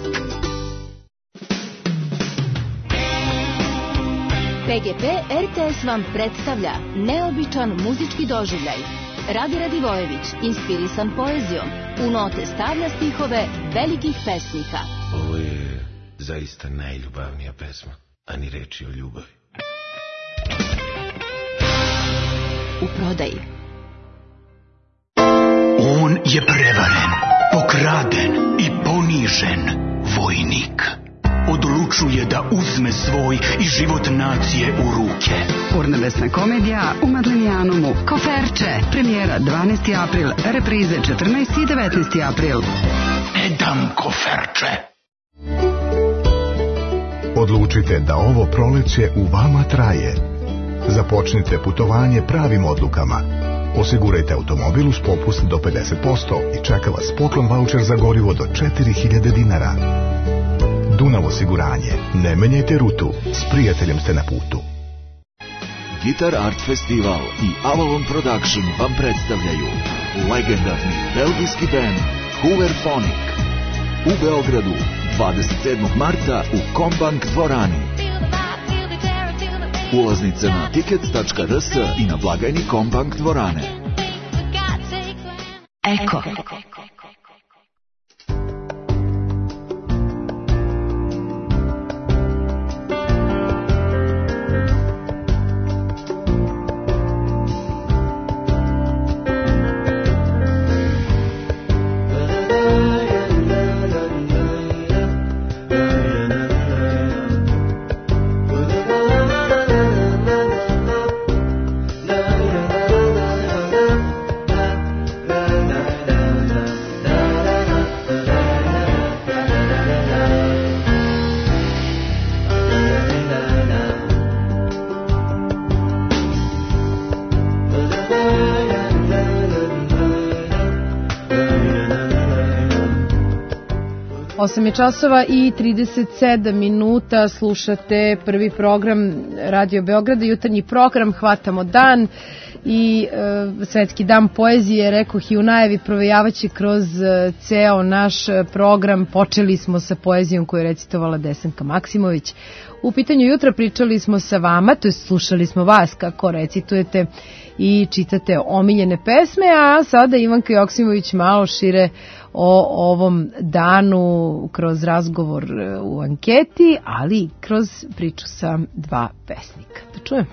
P G P R T S vam predstavlja neobičan muzički doživljaj. Radi Radivojević, inspirisan poezijom, u note stavlja stihove velikih pesnika. Ovo je zaista najljubavnija pesma, a ni reči o ljubavi. U prodaji. On je prevaren, pokraden i ponižen vojnik. Odlučuje da uzme svoj i život nacije u ruke. Urnebesna komedija u Madlenjanomu. Koferče. Premijera dvanaesti april. Reprize četrnaesti i devetnaesti april. Ne dam koferče. Odlučite da ovo proleće u vama traje. Započnite putovanje pravim odlukama. Osigurajte automobil uz popust do pedeset posto i čeka vas poklon vaučer za gorivo do četiri hiljade dinara. Dunav osiguranje. Ne menjajte rutu. S prijateljem ste na putu. Guitar Art Festival i Avalon Production vam predstavljaju legendarni belgijski band Hooverphonic u Beogradu dvadeset sedmog marta u Kombank dvorani. Ulaznice na tickets tačka r s i na blagajni Kombank dvorane. Eko. osam je časova i trideset sedam minuta, slušate prvi program Radio Beograda, jutarnji program Hvatamo dan i e, Svetski dan poezije, rekoh i u najavi, provejavaće kroz e, ceo naš program. Počeli smo sa poezijom koju je recitovala Desanka Maksimović. U pitanju jutra pričali smo sa vama, to je slušali smo vas kako recitujete i čitate omiljene pesme, a sada Ivanka Joksimović malo šire o ovom danu kroz razgovor u anketi, ali kroz priču sa dva pesnika. Da čujem.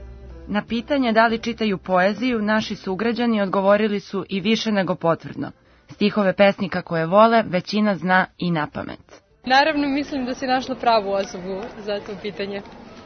Na pitanje da li čitaju poeziju, naši sugrađani odgovorili su i više nego potvrdno. Stihove pesnika koje vole većina zna i napamet. Naravno, mislim da si našla pravu osobu za to pitanje.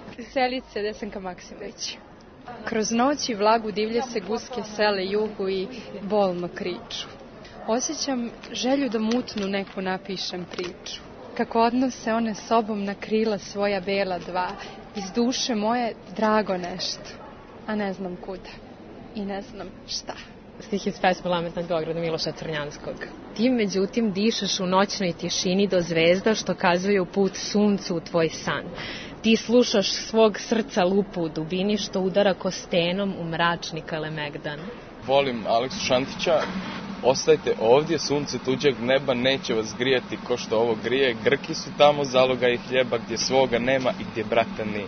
Selice Desanka Maksimović. Kroz noć i vlagu divlje se guske sele jugu i bolno kriču. Osjećam želju da mutnu neku napišem priču. Kako odnose one sobom na krila svoja bela dva. Iz duše moje drago nešto, a ne znam kuda i ne znam šta. Stih iz pesme Lament nad Beogradom Miloša Crnjanskog. Ti međutim dišeš u noćnoj tišini do zvezda što kazuju put suncu u tvoj san. Ti slušaš svog srca lupu u dubini što udara kostenom u mračni Kalemegdan. Volim Aleksu Šantića. Ostajte ovdje, sunce tuđeg neba neće vas grijati ko što ovo grije. Grki su tamo zaloga i hljeba gdje svoga nema i gdje brata ni.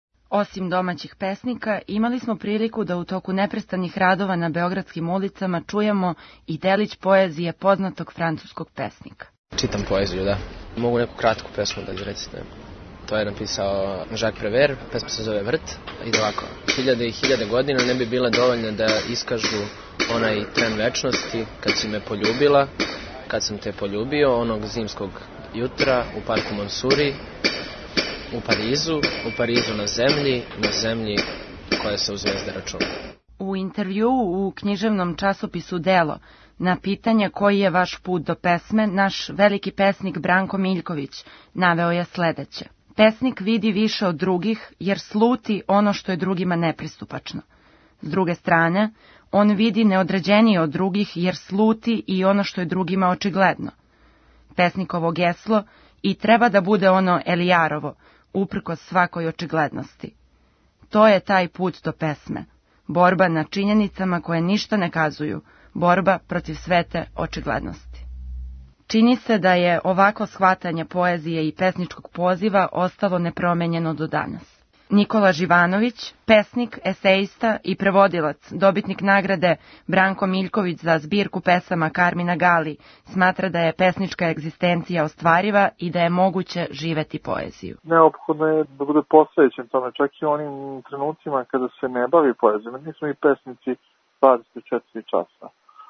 Osim domaćih pesnika, imali smo priliku da u toku neprestanih radova na beogradskim ulicama čujemo i delić poezije poznatog francuskog pesnika. Čitam poeziju, da. Mogu neku kratku pesmu da izrecitujem. To je napisao Jacques Prévert, pesma se zove Vrt. Ide ovako. Hiljade i hiljade godina ne bi bile dovoljne da iskažu onaj tren večnosti kad si me poljubila, kad sam te poljubio, onog zimskog jutra u parku Monsuri, u Parizu, u Parizu na zemlji, na zemlji koja se u zvezde računa. U intervju u književnom časopisu Delo, na pitanje koji je vaš put do pesme, naš veliki pesnik Branko Miljković naveo je sledeće. Pesnik vidi više od drugih jer sluti ono što je drugima nepristupačno. S druge strane, on vidi neodređenije od drugih jer sluti i ono što je drugima očigledno. Pesnikovo geslo i treba da bude ono Elijarovo, uprkos svakoj očiglednosti. To je taj put do pesme. Borba na činjenicama koje ništa ne kazuju, borba protiv svete očiglednosti. Čini se da je ovako shvatanje poezije i pesničkog poziva ostalo nepromenjeno do danas. Nikola Živanović, pesnik, eseista i prevodilac, dobitnik nagrade Branko Miljković za zbirku pesama Karmina Gali, smatra da je pesnička egzistencija ostvariva i da je moguće živeti poeziju. Neophodno je da bude posvećen tome, čak i onim trenucima kada se ne bavi poezijom. Nismo i pesnici dvadeset četiri časa.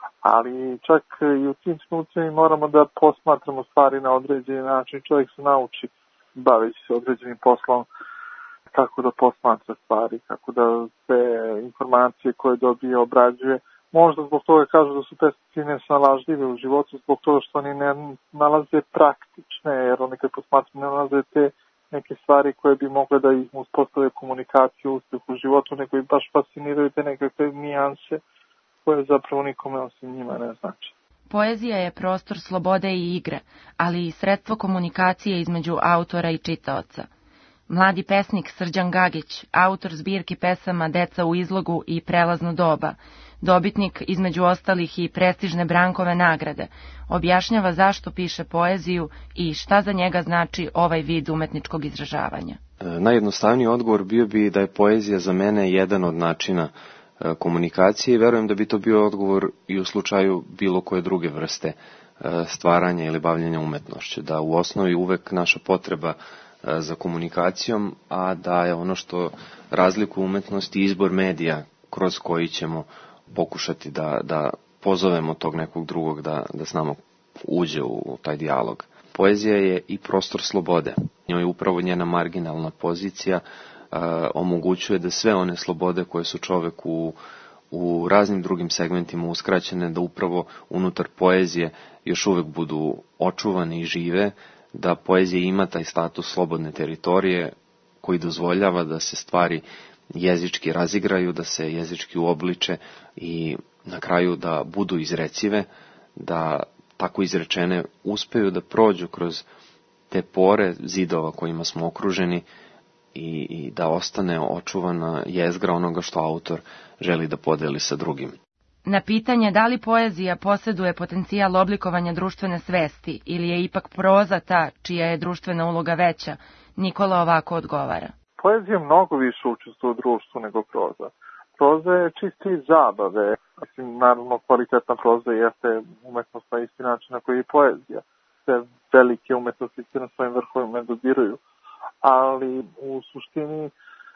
Ali čak i u tim trenucima moramo da posmatramo stvari na određeni način. Čovjek se nauči baveći se određenim poslom kako da posmatra stvari, kako da te informacije koje dobije obrađuje. Možda zbog toga kažu da su pesnici nesnalažljivi u životu, zbog toga što oni ne nalaze praktične, jer oni kad posmatruju ne nalaze te neke stvari koje bi mogle da ih uspostave komunikaciju, uspeh u životu, nego i baš fasciniraju te nekakve nijanse koje zapravo nikome osim njima ne znači. Poezija je prostor slobode i igre, ali i sredstvo komunikacije između autora i čitaoca. Mladi pesnik Srđan Gagić, autor zbirki pesama Deca u izlogu i Prelazno doba, dobitnik između ostalih i prestižne Brankove nagrade, objašnjava zašto piše poeziju i šta za njega znači ovaj vid umetničkog izražavanja. Najjednostavniji odgovor bio bi da je poezija za mene jedan od načina komunikacije i verujem da bi to bio odgovor i u slučaju bilo koje druge vrste stvaranja ili bavljenja umetnošću, da u osnovi uvek naša potreba za komunikacijom, a da je ono što razlikuje umetnost i izbor medija kroz koji ćemo pokušati da, da pozovemo tog nekog drugog da, da s nama uđe u taj dijalog. Poezija je i prostor slobode. Njoj je upravo njena marginalna pozicija omogućuje da sve one slobode koje su čoveku u raznim drugim segmentima uskraćene, da upravo unutar poezije još uvek budu očuvane i žive, da poezija ima taj status slobodne teritorije koji dozvoljava da se stvari jezički razigraju, da se jezički uobliče i na kraju da budu izrecive, da tako izrečene, uspeju da prođu kroz te pore zidova kojima smo okruženi i, i da ostane očuvana jezgra onoga što autor želi da podeli sa drugim. Na pitanje da li poezija posjeduje potencijal oblikovanja društvene svesti ili je ipak proza ta čija je društvena uloga veća, Nikola ovako odgovara. Poezija mnogo više učestvuje u društvu nego proza. Proza je čisti zabave. Mislim, naravno, kvalitetna proza jeste umetnost na isti način na koji je poezija. Sve velike umetnosti se na svojim vrhovima dodiruju. Ali u suštini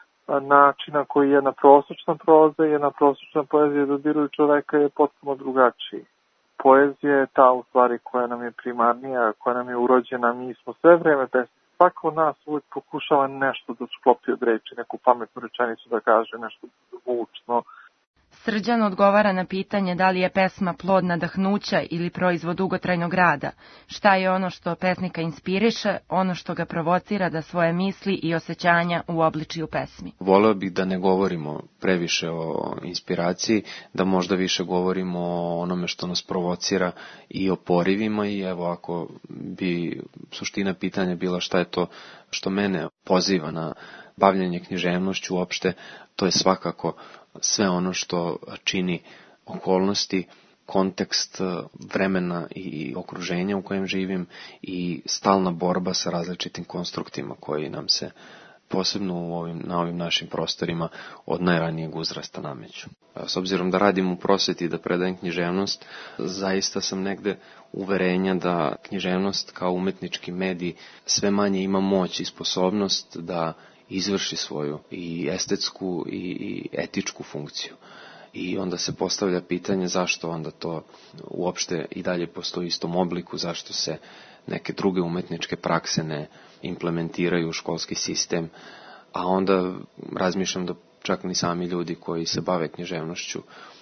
načina koji je jedna prosječna proza i jedna prosječna poezija dodiruju čoveka je potpuno drugačiji. Poezija je ta u stvari koja nam je primarnija, koja nam je urođena. Mi smo sve vreme pesnici. Svako od nas uvijek pokušava nešto da sklopi od reči, neku pametnu rečenicu da kaže, nešto zvučno. Srđan odgovara na pitanje da li je pesma plod nadahnuća ili proizvod dugotrajnog rada. Šta je ono što pesnika inspiriše, ono što ga provocira da svoje misli i osjećanja uobliči u pesmi. Voleo bih da ne govorimo previše o inspiraciji, da možda više govorimo o onome što nas provocira i o porivima i evo ako bi suština pitanja bila šta je to što mene poziva na bavljanje književnošću uopšte, to je svakako sve ono što čini okolnosti, kontekst vremena i okruženja u kojem živim i stalna borba sa različitim konstruktima koji nam se posebno u ovim, na ovim našim prostorima od najranijeg uzrasta nameću. S obzirom da radim u prosveti i da predajem književnost, zaista sam negde uverenja da književnost kao umetnički medij sve manje ima moć i sposobnost da izvrši svoju i estetsku i, i etičku funkciju. I onda se postavlja pitanje zašto onda to uopšte i dalje postoji u istom obliku, zašto se neke druge umetničke prakse ne implementiraju u školski sistem, a onda razmišljam da čak ni sami ljudi koji se bave književnošću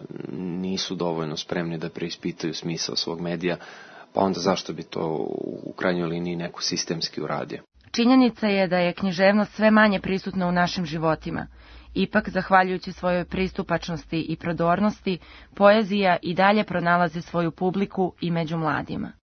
nisu dovoljno spremni da preispitaju smisao svog medija, pa onda zašto bi to u krajnjoj liniji neko sistemski uradio. Činjenica je da je književnost sve manje prisutna u našim životima. Ipak, zahvaljujući svojoj pristupačnosti i prodornosti, poezija i dalje pronalazi svoju publiku i među mladima.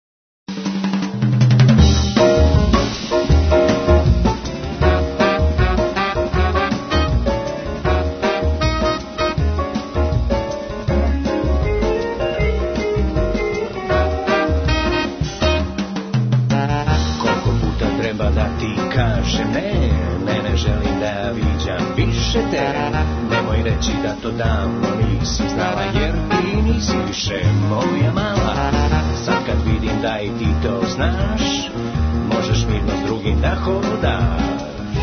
Ne, ne, ne želim da viđam više te. Nemoj reći da to davno nisi znala, jer ti nisi više moja mala. Sad kad vidim da i ti to znaš, možeš mirno s drugim da hodaš.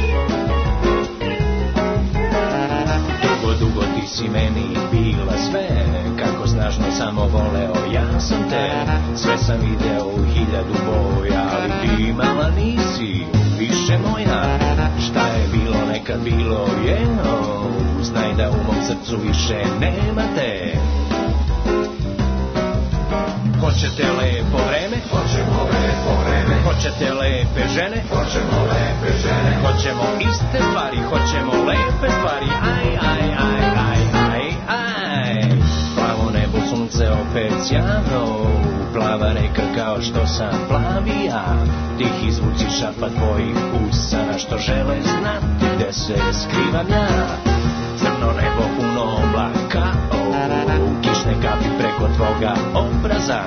Dugo, dugo ti si meni bila sve, kako snažno samo voleo ja sam te. Sve sam video u hiljadu boja, ali ti mala nisi više moja. Šta je bilo nekad bilo je, oh, znaj da u mom srcu više nema te. Hoćete lepo vreme? Hoćemo lepo vreme. Hoćete lepe žene? Hoćemo lepe žene. Hoćemo iste stvari, hoćemo lepe stvari. Aj, aj, aj, aj, aj, aj. Plavo nebo, sunce opet sjavno, plava reka kao što sam plavi ja. Tihi zvuci šapa tvojih usana što žele znati gde se skrivam ja. Crno nebo puno oblaka, oh, kišne kapi preko tvoga obraza.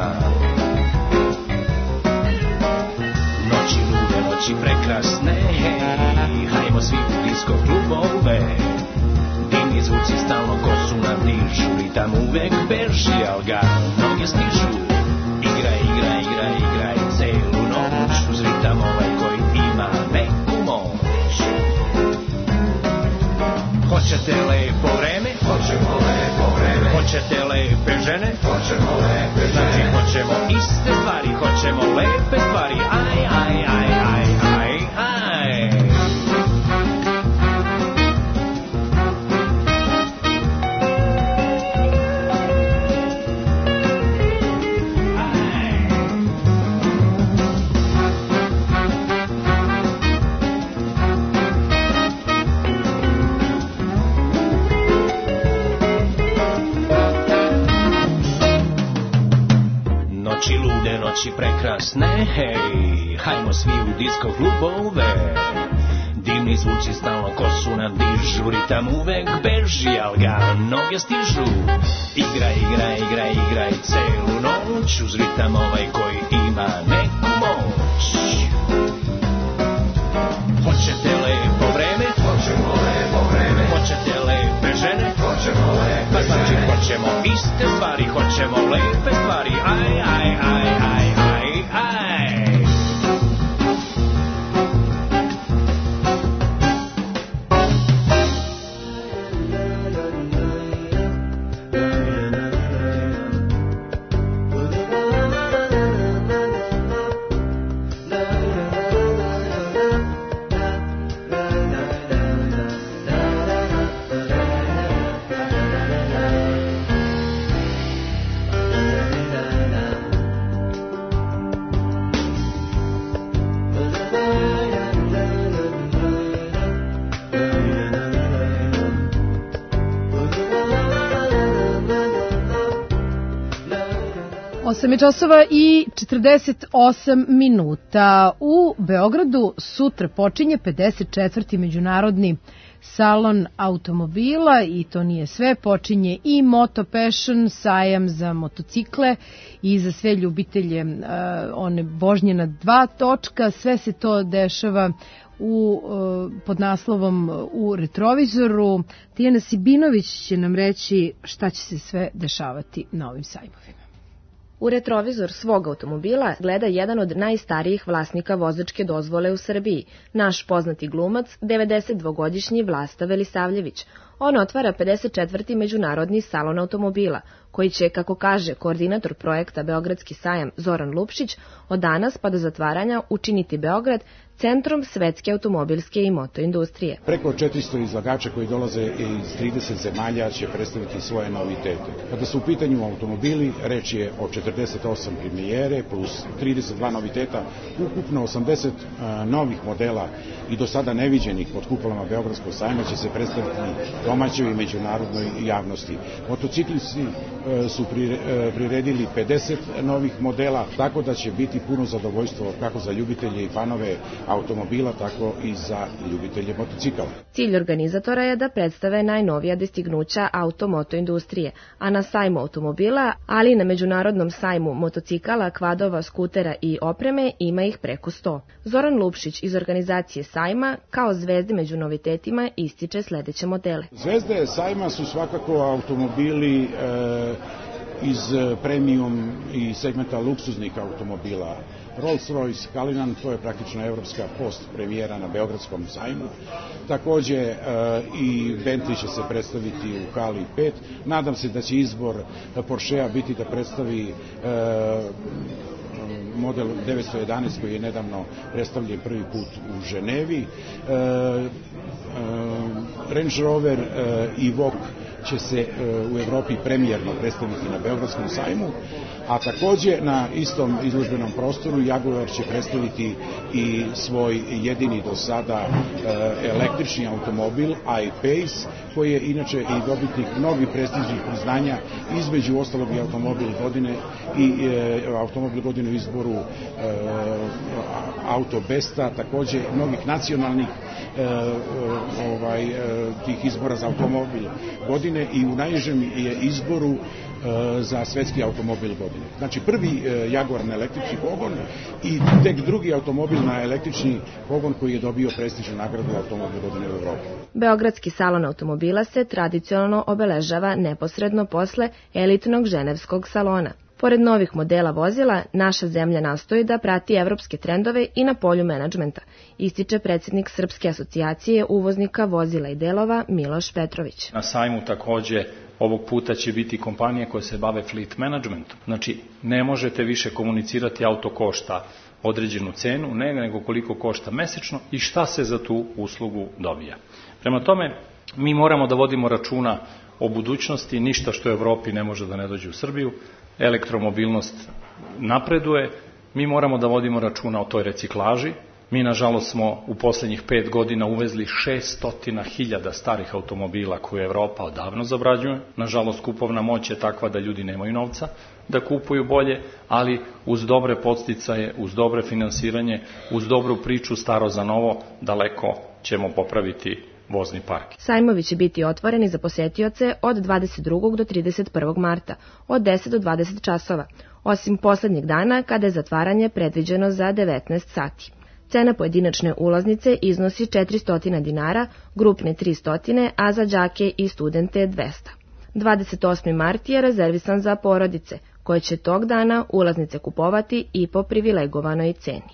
Noći lude, noći prekrasne, hej, hajmo svi u disko klubove. Dimni zvuci stalno kosu nam dižu, ritam uvek beži, al ga noge stižu. Igraj, igraj, igraj, igraj celu noć, uz ritam ovaj koji ima neku moć. Hoćete lepo vreme? Hoćemo lepo vreme. Hoćete lepe žene? Hoćemo lepe žene. Znači hoćemo iste stvari, hoćemo lepe stvari. Aj, aj, aj, aj, aj, aj. noći prekrasne, hej, hajmo svi u disko klubove. Divni zvuci stalno kosu nadižu, ritam uvek beži, al ga noge stižu. Igraj, igraj, igraj, igraj celu noć, uz ritam ovaj koji ima neku moć. Hoćete lepo vreme? Hoćemo lepo vreme. Hoćete lepe žene? Hoćemo lepe pa znači žene. Hoćemo iste stvari, hoćemo lepe stvari, aj, aj, aj, aj, aj, aj. osam je časova i četrdeset osam minuta. U Beogradu sutra počinje pedeset četvrti međunarodni salon automobila i to nije sve, počinje i Moto Passion, sajam za motocikle i za sve ljubitelje uh, one vožnje na dva točka. Sve se to dešava u, uh, pod naslovom u retrovizoru. Tijana Sibinović će nam reći šta će se sve dešavati na ovim sajmovima. U retrovizor svog automobila gleda jedan od najstarijih vlasnika vozačke dozvole u Srbiji, naš poznati glumac, devedesetdvogodišnji Vlasta Velisavljević. On otvara pedeset četvrti međunarodni salon automobila, koji će, kako kaže koordinator projekta Beogradski sajam Zoran Lupšić, od danas pa do zatvaranja učiniti Beograd centrom svetske automobilske i motoindustrije. Preko četiristo izlagača koji dolaze iz trideset zemalja će predstaviti svoje novitete. Kada su u pitanju automobili, reč je o četrdeset osam premijere plus trideset dva noviteta, ukupno osamdeset novih modela i do sada neviđenih pod kupolama Beogradskog sajma će se predstaviti domaćoj i međunarodnoj javnosti. Motociklisti su priredili pedeset novih modela, tako da će biti puno zadovoljstvo kako za ljubitelje i fanove automobila, tako i za ljubitelje motocikala. Cilj organizatora je da predstave najnovija dostignuća auto-moto industrije, a na sajmu automobila, ali i na međunarodnom sajmu motocikala, kvadova, skutera i opreme ima ih preko sto. Zoran Lupšić iz organizacije sajma, kao zvezde među novitetima, ističe sledeće modele. Zvezde sajma su svakako automobili e, iz premium i segmenta luksuznih automobila. Rolls-Royce Cullinan, to je praktično evropska post premijera na Beogradskom sajmu. Takođe e, i Bentley će se predstaviti u Kali pet. Nadam se da će izbor Porschea biti da predstavi e, model devetsto jedanaest koji je nedavno predstavljen prvi put u Ženevi. E, e, Range Rover e, i Evoque će se e, u Evropi premijerno predstaviti na Beogradskom sajmu, a takođe na istom izložbenom prostoru Jaguar će predstaviti i svoj jedini do sada e, električni automobil I-Pace, koji je inače i dobitnik mnogih prestižnih priznanja, između ostalog i automobil godine i e, automobil godine u izboru e, Auto Besta, takođe mnogih nacionalnih e, ovaj, e, tih izbora za automobil godine i u najnižem je izboru za svetski automobil godine. Znači prvi Jaguar na električni pogon i tek drugi automobil na električni pogon koji je dobio prestižnu nagradu automobil godine u Evropi. Beogradski salon automobila se tradicionalno obeležava neposredno posle elitnog ženevskog salona. Pored novih modela vozila, naša zemlja nastoji da prati evropske trendove i na polju menadžmenta, ističe predsjednik Srpske asocijacije uvoznika vozila i delova Miloš Petrović. Na sajmu takođe ovog puta će biti kompanije koje se bave fleet managementom. Znači, ne možete više komunicirati auto košta određenu cenu, ne nego koliko košta mesečno i šta se za tu uslugu dobija. Prema tome, mi moramo da vodimo računa o budućnosti, ništa što u Evropi ne može da ne dođe u Srbiju, elektromobilnost napreduje, mi moramo da vodimo računa o toj reciklaži, Mi, nažalost, smo u poslednjih pet godina uvezli šesto hiljada starih automobila koje Evropa odavno zabrađuje. Nažalost, kupovna moć je takva da ljudi nemaju novca da kupuju bolje, ali uz dobre podsticaje, uz dobre finansiranje, uz dobru priču staro za novo, daleko ćemo popraviti vozni park. Sajmovi će biti otvoreni za posetioce od dvadeset drugog do trideset prvog marta, od deset do dvadeset časova, osim poslednjeg dana kada je zatvaranje predviđeno za devetnaest sati. Cena pojedinačne ulaznice iznosi četiristo dinara, grupne tristo, a za đake i studente dvesta. dvadeset osmi mart je rezervisan za porodice, koje će tog dana ulaznice kupovati i po privilegovanoj ceni.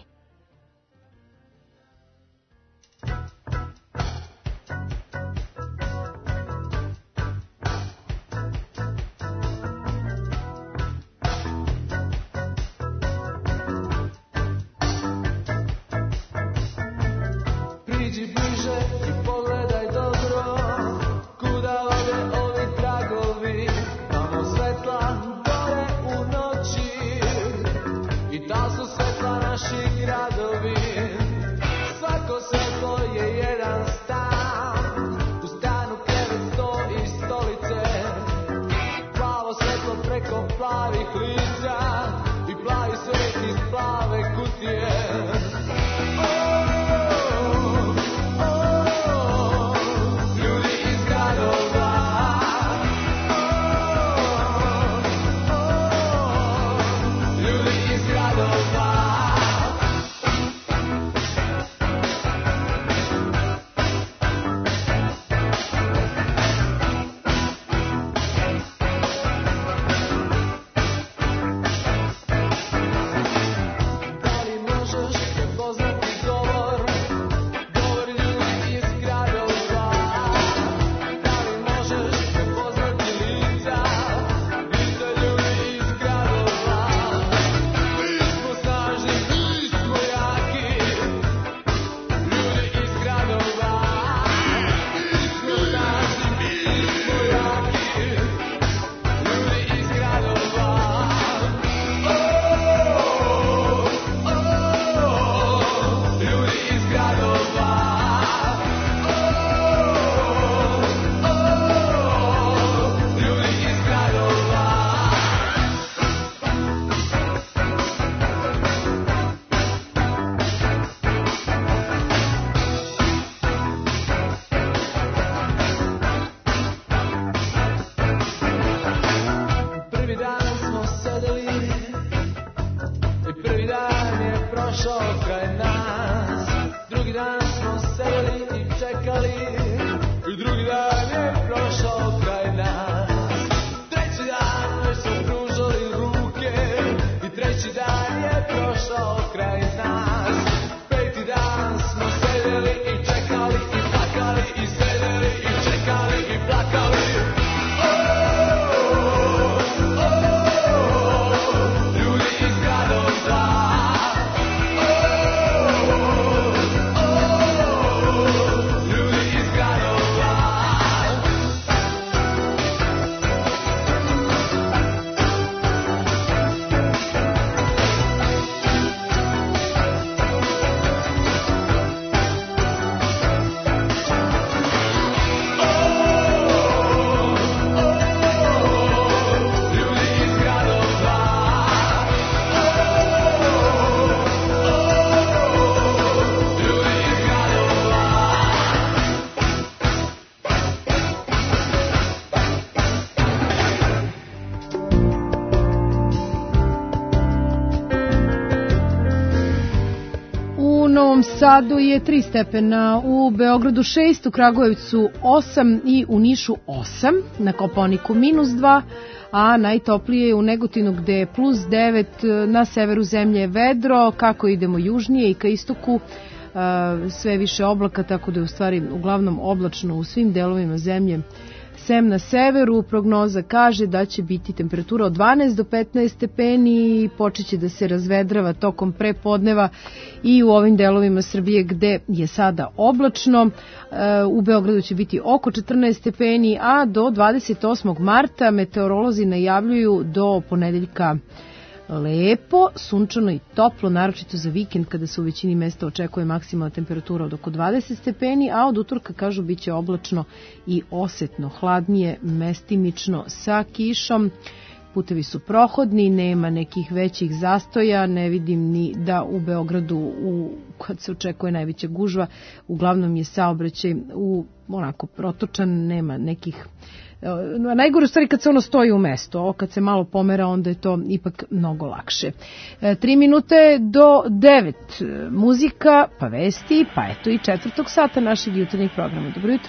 Sadu je tri stepena, u Beogradu šest, u Kragujevcu osam i u Nišu osam, na Kopaoniku minus dva, a najtoplije je u Negotinu gde je plus devet, na severu zemlje je vedro, kako idemo južnije i ka istoku sve više oblaka, tako da je u stvari uglavnom oblačno u svim delovima zemlje. Sem na severu, prognoza kaže da će biti temperatura od dvanaest do petnaest stepeni i počeće da se razvedrava tokom prepodneva i u ovim delovima Srbije gde je sada oblačno. U Beogradu će biti oko četrnaest stepeni, a do dvadeset osmog marta meteorolozi najavljuju do ponedeljka lepo, sunčano i toplo, naročito za vikend kada se u većini mesta očekuje maksimalna temperatura od oko dvadeset stepeni, a od utorka, kažu, bit će oblačno i osetno hladnije, mestimično sa kišom. Putevi su prohodni, nema nekih većih zastoja, ne vidim ni da u Beogradu, u, kad se očekuje najveća gužva, uglavnom je saobraćaj u onako protočan, nema nekih... Najgore u stvari kad se ono stoji u mesto, kad se malo pomera onda je to ipak mnogo lakše. E, tri minute do devet, muzika, pa vesti, pa eto i četvrtog sata našeg jutarnjeg programa. Dobro jutro.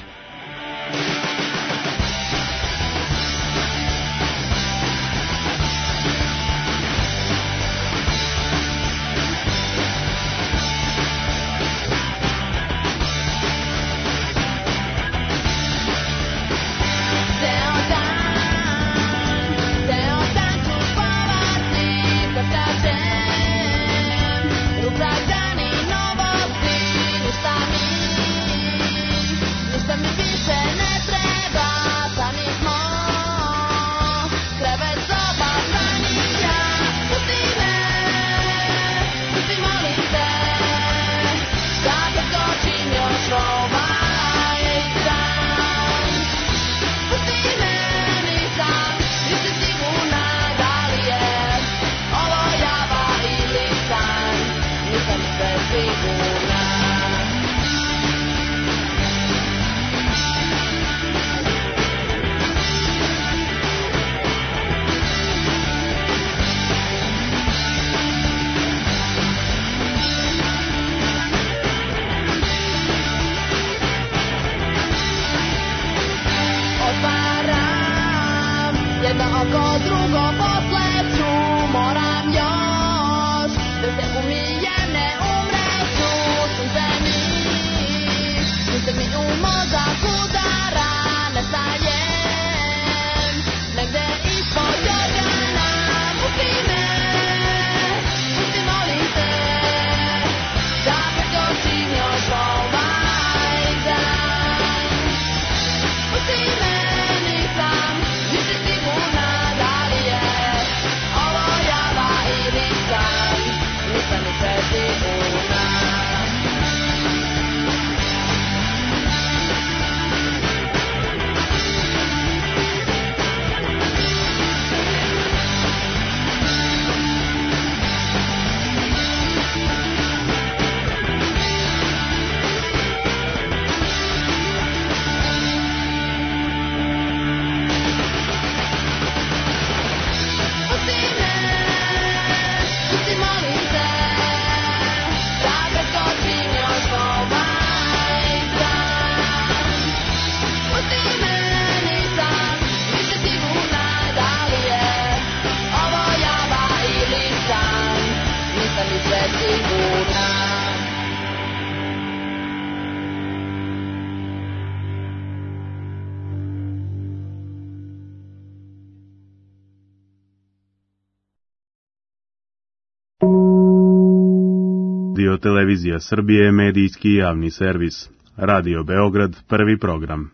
Radio Televizija Srbije, medijski javni servis. Radio Beograd, prvi program.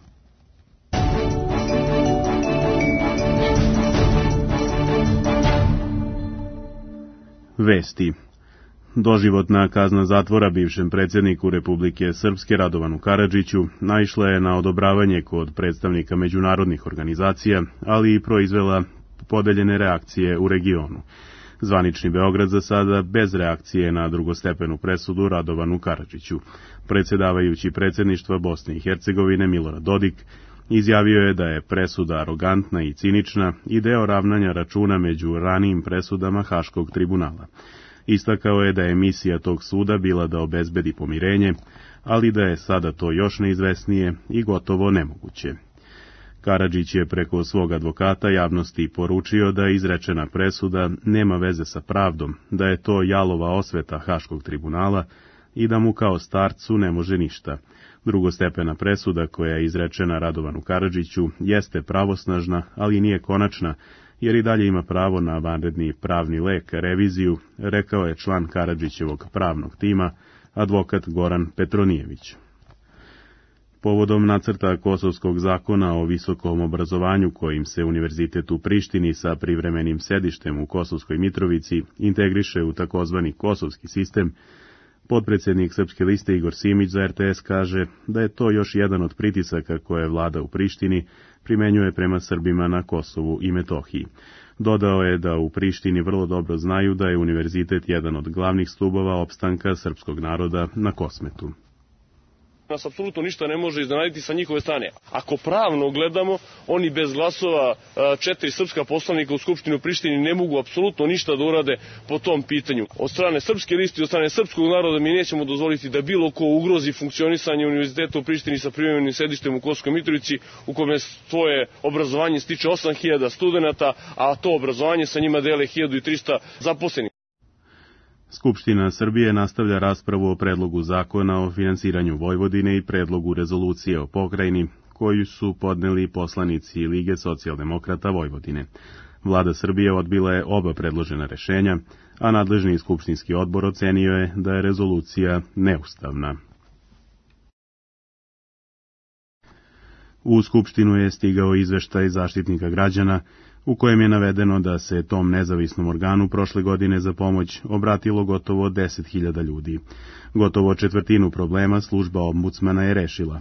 Vesti. Doživotna kazna zatvora bivšem predsjedniku Republike Srpske Radovanu Karadžiću naišla je na odobravanje kod predstavnika međunarodnih organizacija, ali i proizvela podeljene reakcije u regionu. Zvanični Beograd za sada bez reakcije na drugostepenu presudu Radovanu Karadžiću. Predsjedavajući predsjedništva Bosne i Hercegovine Milorad Dodik izjavio je da je presuda arogantna i cinična i deo ravnanja računa među ranijim presudama Haškog tribunala. Istakao je da je misija tog suda bila da obezbedi pomirenje, ali da je sada to još neizvesnije i gotovo nemoguće. Karadžić je preko svog advokata javnosti poručio da izrečena presuda nema veze sa pravdom, da je to jalova osveta Haškog tribunala i da mu kao starcu ne može ništa. Drugostepena presuda koja je izrečena Radovanu Karadžiću jeste pravosnažna, ali nije konačna, jer i dalje ima pravo na vanredni pravni lek, reviziju, rekao je član Karadžićevog pravnog tima, advokat Goran Petronijević. Povodom nacrta Kosovskog zakona o visokom obrazovanju kojim se Univerzitet u Prištini sa privremenim sedištem u Kosovskoj Mitrovici integriše u takozvani kosovski sistem, potpredsjednik Srpske liste Igor Simić za R T S kaže da je to još jedan od pritisaka koje vlada u Prištini primenjuje prema Srbima na Kosovu i Metohiji. Dodao je da u Prištini vrlo dobro znaju da je univerzitet jedan od glavnih stubova opstanka srpskog naroda na Kosmetu. Nas apsolutno ništa ne može iznenaditi sa njihove strane. Ako pravno gledamo, oni bez glasova četiri srpska poslanika u Skupštini u Prištini ne mogu apsolutno ništa da urade po tom pitanju. Od strane Srpske liste i od strane srpskog naroda mi nećemo dozvoliti da bilo ko ugrozi funkcionisanje univerziteta u Prištini sa privremenim sedištem u Kosovskoj Mitrovici, u kome svoje obrazovanje stiče osam hiljada studenata, a to obrazovanje sa njima dele hiljadu trista zaposlenih. Skupština Srbije nastavlja raspravu o predlogu zakona o finansiranju Vojvodine i predlogu rezolucije o pokrajini, koju su podneli poslanici Lige socijaldemokrata Vojvodine. Vlada Srbije odbila je oba predložena rešenja, a nadležni skupštinski odbor ocenio je da je rezolucija neustavna. U Skupštinu je stigao izveštaj Zaštitnika građana, u kojem je navedeno da se tom nezavisnom organu prošle godine za pomoć obratilo gotovo deset hiljada ljudi. Gotovo četvrtinu problema služba ombudsmana je rešila.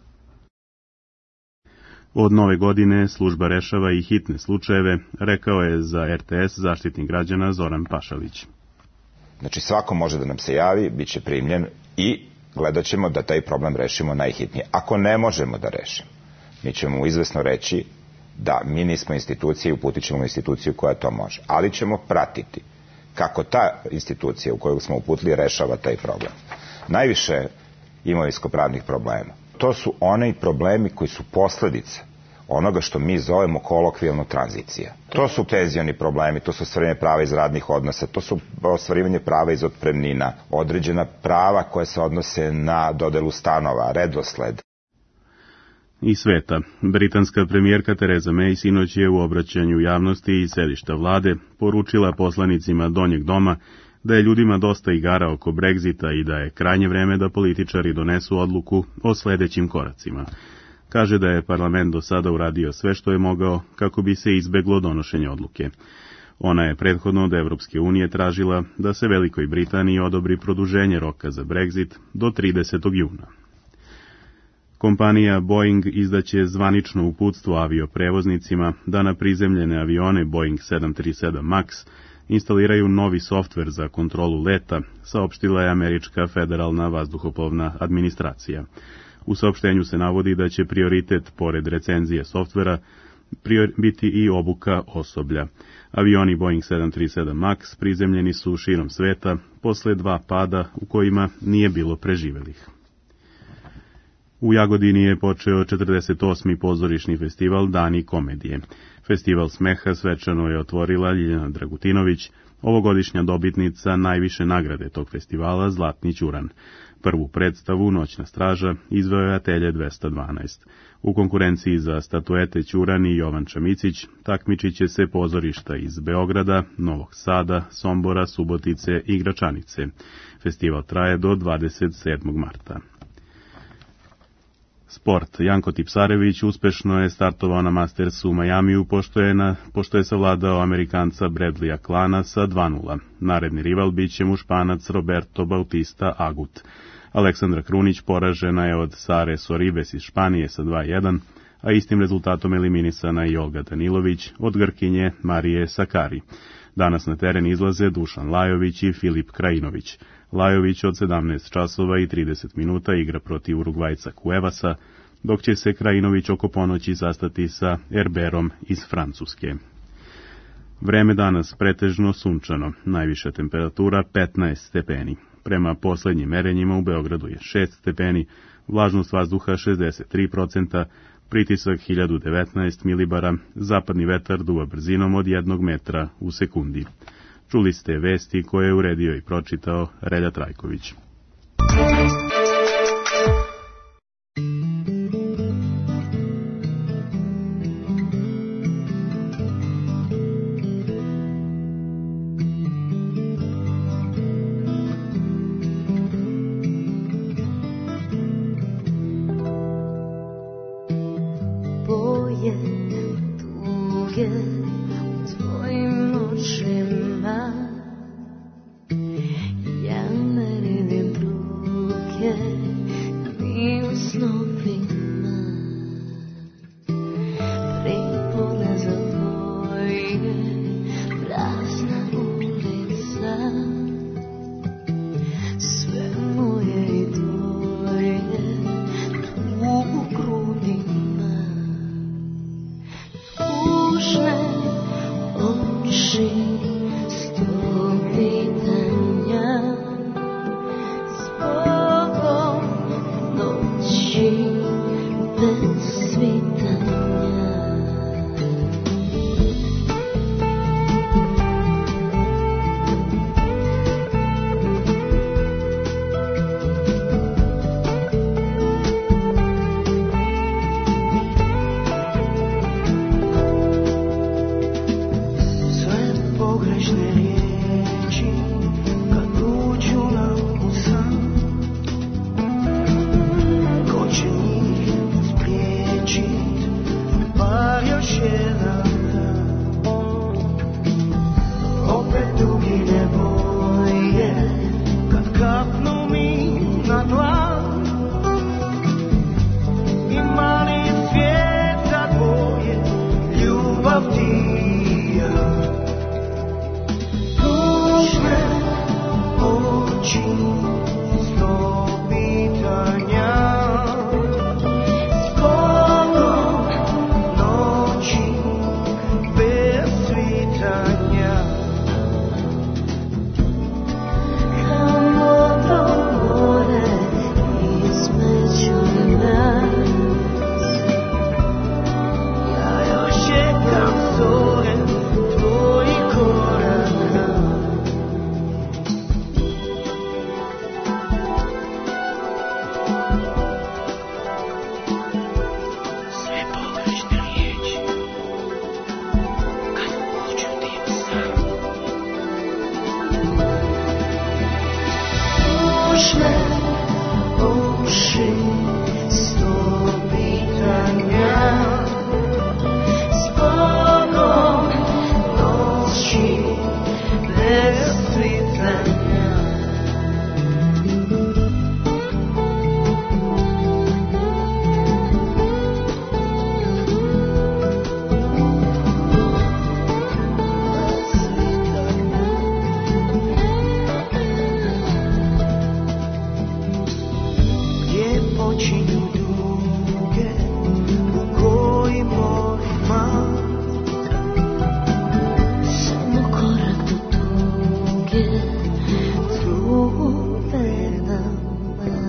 Od nove godine služba rešava i hitne slučajeve, rekao je za R T S Zaštitnik građana Zoran Pašalić. Znači svako može da nam se javi, bit će primljen i gledat ćemo da taj problem rešimo najhitnije. Ako ne možemo da rešimo, mi ćemo mu izvesno reći da mi nismo institucija i uputit ćemo instituciju koja to može. Ali ćemo pratiti kako ta institucija u koju smo uputili rešava taj problem. Najviše imovinsko-pravnih problema. To su oni problemi koji su posledice onoga što mi zovemo kolokvijalno tranzicija. To su penzioni problemi, to su ostvarivanje prava iz radnih odnosa, to su ostvarivanje prava iz otpremnina, određena prava koje se odnose na dodelu stanova, redosled. I sveta. Britanska premijerka Tereza May sinoć je u obraćanju javnosti iz sedišta vlade poručila poslanicima Donjeg doma da je ljudima dosta igara oko Brexita i da je krajnje vreme da političari donesu odluku o sledećim koracima. Kaže da je parlament do sada uradio sve što je mogao kako bi se izbeglo donošenje odluke. Ona je prethodno od Evropske unije tražila da se Velikoj Britaniji odobri produženje roka za Brexit do tridesetog juna. Kompanija Boeing izdaće zvanično uputstvo avioprevoznicima da na prizemljene avione Boeing sedam tri sedam Max instaliraju novi softver za kontrolu leta, saopštila je američka federalna vazduhoplovna administracija. U saopštenju se navodi da će prioritet, pored recenzije softvera, biti i obuka osoblja. Avioni Boeing sedam tri sedam Max prizemljeni su širom sveta posle dva pada u kojima nije bilo preživelih. U Jagodini je počeo četrdeset osmi pozorišni festival Dani komedije. Festival smeha svečano je otvorila Ljiljana Dragutinović, ovogodišnja dobitnica najviše nagrade tog festivala Zlatni ćuran. Prvu predstavu, Noćna straža, izveo je Atelje dvesta dvanaest. U konkurenciji za statuete Ćuran i Jovan Čamicić takmičit će se pozorišta iz Beograda, Novog Sada, Sombora, Subotice i Gračanice. Festival traje do dvadeset sedmog marta. Sport. Janko Tipsarević uspešno je startovao na Mastersu u Majamiju, pošto je, na, pošto je savladao Amerikanca Bradleya Klana sa dva nula. Naredni rival bit će mu Španac Roberto Bautista Agut. Aleksandra Krunić poražena je od Sare Soribes iz Španije sa dva jedan, a istim rezultatom eliminisana i Olga Danilović od Grkinje Marije Sakari. Danas na teren izlaze Dušan Lajović i Filip Krajinović. Lajović od sedamnaest časova i trideset minuta igra protiv Urugvajca Cuevasa, dok će se Krajinović oko ponoći sastati sa Herberom iz Francuske. Vreme danas pretežno sunčano, najviša temperatura petnaest stepeni. Prema poslednjim merenjima u Beogradu je šest stepeni, vlažnost vazduha šezdeset tri procenta, pritisak hiljadu devetnaest milibara, zapadni vetar duva brzinom od jednog metra u sekundi. Čuli ste vesti koje je uredio i pročitao Relja Trajković. u tvojim očima. Ja ne vidim druge ni u snovima. Pripone za tvoje prazna ulica. Sve moje i tvoje tu u grudima. Tužne oči sto pitanja. Zbogom noći bez svitanja. Sve pogrešne riječi kad uđu nam u san. Ko će njih spriječit, bar još jedan dan. Opet dugine boje kad kapnu mi na dlan. Ima li svijeta dvoje, ljubav ti i ja. Tužne oči, sto pitanja. Zbogom noći bez svitanja. Kao do more između nas. Ja još čekam zore tvojih koraka. Sve pogrešne riječi kad uđu ti u san. Tužne uši, sto pitanja. Zbogom noći bez svitanja. Gdje počinju duge, u kojim morima. Samo korak do tuge, tu pred nama.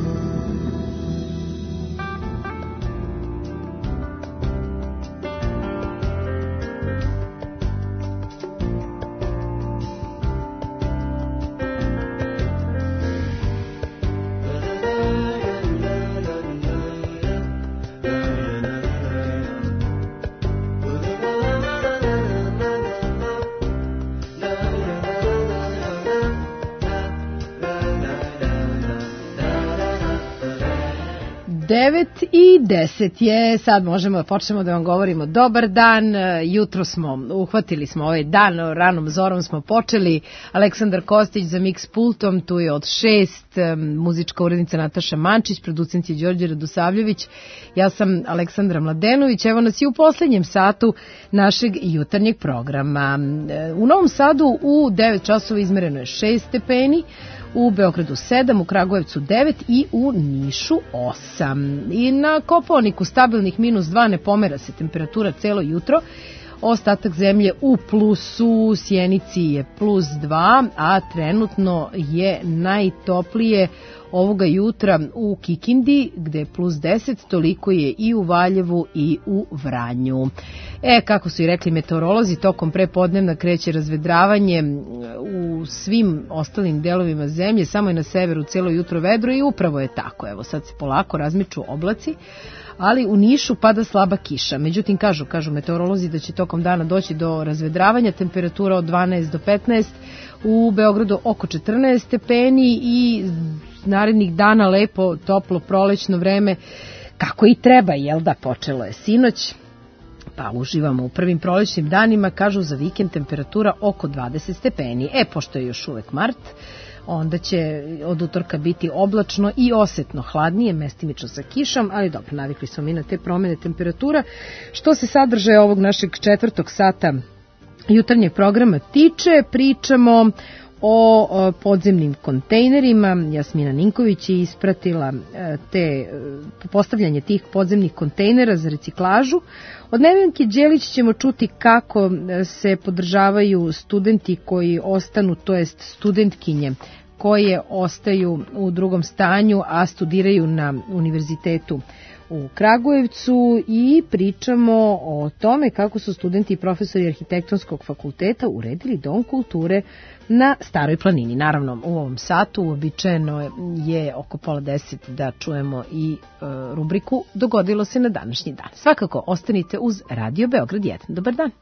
devet i deset je, sad možemo da počnemo da vam govorimo dobar dan, jutro smo, uhvatili smo ovaj dan, ranom zorom smo počeli, Aleksandar Kostić za mix pultom, tu je od šest, muzička urednica Nataša Mančić, producent je Đorđe Radosavljević, ja sam Aleksandra Mladenović, evo nas i u poslednjem satu našeg jutarnjeg programa. U Novom Sadu u devet časova izmereno je šest stepeni, u Beogradu sedam, u Kragujevcu devet i u Nišu osam. I na Kopaoniku stabilnih minus dva, ne pomera se temperatura celo jutro. Ostatak zemlje u plusu, Sjenici je plus dva, a trenutno je najtoplije ovoga jutra u Kikindi, gde je plus deset, toliko je i u Valjevu i u Vranju. E, kako su i rekli meteorolozi, tokom prepodnevna kreće razvedravanje u svim ostalim delovima zemlje, samo je na severu celo jutro vedro i upravo je tako. Evo, sad se polako razmiču oblaci, ali u Nišu pada slaba kiša. Međutim, kažu, kažu meteorolozi da će tokom dana doći do razvedravanja, temperatura od dvanaest do petnaest, u Beogradu oko četrnaest stepeni i narednih dana lepo, toplo, prolećno vreme, kako i treba, jel da, počelo je sinoć. Pa uživamo u prvim prolećnim danima, kažu za vikend temperatura oko dvadeset stepeni. E, pošto je još uvek mart, onda će od utorka biti oblačno i osetno hladnije, mestimično sa kišom, ali dobro, navikli smo mi na te promene temperatura. Što se sadržaja ovog našeg četvrtog sata jutarnjeg programa tiče, pričamo o podzemnim kontejnerima. Jasmina Ninković je ispratila te, postavljanje tih podzemnih kontejnera za reciklažu. Od Nevenke Đelić ćemo čuti kako se podržavaju studenti koji ostanu, to jest studentkinje koje ostaju u drugom stanju, a studiraju na univerzitetu u Kragujevcu, i pričamo o tome kako su studenti i profesori arhitektonskog fakulteta uredili Dom kulture na Staroj planini. Naravno, u ovom satu uobičajeno je oko pola deset da čujemo i e, rubriku Dogodilo se na današnji dan. Svakako, ostanite uz Radio Beograd jedan. Dobar dan.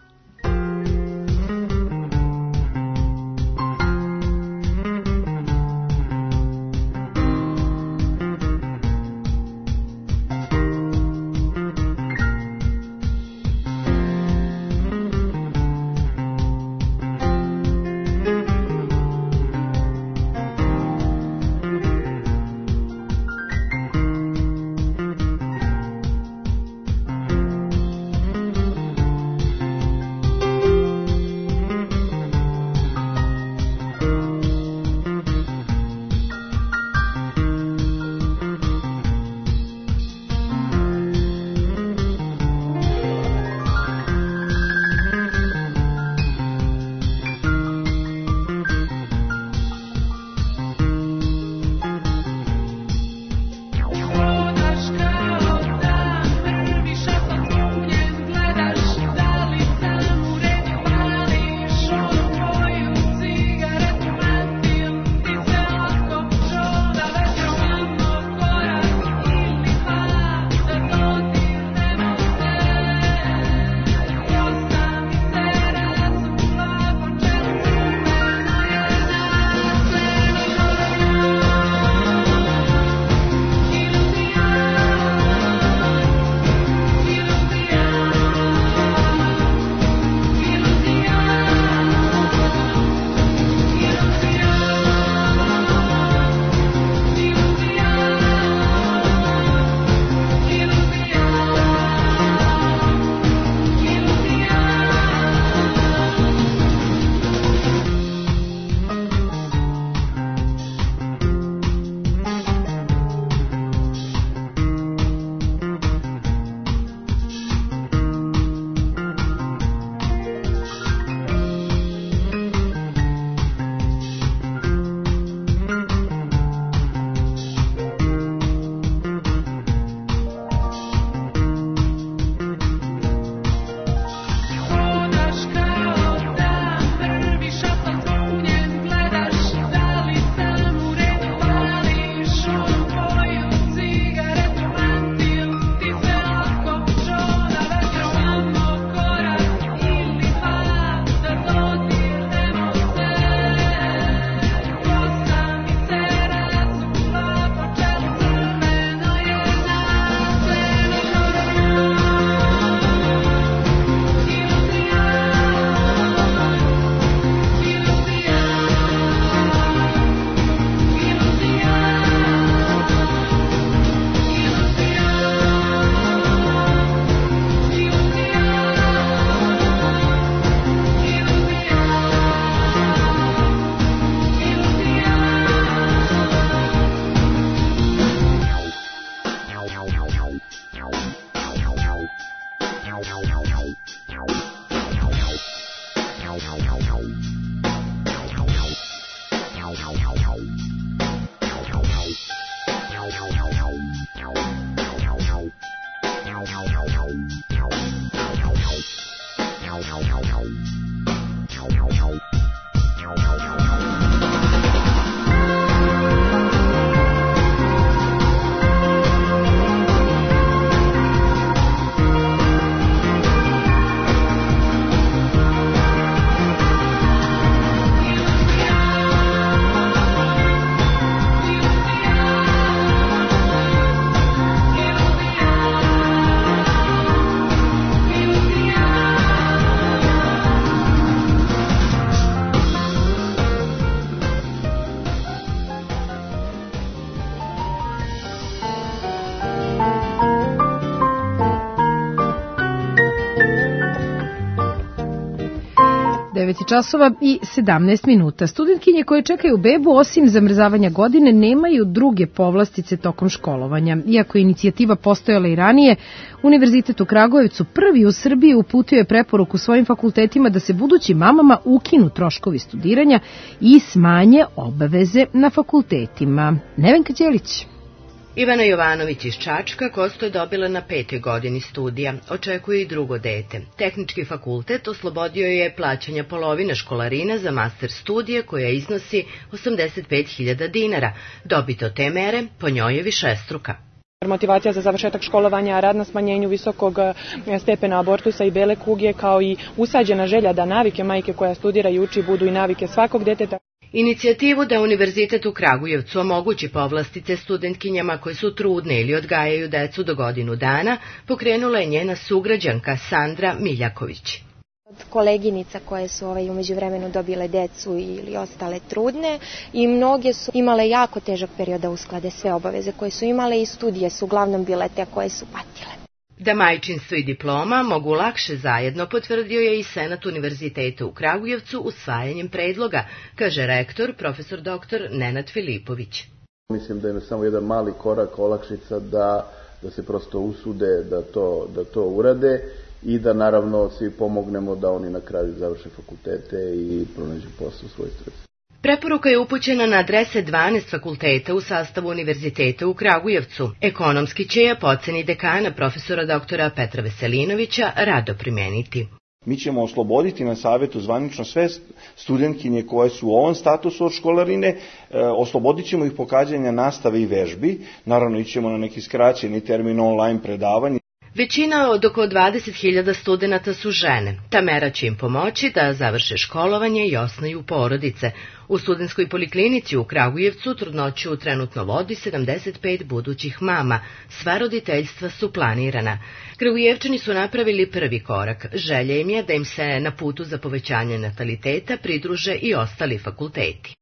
devet časova i sedamnaest minuta. Studentkinje koje čekaju bebu, osim zamrzavanja godine, nemaju druge povlastice tokom školovanja. Iako je inicijativa postojala i ranije, Univerzitet u Kragujevcu prvi u Srbiji uputio je preporuku svojim fakultetima da se budućim mamama ukinu troškovi studiranja i smanje obaveze na fakultetima. Nevenka Đelić. Ivana Jovanović iz Čačka kosto je dobila na petoj godini studija. Očekuje i drugo dete. Tehnički fakultet oslobodio je plaćanja polovine školarine za master studije koja iznosi osamdeset pet hiljada dinara. Dobit od te mere po njoj je višestruka. Motivacija za završetak školovanja, rad na smanjenju visokog stepena abortusa i bele kuge, kao i usađena želja da navike majke koja studira i uči budu i navike svakog deteta. Inicijativu da Univerzitet u Kragujevcu omogući povlastice studentkinjama koje su trudne ili odgajaju decu do godinu dana pokrenula je njena sugrađanka Sandra Miljaković. Od koleginica koje su ovaj, umeđu vremenu dobile decu ili ostale trudne i mnoge su imale jako težak period da usklade sve obaveze koje su imale i studije su uglavnom bile te koje su patile. Da majčinstvo i diploma mogu lakše zajedno potvrdio je i Senat Univerziteta u Kragujevcu usvajanjem predloga, kaže rektor, profesor doktor Nenad Filipović. Mislim da je samo jedan mali korak olakšica da, da se prosto usude da to, da to urade i da naravno svi pomognemo da oni na kraju završe fakultete i pronađu posao u svojoj struci. Preporuka je upućena na adrese dvanaest fakulteta u sastavu Univerziteta u Kragujevcu. Ekonomski će je po oceni dekana profesora doktora Petra Veselinovića rado primeniti. Mi ćemo osloboditi na savjetu zvanično sve studentkinje koje su u ovom statusu od školarine, e, oslobodit ćemo ih pohađanja nastave i vežbi, naravno ićemo na neki skraćeni termin online predavanja. Većina od oko dvadeset hiljada studenata su žene. Ta mera će im pomoći da završe školovanje i osnuju porodice. U studentskoj poliklinici u Kragujevcu trudnoću trenutno vodi sedamdeset pet budućih mama. Sva roditeljstva su planirana. Kragujevčani su napravili prvi korak. Želja im je da im se na putu za povećanje nataliteta pridruže i ostali fakulteti.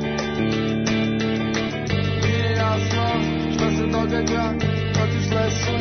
Otišle su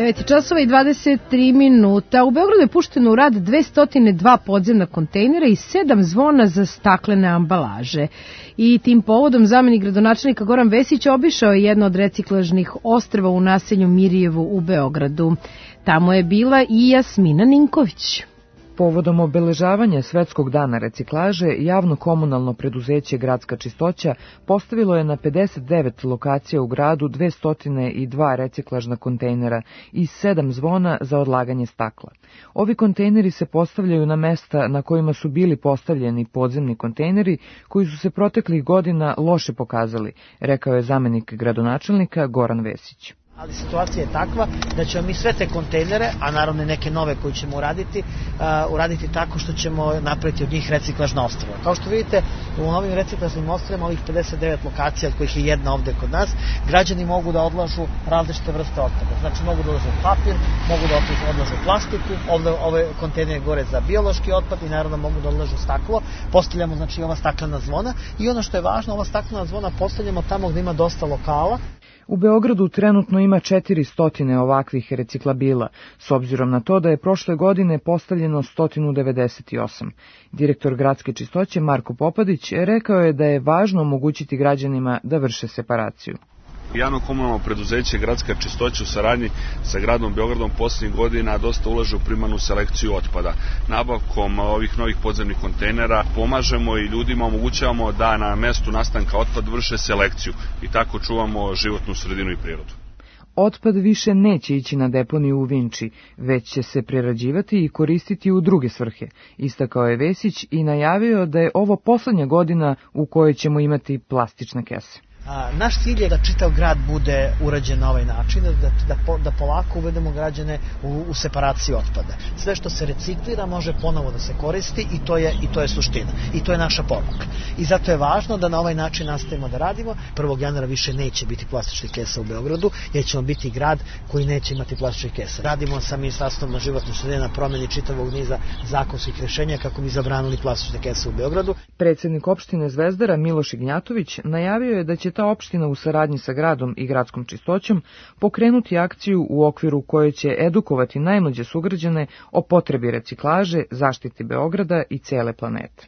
devet časova i dvadeset tri minuta. U Beogradu je pušteno u rad dvesta dva podzemna kontejnera i sedam zvona za staklene ambalaže. I tim povodom zamenik gradonačelnika Goran Vesić obišao je jedno od reciklažnih ostrva u naselju Mirjevo u Beogradu. Tamo je bila i Jasmina Ninković. Povodom obeležavanja Svetskog dana reciklaže, javno komunalno preduzeće Gradska čistoća postavilo je na pedeset devet lokacija u gradu dvesta dva reciklažna kontejnera i sedam zvona za odlaganje stakla. Ovi kontejneri se postavljaju na mesta na kojima su bili postavljeni podzemni kontejneri koji su se proteklih godina loše pokazali, rekao je zamenik gradonačelnika Goran Vesić. Ali situacija je takva da ćemo mi sve te kontejnere, a naravno i neke nove koje ćemo uraditi, uh, uraditi tako što ćemo napraviti od njih reciklažna ostrva. Kao što vidite, u novim reciklažnim ostrvima, ovih pedeset devet lokacija, od kojih je jedna ovde kod nas, građani mogu da odlažu različite vrste otpada. Znači mogu da odlažu papir, mogu da odlažu plastiku, ovde, ove kontejnere gore za biološki otpad i naravno mogu da odlažu staklo. Postavljamo znači ova staklena zvona i ono što je važno, ova staklena zvona postavljamo tamo gde ima dosta lokala. U Beogradu trenutno ima četiristo ovakvih reciklabila, s obzirom na to da je prošle godine postavljeno sto devedeset osam. Direktor Gradske čistoće Marko Popadić rekao je da je važno omogućiti građanima da vrše separaciju. Javno komunalno preduzeće Gradska čistoća u saradnji sa gradom Beogradom poslednjih godina dosta ulaže u primarnu selekciju otpada. Nabavkom ovih novih podzemnih kontejnera pomažemo i ljudima omogućavamo da na mestu nastanka otpad vrše selekciju i tako čuvamo životnu sredinu i prirodu. Otpad više neće ići na deponiju u Vinči, već će se prerađivati i koristiti u druge svrhe, istakao je Vesić i najavio da je ovo poslednja godina u kojoj ćemo imati plastične kese. A, naš cilj je da čitav grad bude urađen na ovaj način, da, da, da polako uvedemo građane u, u separaciju otpada. Sve što se reciklira može ponovo da se koristi i to je, i to je suština. I to je naša poruka. I zato je važno da na ovaj način nastavimo da radimo. prvog januara više neće biti plastičnih kesa u Beogradu, jer ćemo biti grad koji neće imati plastičnih kesa. Radimo sa Ministarstvom na životnu sredinu na promeni čitavog niza zakonskih rešenja kako bi zabranili plastične kese u Beogradu. Predsednik opštine Zvezdara Miloš Ignjatović najavio je da će ta opština u saradnji sa gradom i gradskom čistoćom pokrenuti akciju u okviru koje će edukovati najmlađe sugrađane o potrebi reciklaže, zaštiti Beograda i cele planete.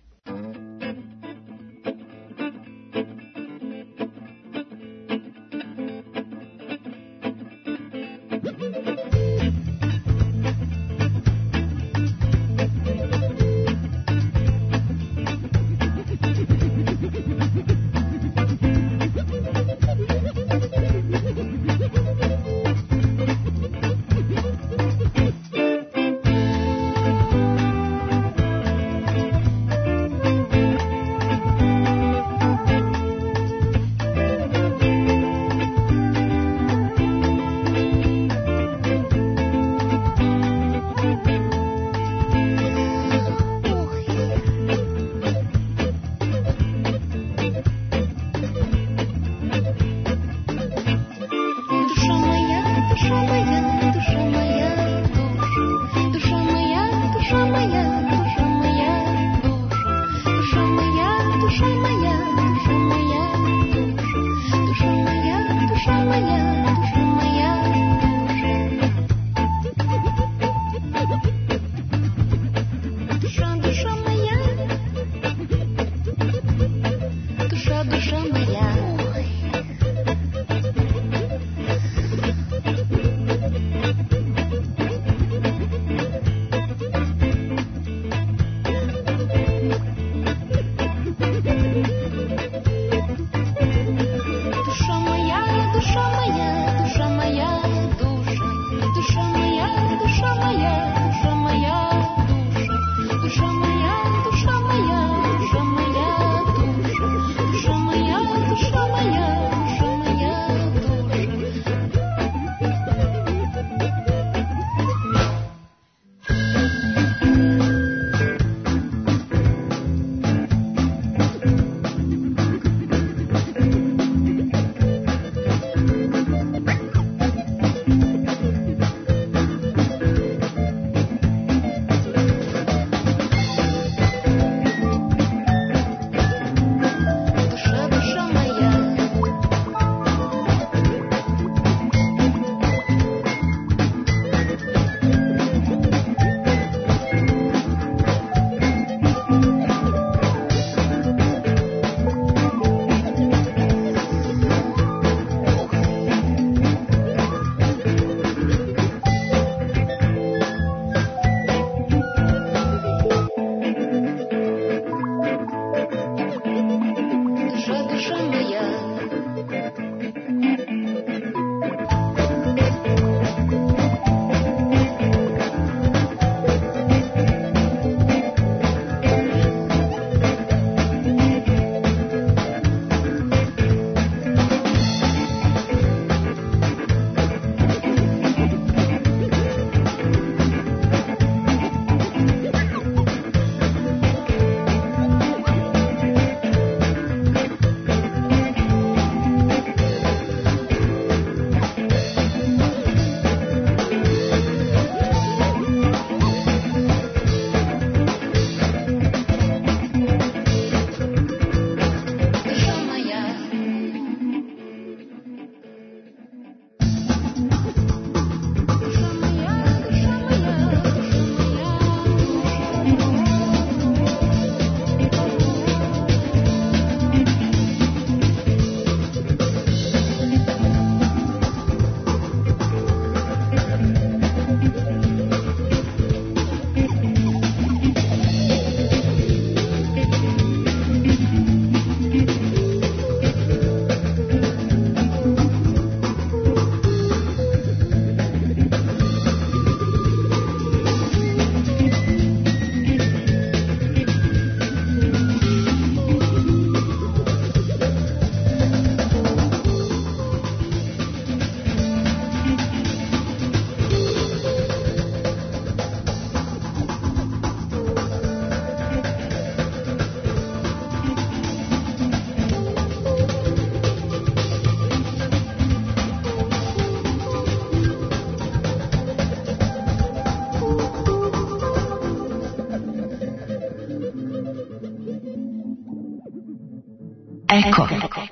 Eko.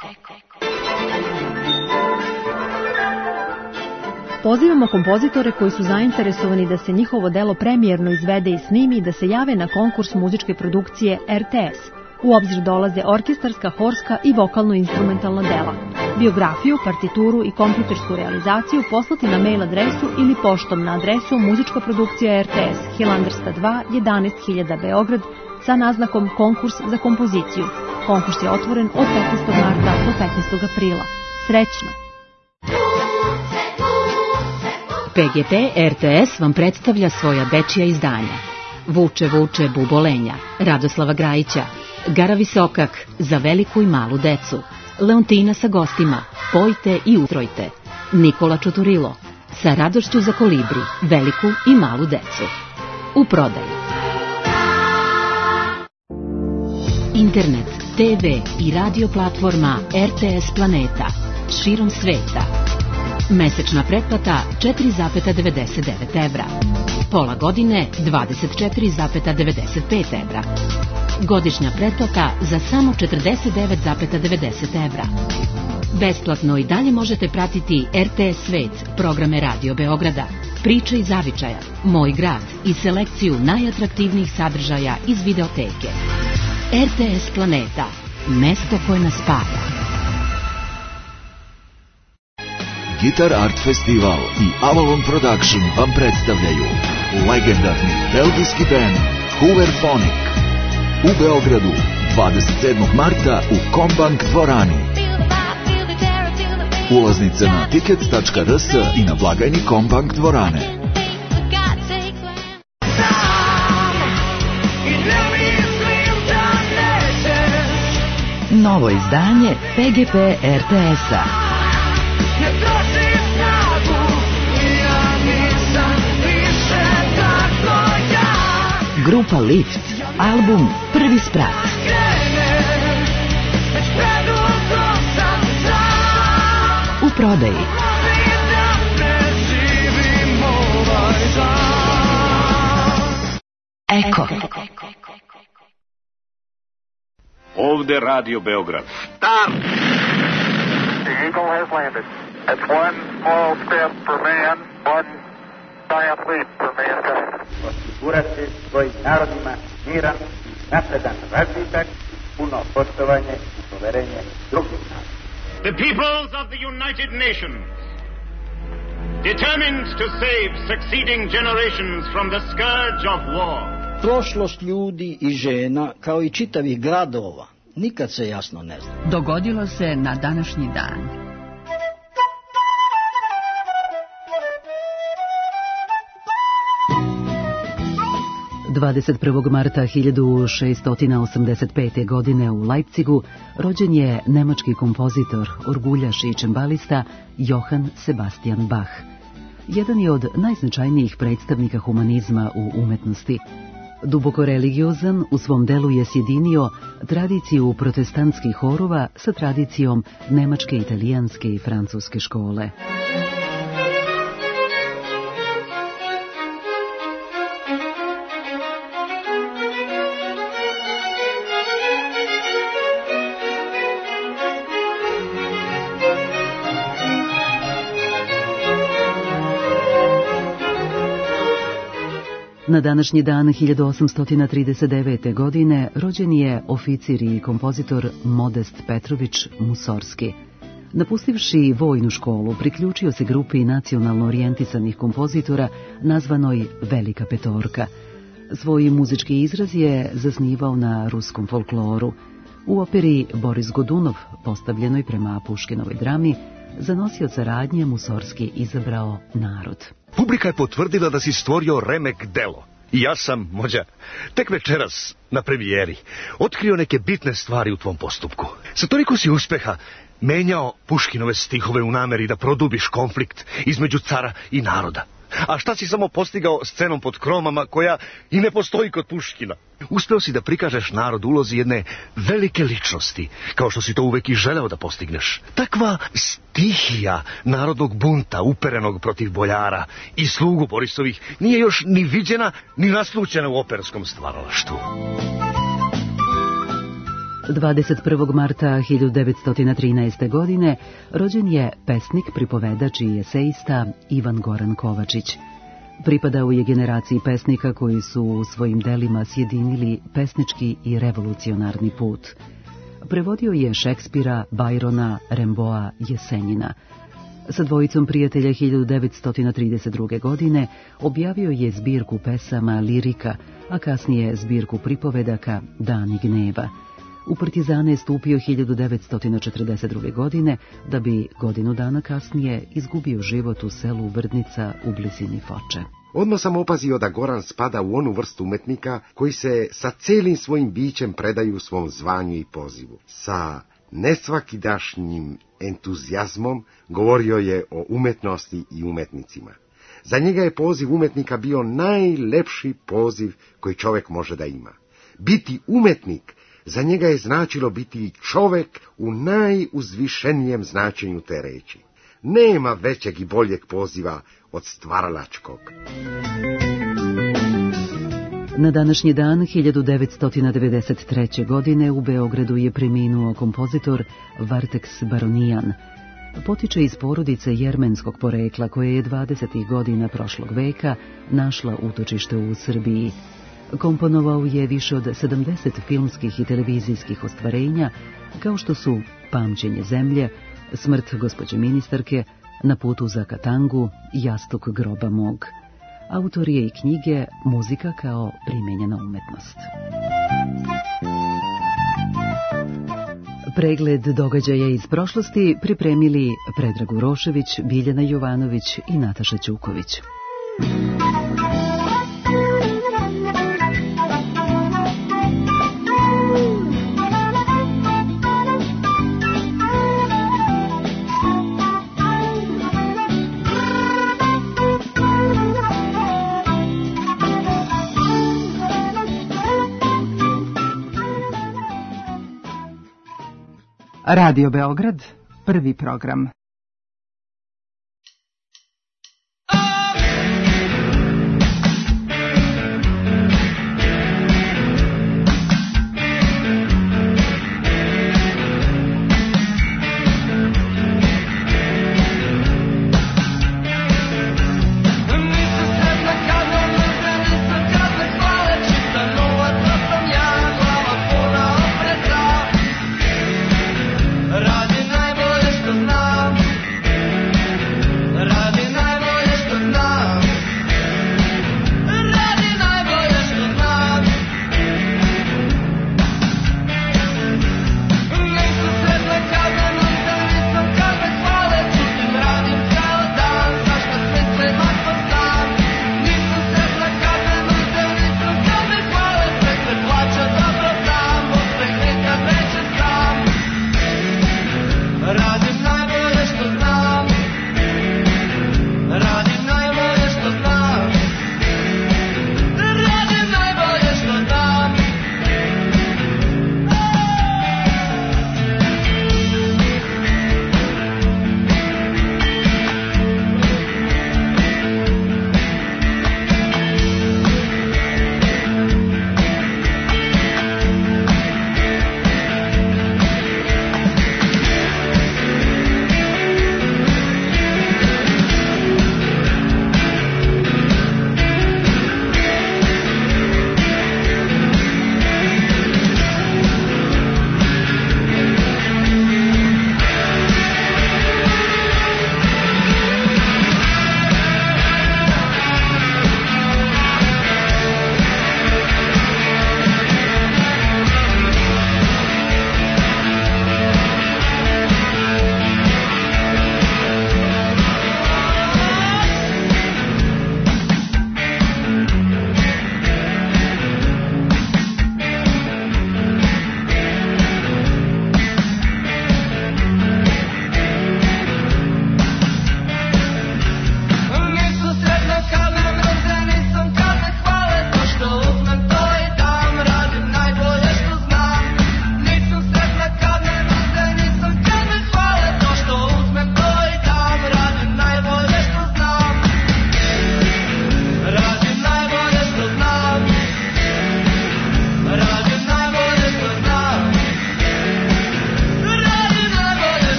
Pozivamo kompozitore koji su zainteresovani da se njihovo delo premijerno izvede i snimi da se jave na konkurs muzičke produkcije R T S. U obzir dolaze orkestarska, horska i vokalno-instrumentalna dela. Biografiju, partituru i kompjutersku realizaciju poslati na mail adresu ili poštom na adresu muzička produkcija R T S, Hilandarska dva, jedanaest hiljada Beograd, sa naznakom konkurs za kompoziciju. Konkurs je otvoren od petnaestog marta do petnaestog aprila. Srećno! P G P R T S vam predstavlja svoja dečija izdanja. Vuče, vuče, bubolenja, Radoslava Grajića, Gara Visokak, za veliku i malu decu, Leontina sa gostima, Pojte i utrojte, Nikola Čuturilo, sa radošću za kolibri, veliku i malu decu. U prodaju. Internet, T V i radio platforma R T S Planeta, širom sveta. Mesečna pretplata četiri zarez devedeset devet evra. Pola godine dvadeset četiri zarez devedeset pet evra. Godišnja pretplata za samo četrdeset devet zarez devedeset evra. Besplatno i dalje možete pratiti R T S Svet, programe Radio Beograda, Priče iz Zavičaja, Moj grad i selekciju najatraktivnijih sadržaja iz videoteke. R T S Planeta, mesto koje nas spaja. Guitar Art Festival i Avalon Production vam predstavljaju legendarni belgijski band Hooverphonic u Beogradu dvadeset sedmog marta u Kombank dvorani. Ulaznice na tickets tačka r s i na blagajni Kombank dvorane. Novo izdanje P G P R T S-a. Grupa Lift, album Prvi sprat. U prodaji. Eko. Ovde Radio Beograd. Stop! The Eagle has landed. It's one small step for man, one giant leap for mankind. Osigurati svojim narodima miran, napredan razvitak, puno poštovanje i poverenje drugih naroda. The peoples of the United Nations, determined to save succeeding generations from the scourge of war. Prošlost ljudi i žena, kao i čitavih gradova, nikad se jasno ne zna. Dogodilo se na današnji dan. dvadeset prvog marta hiljadu šeststo osamdeset pete. godine u Leipzigu rođen je nemački kompozitor, orguljaš i čembalista Johann Sebastian Bach. Jedan je od najznačajnijih predstavnika humanizma u umetnosti. Duboko religiozan, u svom delu je sjedinio tradiciju protestantskih horova sa tradicijom nemačke, italijanske i francuske škole. Na današnji dan hiljadu osamsto trideset devete. godine rođen je oficir i kompozitor Modest Petrović Musorski. Napustivši vojnu školu, priključio se grupi nacionalno orijentisanih kompozitora nazvanoj Velika petorka. Svoj muzički izraz je zasnivao na ruskom folkloru. U operi Boris Godunov, postavljenoj prema Puškinovoj drami, za nosioca radnje Musorski izabrao Narod. Publika je potvrdila da si stvorio remek delo. I ja sam, mođa, tek večeras na premijeri otkrio neke bitne stvari u tvom postupku. Sa toliko si uspeha menjao Puškinove stihove u nameri da produbiš konflikt između cara i naroda. A šta si samo postigao scenom pod kromama koja i ne postoji kod Puškina? Uspeo si da prikažeš narod ulozi jedne velike ličnosti, kao što si to uvek i želeo da postigneš. Takva stihija narodnog bunta uperenog protiv boljara i slugu Borisovih nije još ni viđena ni naslućena u operskom stvaralaštvu. dvadeset prvog marta hiljadu devetsto trinaeste. godine rođen je pesnik, pripovedač i esejista Ivan Goran Kovačić. Pripadao je generaciji pesnika koji su u svojim delima sjedinili pesnički i revolucionarni put. Prevodio je Šekspira, Bajrona, Remboa, Jesenjina. Sa dvojicom prijatelja hiljadu devetsto trideset druge. godine objavio je zbirku pesama Lirika, a kasnije zbirku pripovedaka Dani gneva. U Partizane je stupio hiljadu devetsto četrdeset druge. godine, da bi godinu dana kasnije izgubio život u selu Vrdnica u blizini Foče. Odmah sam opazio da Goran spada u onu vrstu umetnika koji se sa celim svojim bićem predaju svom zvanju i pozivu. Sa nesvakidašnjim entuzijazmom govorio je o umetnosti i umetnicima. Za njega je poziv umetnika bio najlepši poziv koji čovjek može da ima. Biti umetnik za njega je značilo biti čovek u najuzvišenijem značenju te reči. Nema većeg i boljeg poziva od stvaralačkog. Na današnji dan hiljadu devetsto devedeset treće. godine u Beogradu je preminuo kompozitor Varteks Baronijan. Potiče iz porodice jermenskog porekla koje je dvadesetih godina prošlog veka našla utočište u Srbiji. Komponovao je više od sedamdeset filmskih i televizijskih ostvarenja, kao što su Pamćenje zemlje, Smrt gospođe ministarke, Na putu za Katangu, Jastuk groba mog. Autor je i knjige Muzika kao primenjena umetnost. Pregled događaja iz prošlosti pripremili Predrag Urošević, Biljana Jovanović i Nataša Ćuković. Radio Beograd, prvi program. Radim najbolje što znam.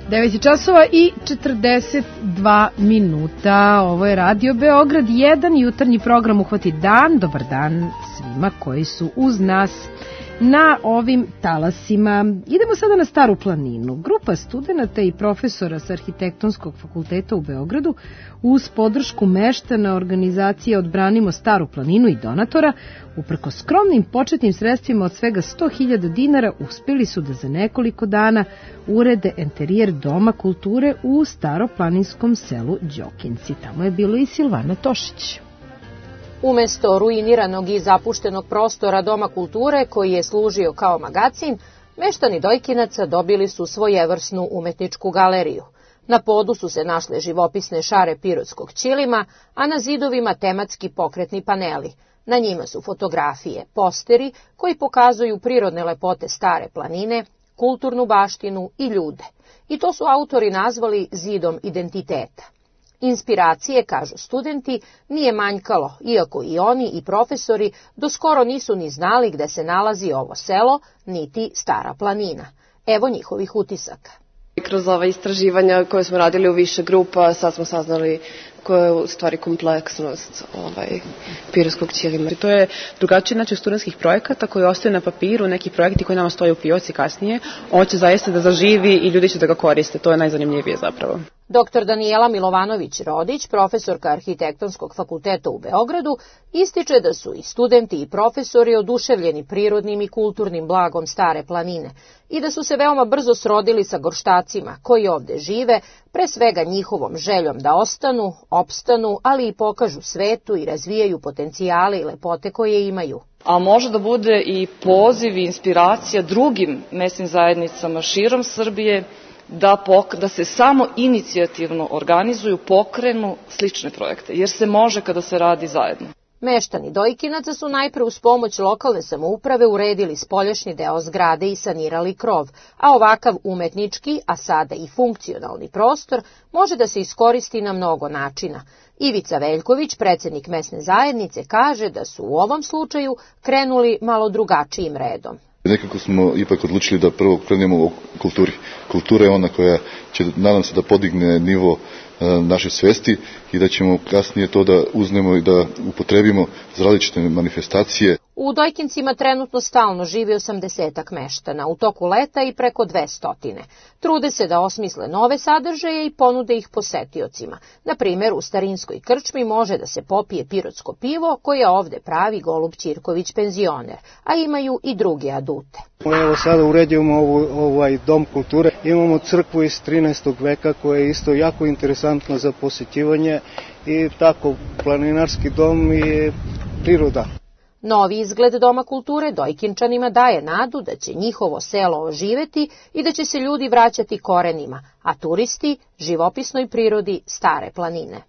devet časova i četrdeset dva minuta. Ovo je Radio Beograd jedan, jutarnji program Uhvati dan. Dobar dan svima koji su uz nas na ovim talasima. Idemo sada na Staru planinu. Grupa studenata i profesora sa Arhitektonskog fakulteta u Beogradu uz podršku meštana organizacije Odbranimo Staru planinu i donatora, uprkos skromnim početnim sredstvima od svega sto hiljada dinara, uspeli su da za nekoliko dana urede enterijer Doma kulture u staroplaninskom selu Đokinci. Tamo je bilo i Silvana Tošić. Umesto ruiniranog i zapuštenog prostora Doma kulture, koji je služio kao magacin, meštani Dojkinaca dobili su svojevrsnu umetničku galeriju. Na podu su se našle živopisne šare pirotskog ćilima, a na zidovima tematski pokretni paneli. Na njima su fotografije, posteri koji pokazuju prirodne lepote Stare planine, kulturnu baštinu i ljude. I to su autori nazvali zidom identiteta. Inspiracije, kažu studenti, nije manjkalo, iako i oni i profesori doskoro nisu ni znali gde se nalazi ovo selo, niti Stara planina. Evo njihovih utisaka. Kroz ova istraživanja koje smo radili u više grupa, sad smo saznali koja je u stvari kompleksnost ovaj, pirotskog ćilima. To je drugačiji način studentskih projekata koji ostaju na papiru, neki projekti koji nama stoje u fioci kasnije. On će zaista da zaživi i ljudi će da ga koriste. To je najzanimljivije zapravo. Doktor Danijela Milovanović-Rodić, profesorka Arhitektonskog fakulteta u Beogradu, ističe da su i studenti i profesori oduševljeni prirodnim i kulturnim blagom Stare planine i da su se veoma brzo srodili sa gorštacima koji ovde žive, pre svega njihovom željom da ostanu, opstanu, ali i pokažu svetu i razvijaju potencijale i lepote koje imaju. A može da bude i poziv i inspiracija drugim mesnim zajednicama širom Srbije, Da, pok, da se samo inicijativno organizuju, pokrenu slične projekte, jer se može kada se radi zajedno. Meštani Dojkinaca su najpre uz pomoć lokalne samouprave uredili spoljašnji deo zgrade i sanirali krov, a ovakav umetnički, a sada i funkcionalni prostor može da se iskoristi na mnogo načina. Ivica Veljković, predsjednik mesne zajednice, kaže da su u ovom slučaju krenuli malo drugačijim redom. Nekako smo ipak odlučili da prvo krenemo o kulturi. Kultura je ona koja će, nadam se, da podigne nivo naše svesti i da ćemo kasnije to da uznemo i da upotrebimo za različite manifestacije. U Dojkincima trenutno stalno živi osamdesetak meštana, u toku leta i preko dvestotine. Trude se da osmisle nove sadržaje i ponude ih posetiocima. Na primjer, u Starinskoj krčmi može da se popije pirotsko pivo koje ovde pravi Golub Ćirković penzioner, a imaju i druge adute. Evo sada uređujemo ovu, ovaj dom kulture. Imamo crkvu iz trinaestog veka koja je isto jako interesantna za posjećivanje i tako planinarski dom i priroda. Novi izgled Doma kulture Dojkinčanima daje nadu da će njihovo selo oživeti i da će se ljudi vraćati korenima, a turisti živopisnoj prirodi Stare planine.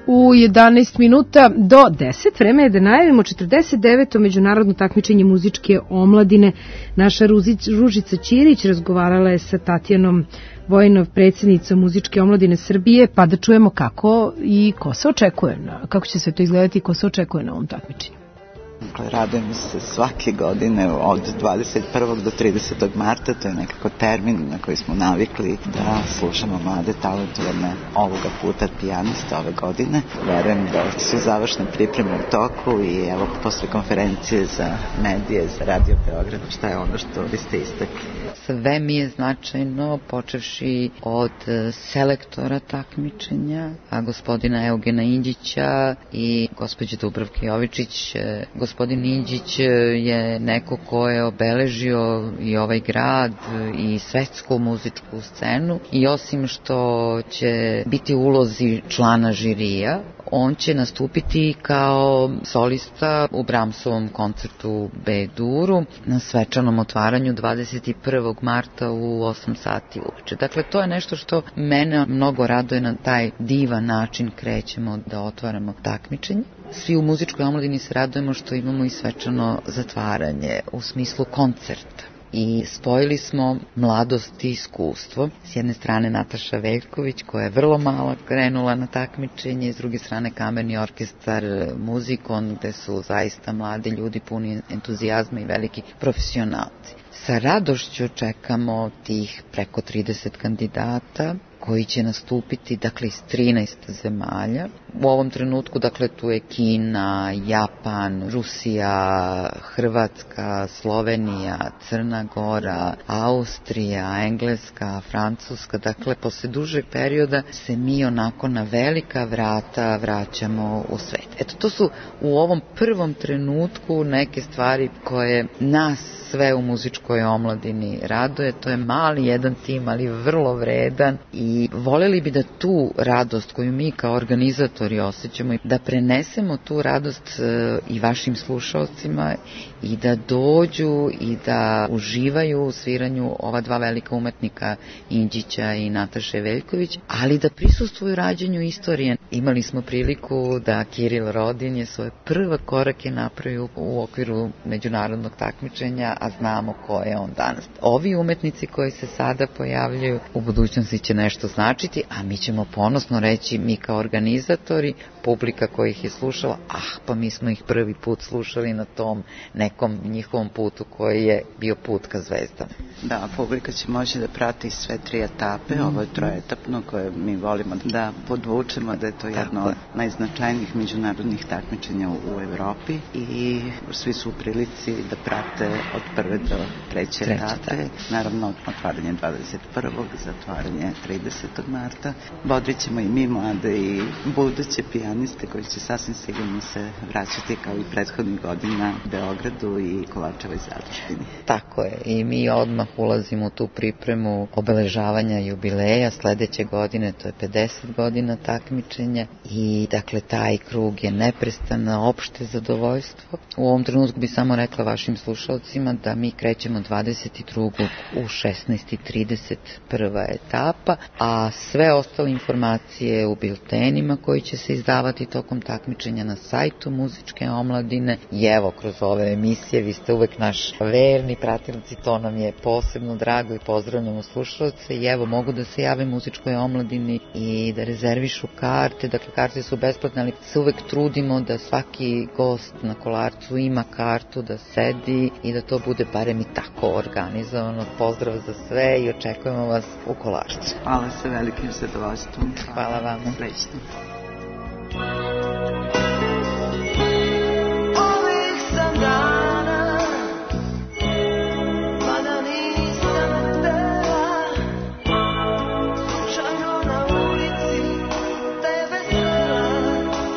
u jedanaest minuta do deset. Vreme je da najavimo četrdeset deveto međunarodno takmičenje muzičke omladine. Naša Ružica Ćirić razgovarala je sa Tatjanom Vojinov, predsjednicom muzičke omladine Srbije, pa da čujemo kako i ko se očekuje, na, kako će se to izgledati i ko se očekuje na ovom takmičenju. Radujemo se svake godine od dvadeset prvog do tridesetog marta, to je nekako termin na koji smo navikli da slušamo mlade talentovane, ovoga puta pijaniste ove godine. Verujem da su završne pripreme u toku i evo posle konferencije za medije, za Radio Beograd, šta je ono što biste istakli? Sve mi je značajno, počevši od selektora takmičenja, a gospodina Eugena Inđića i gospođe Dubravke Jovičić. Gospodin Inđić je neko ko je obeležio i ovaj grad i svetsku muzičku scenu i osim što će biti u ulozi člana žirija, on će nastupiti kao solista u Brahmsovom koncertu B-duru na svečanom otvaranju dvadeset prvog marta u osam sati uveče. Dakle, to je nešto što mene mnogo raduje, na taj divan način krećemo da otvaramo takmičenje. Svi u muzičkoj omladini se radujemo što imamo i svečano zatvaranje u smislu koncerta. I spojili smo mladost i iskustvo. S jedne strane Nataša Veljković, koja je vrlo malo krenula na takmičenje, s druge strane kamerni orkestar Muzikon, gde su zaista mladi ljudi puni entuzijazma i veliki profesionalci. Sa radošću čekamo tih preko trideset kandidata koji će nastupiti, dakle, iz trinaest zemalja. U ovom trenutku, dakle, tu je Kina, Japan, Rusija, Hrvatska, Slovenija, Crna Gora, Austrija, Engleska, Francuska. Dakle, posle dužeg perioda se mi onako na velika vrata vraćamo u svet. Eto, to su u ovom prvom trenutku neke stvari koje nas sve u muzičkoj omladini raduje. To je mali jedan tim, ali vrlo vredan i voljeli bi da tu radost koju mi kao organizatori osjećamo, da prenesemo tu radost i vašim slušalcima i da dođu i da uživaju u sviranju ova dva velika umetnika, Inđića i Nataše Veljković, ali da prisustvuju rađenju istorije. Imali smo priliku da Kiril Rodin je svoje prve korake napravio u okviru međunarodnog takmičenja, a znamo ko je on danas. Ovi umetnici koji se sada pojavljaju u budućnosti će nešto značiti, a mi ćemo ponosno reći, mi kao organizatori, publika koja ih je slušala, ah, pa mi smo ih prvi put slušali na tom nekom njihovom putu koji je bio put ka zvezdama. Da, publika će moći da prati sve tri etape, mm. ovo je trojetapno koje mi volimo da podvučemo, da je to jedno od najznačajnijih međunarodnih takmičenja u, u Evropi i svi su u prilici da prate od prve do treće etape. Naravno, otvaranje dvadeset prvog zatvaranje tridesetog marta. Bodrit ćemo i mi mlade i buduće pijaniste koji će sasvim sigurno se vraćati kao i prethodnih godina u Beogradu i Kovačevoj zadužbini. Tako je, i mi odmah ulazimo u tu pripremu obeležavanja jubileja sledeće godine, to je pedeset godina takmičenja i dakle taj krug je neprestano opšte zadovoljstvo. U ovom trenutku bi samo rekla vašim slušalcima da mi krećemo dvadeset drugog u šesnaest i trideset prva etapa, a sve ostale informacije u biltenima koji će se izdavati tokom takmičenja na sajtu muzičke omladine i evo kroz ove emisije, vi ste uvek naš verni pratilac i to nam je posebno drago i pozdravljamo slušalce i evo mogu da se jave muzičkoj omladini i da rezervišu karte, dakle karte su besplatne, ali se uvek trudimo da svaki gost na Kolarcu ima kartu, da sedi i da to bude barem i tako organizovano. Pozdrav za sve i očekujemo vas u Kolarcu. Hvala sa velikim zadovoljstvom. Hvala vam. Srećno. Ovih sam dana, mada nisam htela, slučajno na ulici tebe srela.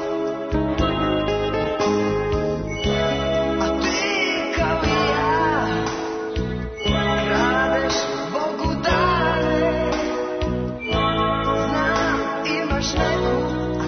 A ti kao i ja, kradeš Bogu dane. Znam, imaš neku,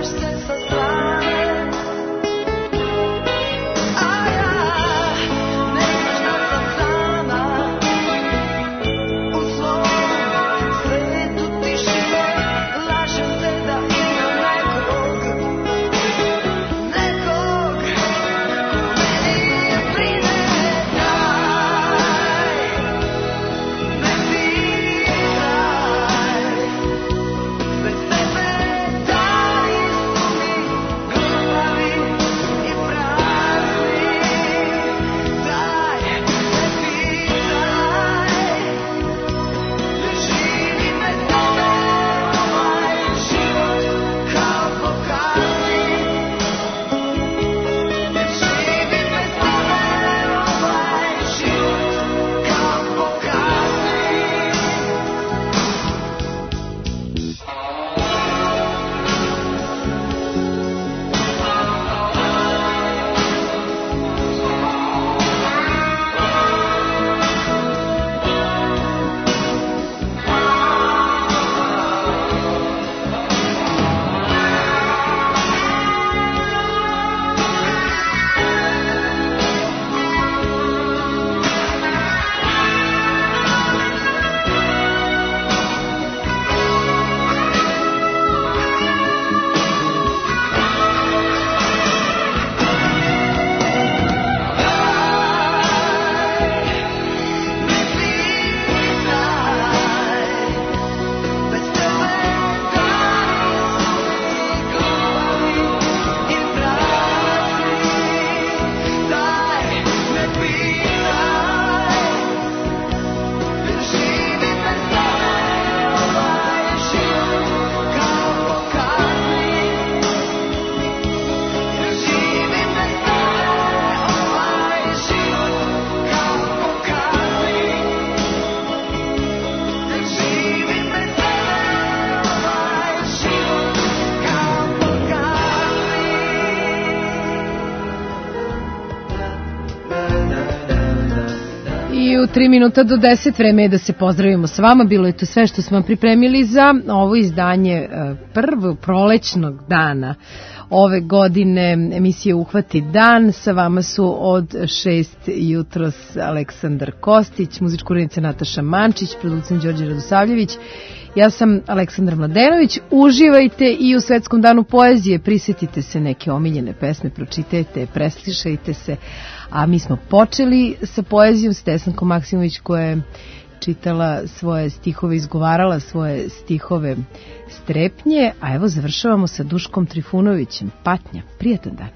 U tri minuta do deset vreme je da se pozdravimo s vama. Bilo je to sve što smo vam pripremili za ovo izdanje prvog prolećnog dana ove godine emisije Uhvati dan. Sa vama su od šest jutros Aleksandar Kostić, muzička urednica Nataša Mančić, producent Đorđe Radosavljević. Ja sam Aleksandra Mladenović. Uživajte i u Svetskom danu poezije. Prisjetite se neke omiljene pesme, pročitajte, preslišajte se. A mi smo počeli sa poezijom s Desankom Maksimović, koja je čitala svoje stihove, izgovarala svoje stihove strepnje, a evo završavamo sa Duškom Trifunovićem. Patnja. Prijatan dan.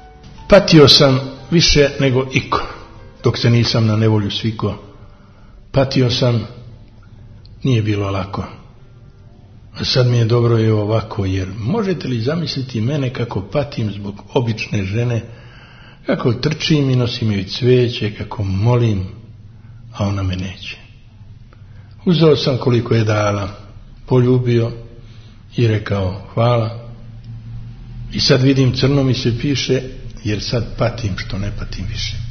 Patio sam više nego iko, dok se nisam na nevolju sviko. Patio sam, nije bilo lako. A sad mi je dobro je ovako, jer možete li zamisliti mene kako patim zbog obične žene, kako trčim i nosim joj cveće, kako molim, a ona me neće. Uzeo sam koliko je dala, poljubio i rekao hvala. I sad vidim crno mi se piše, jer sad patim što ne patim više.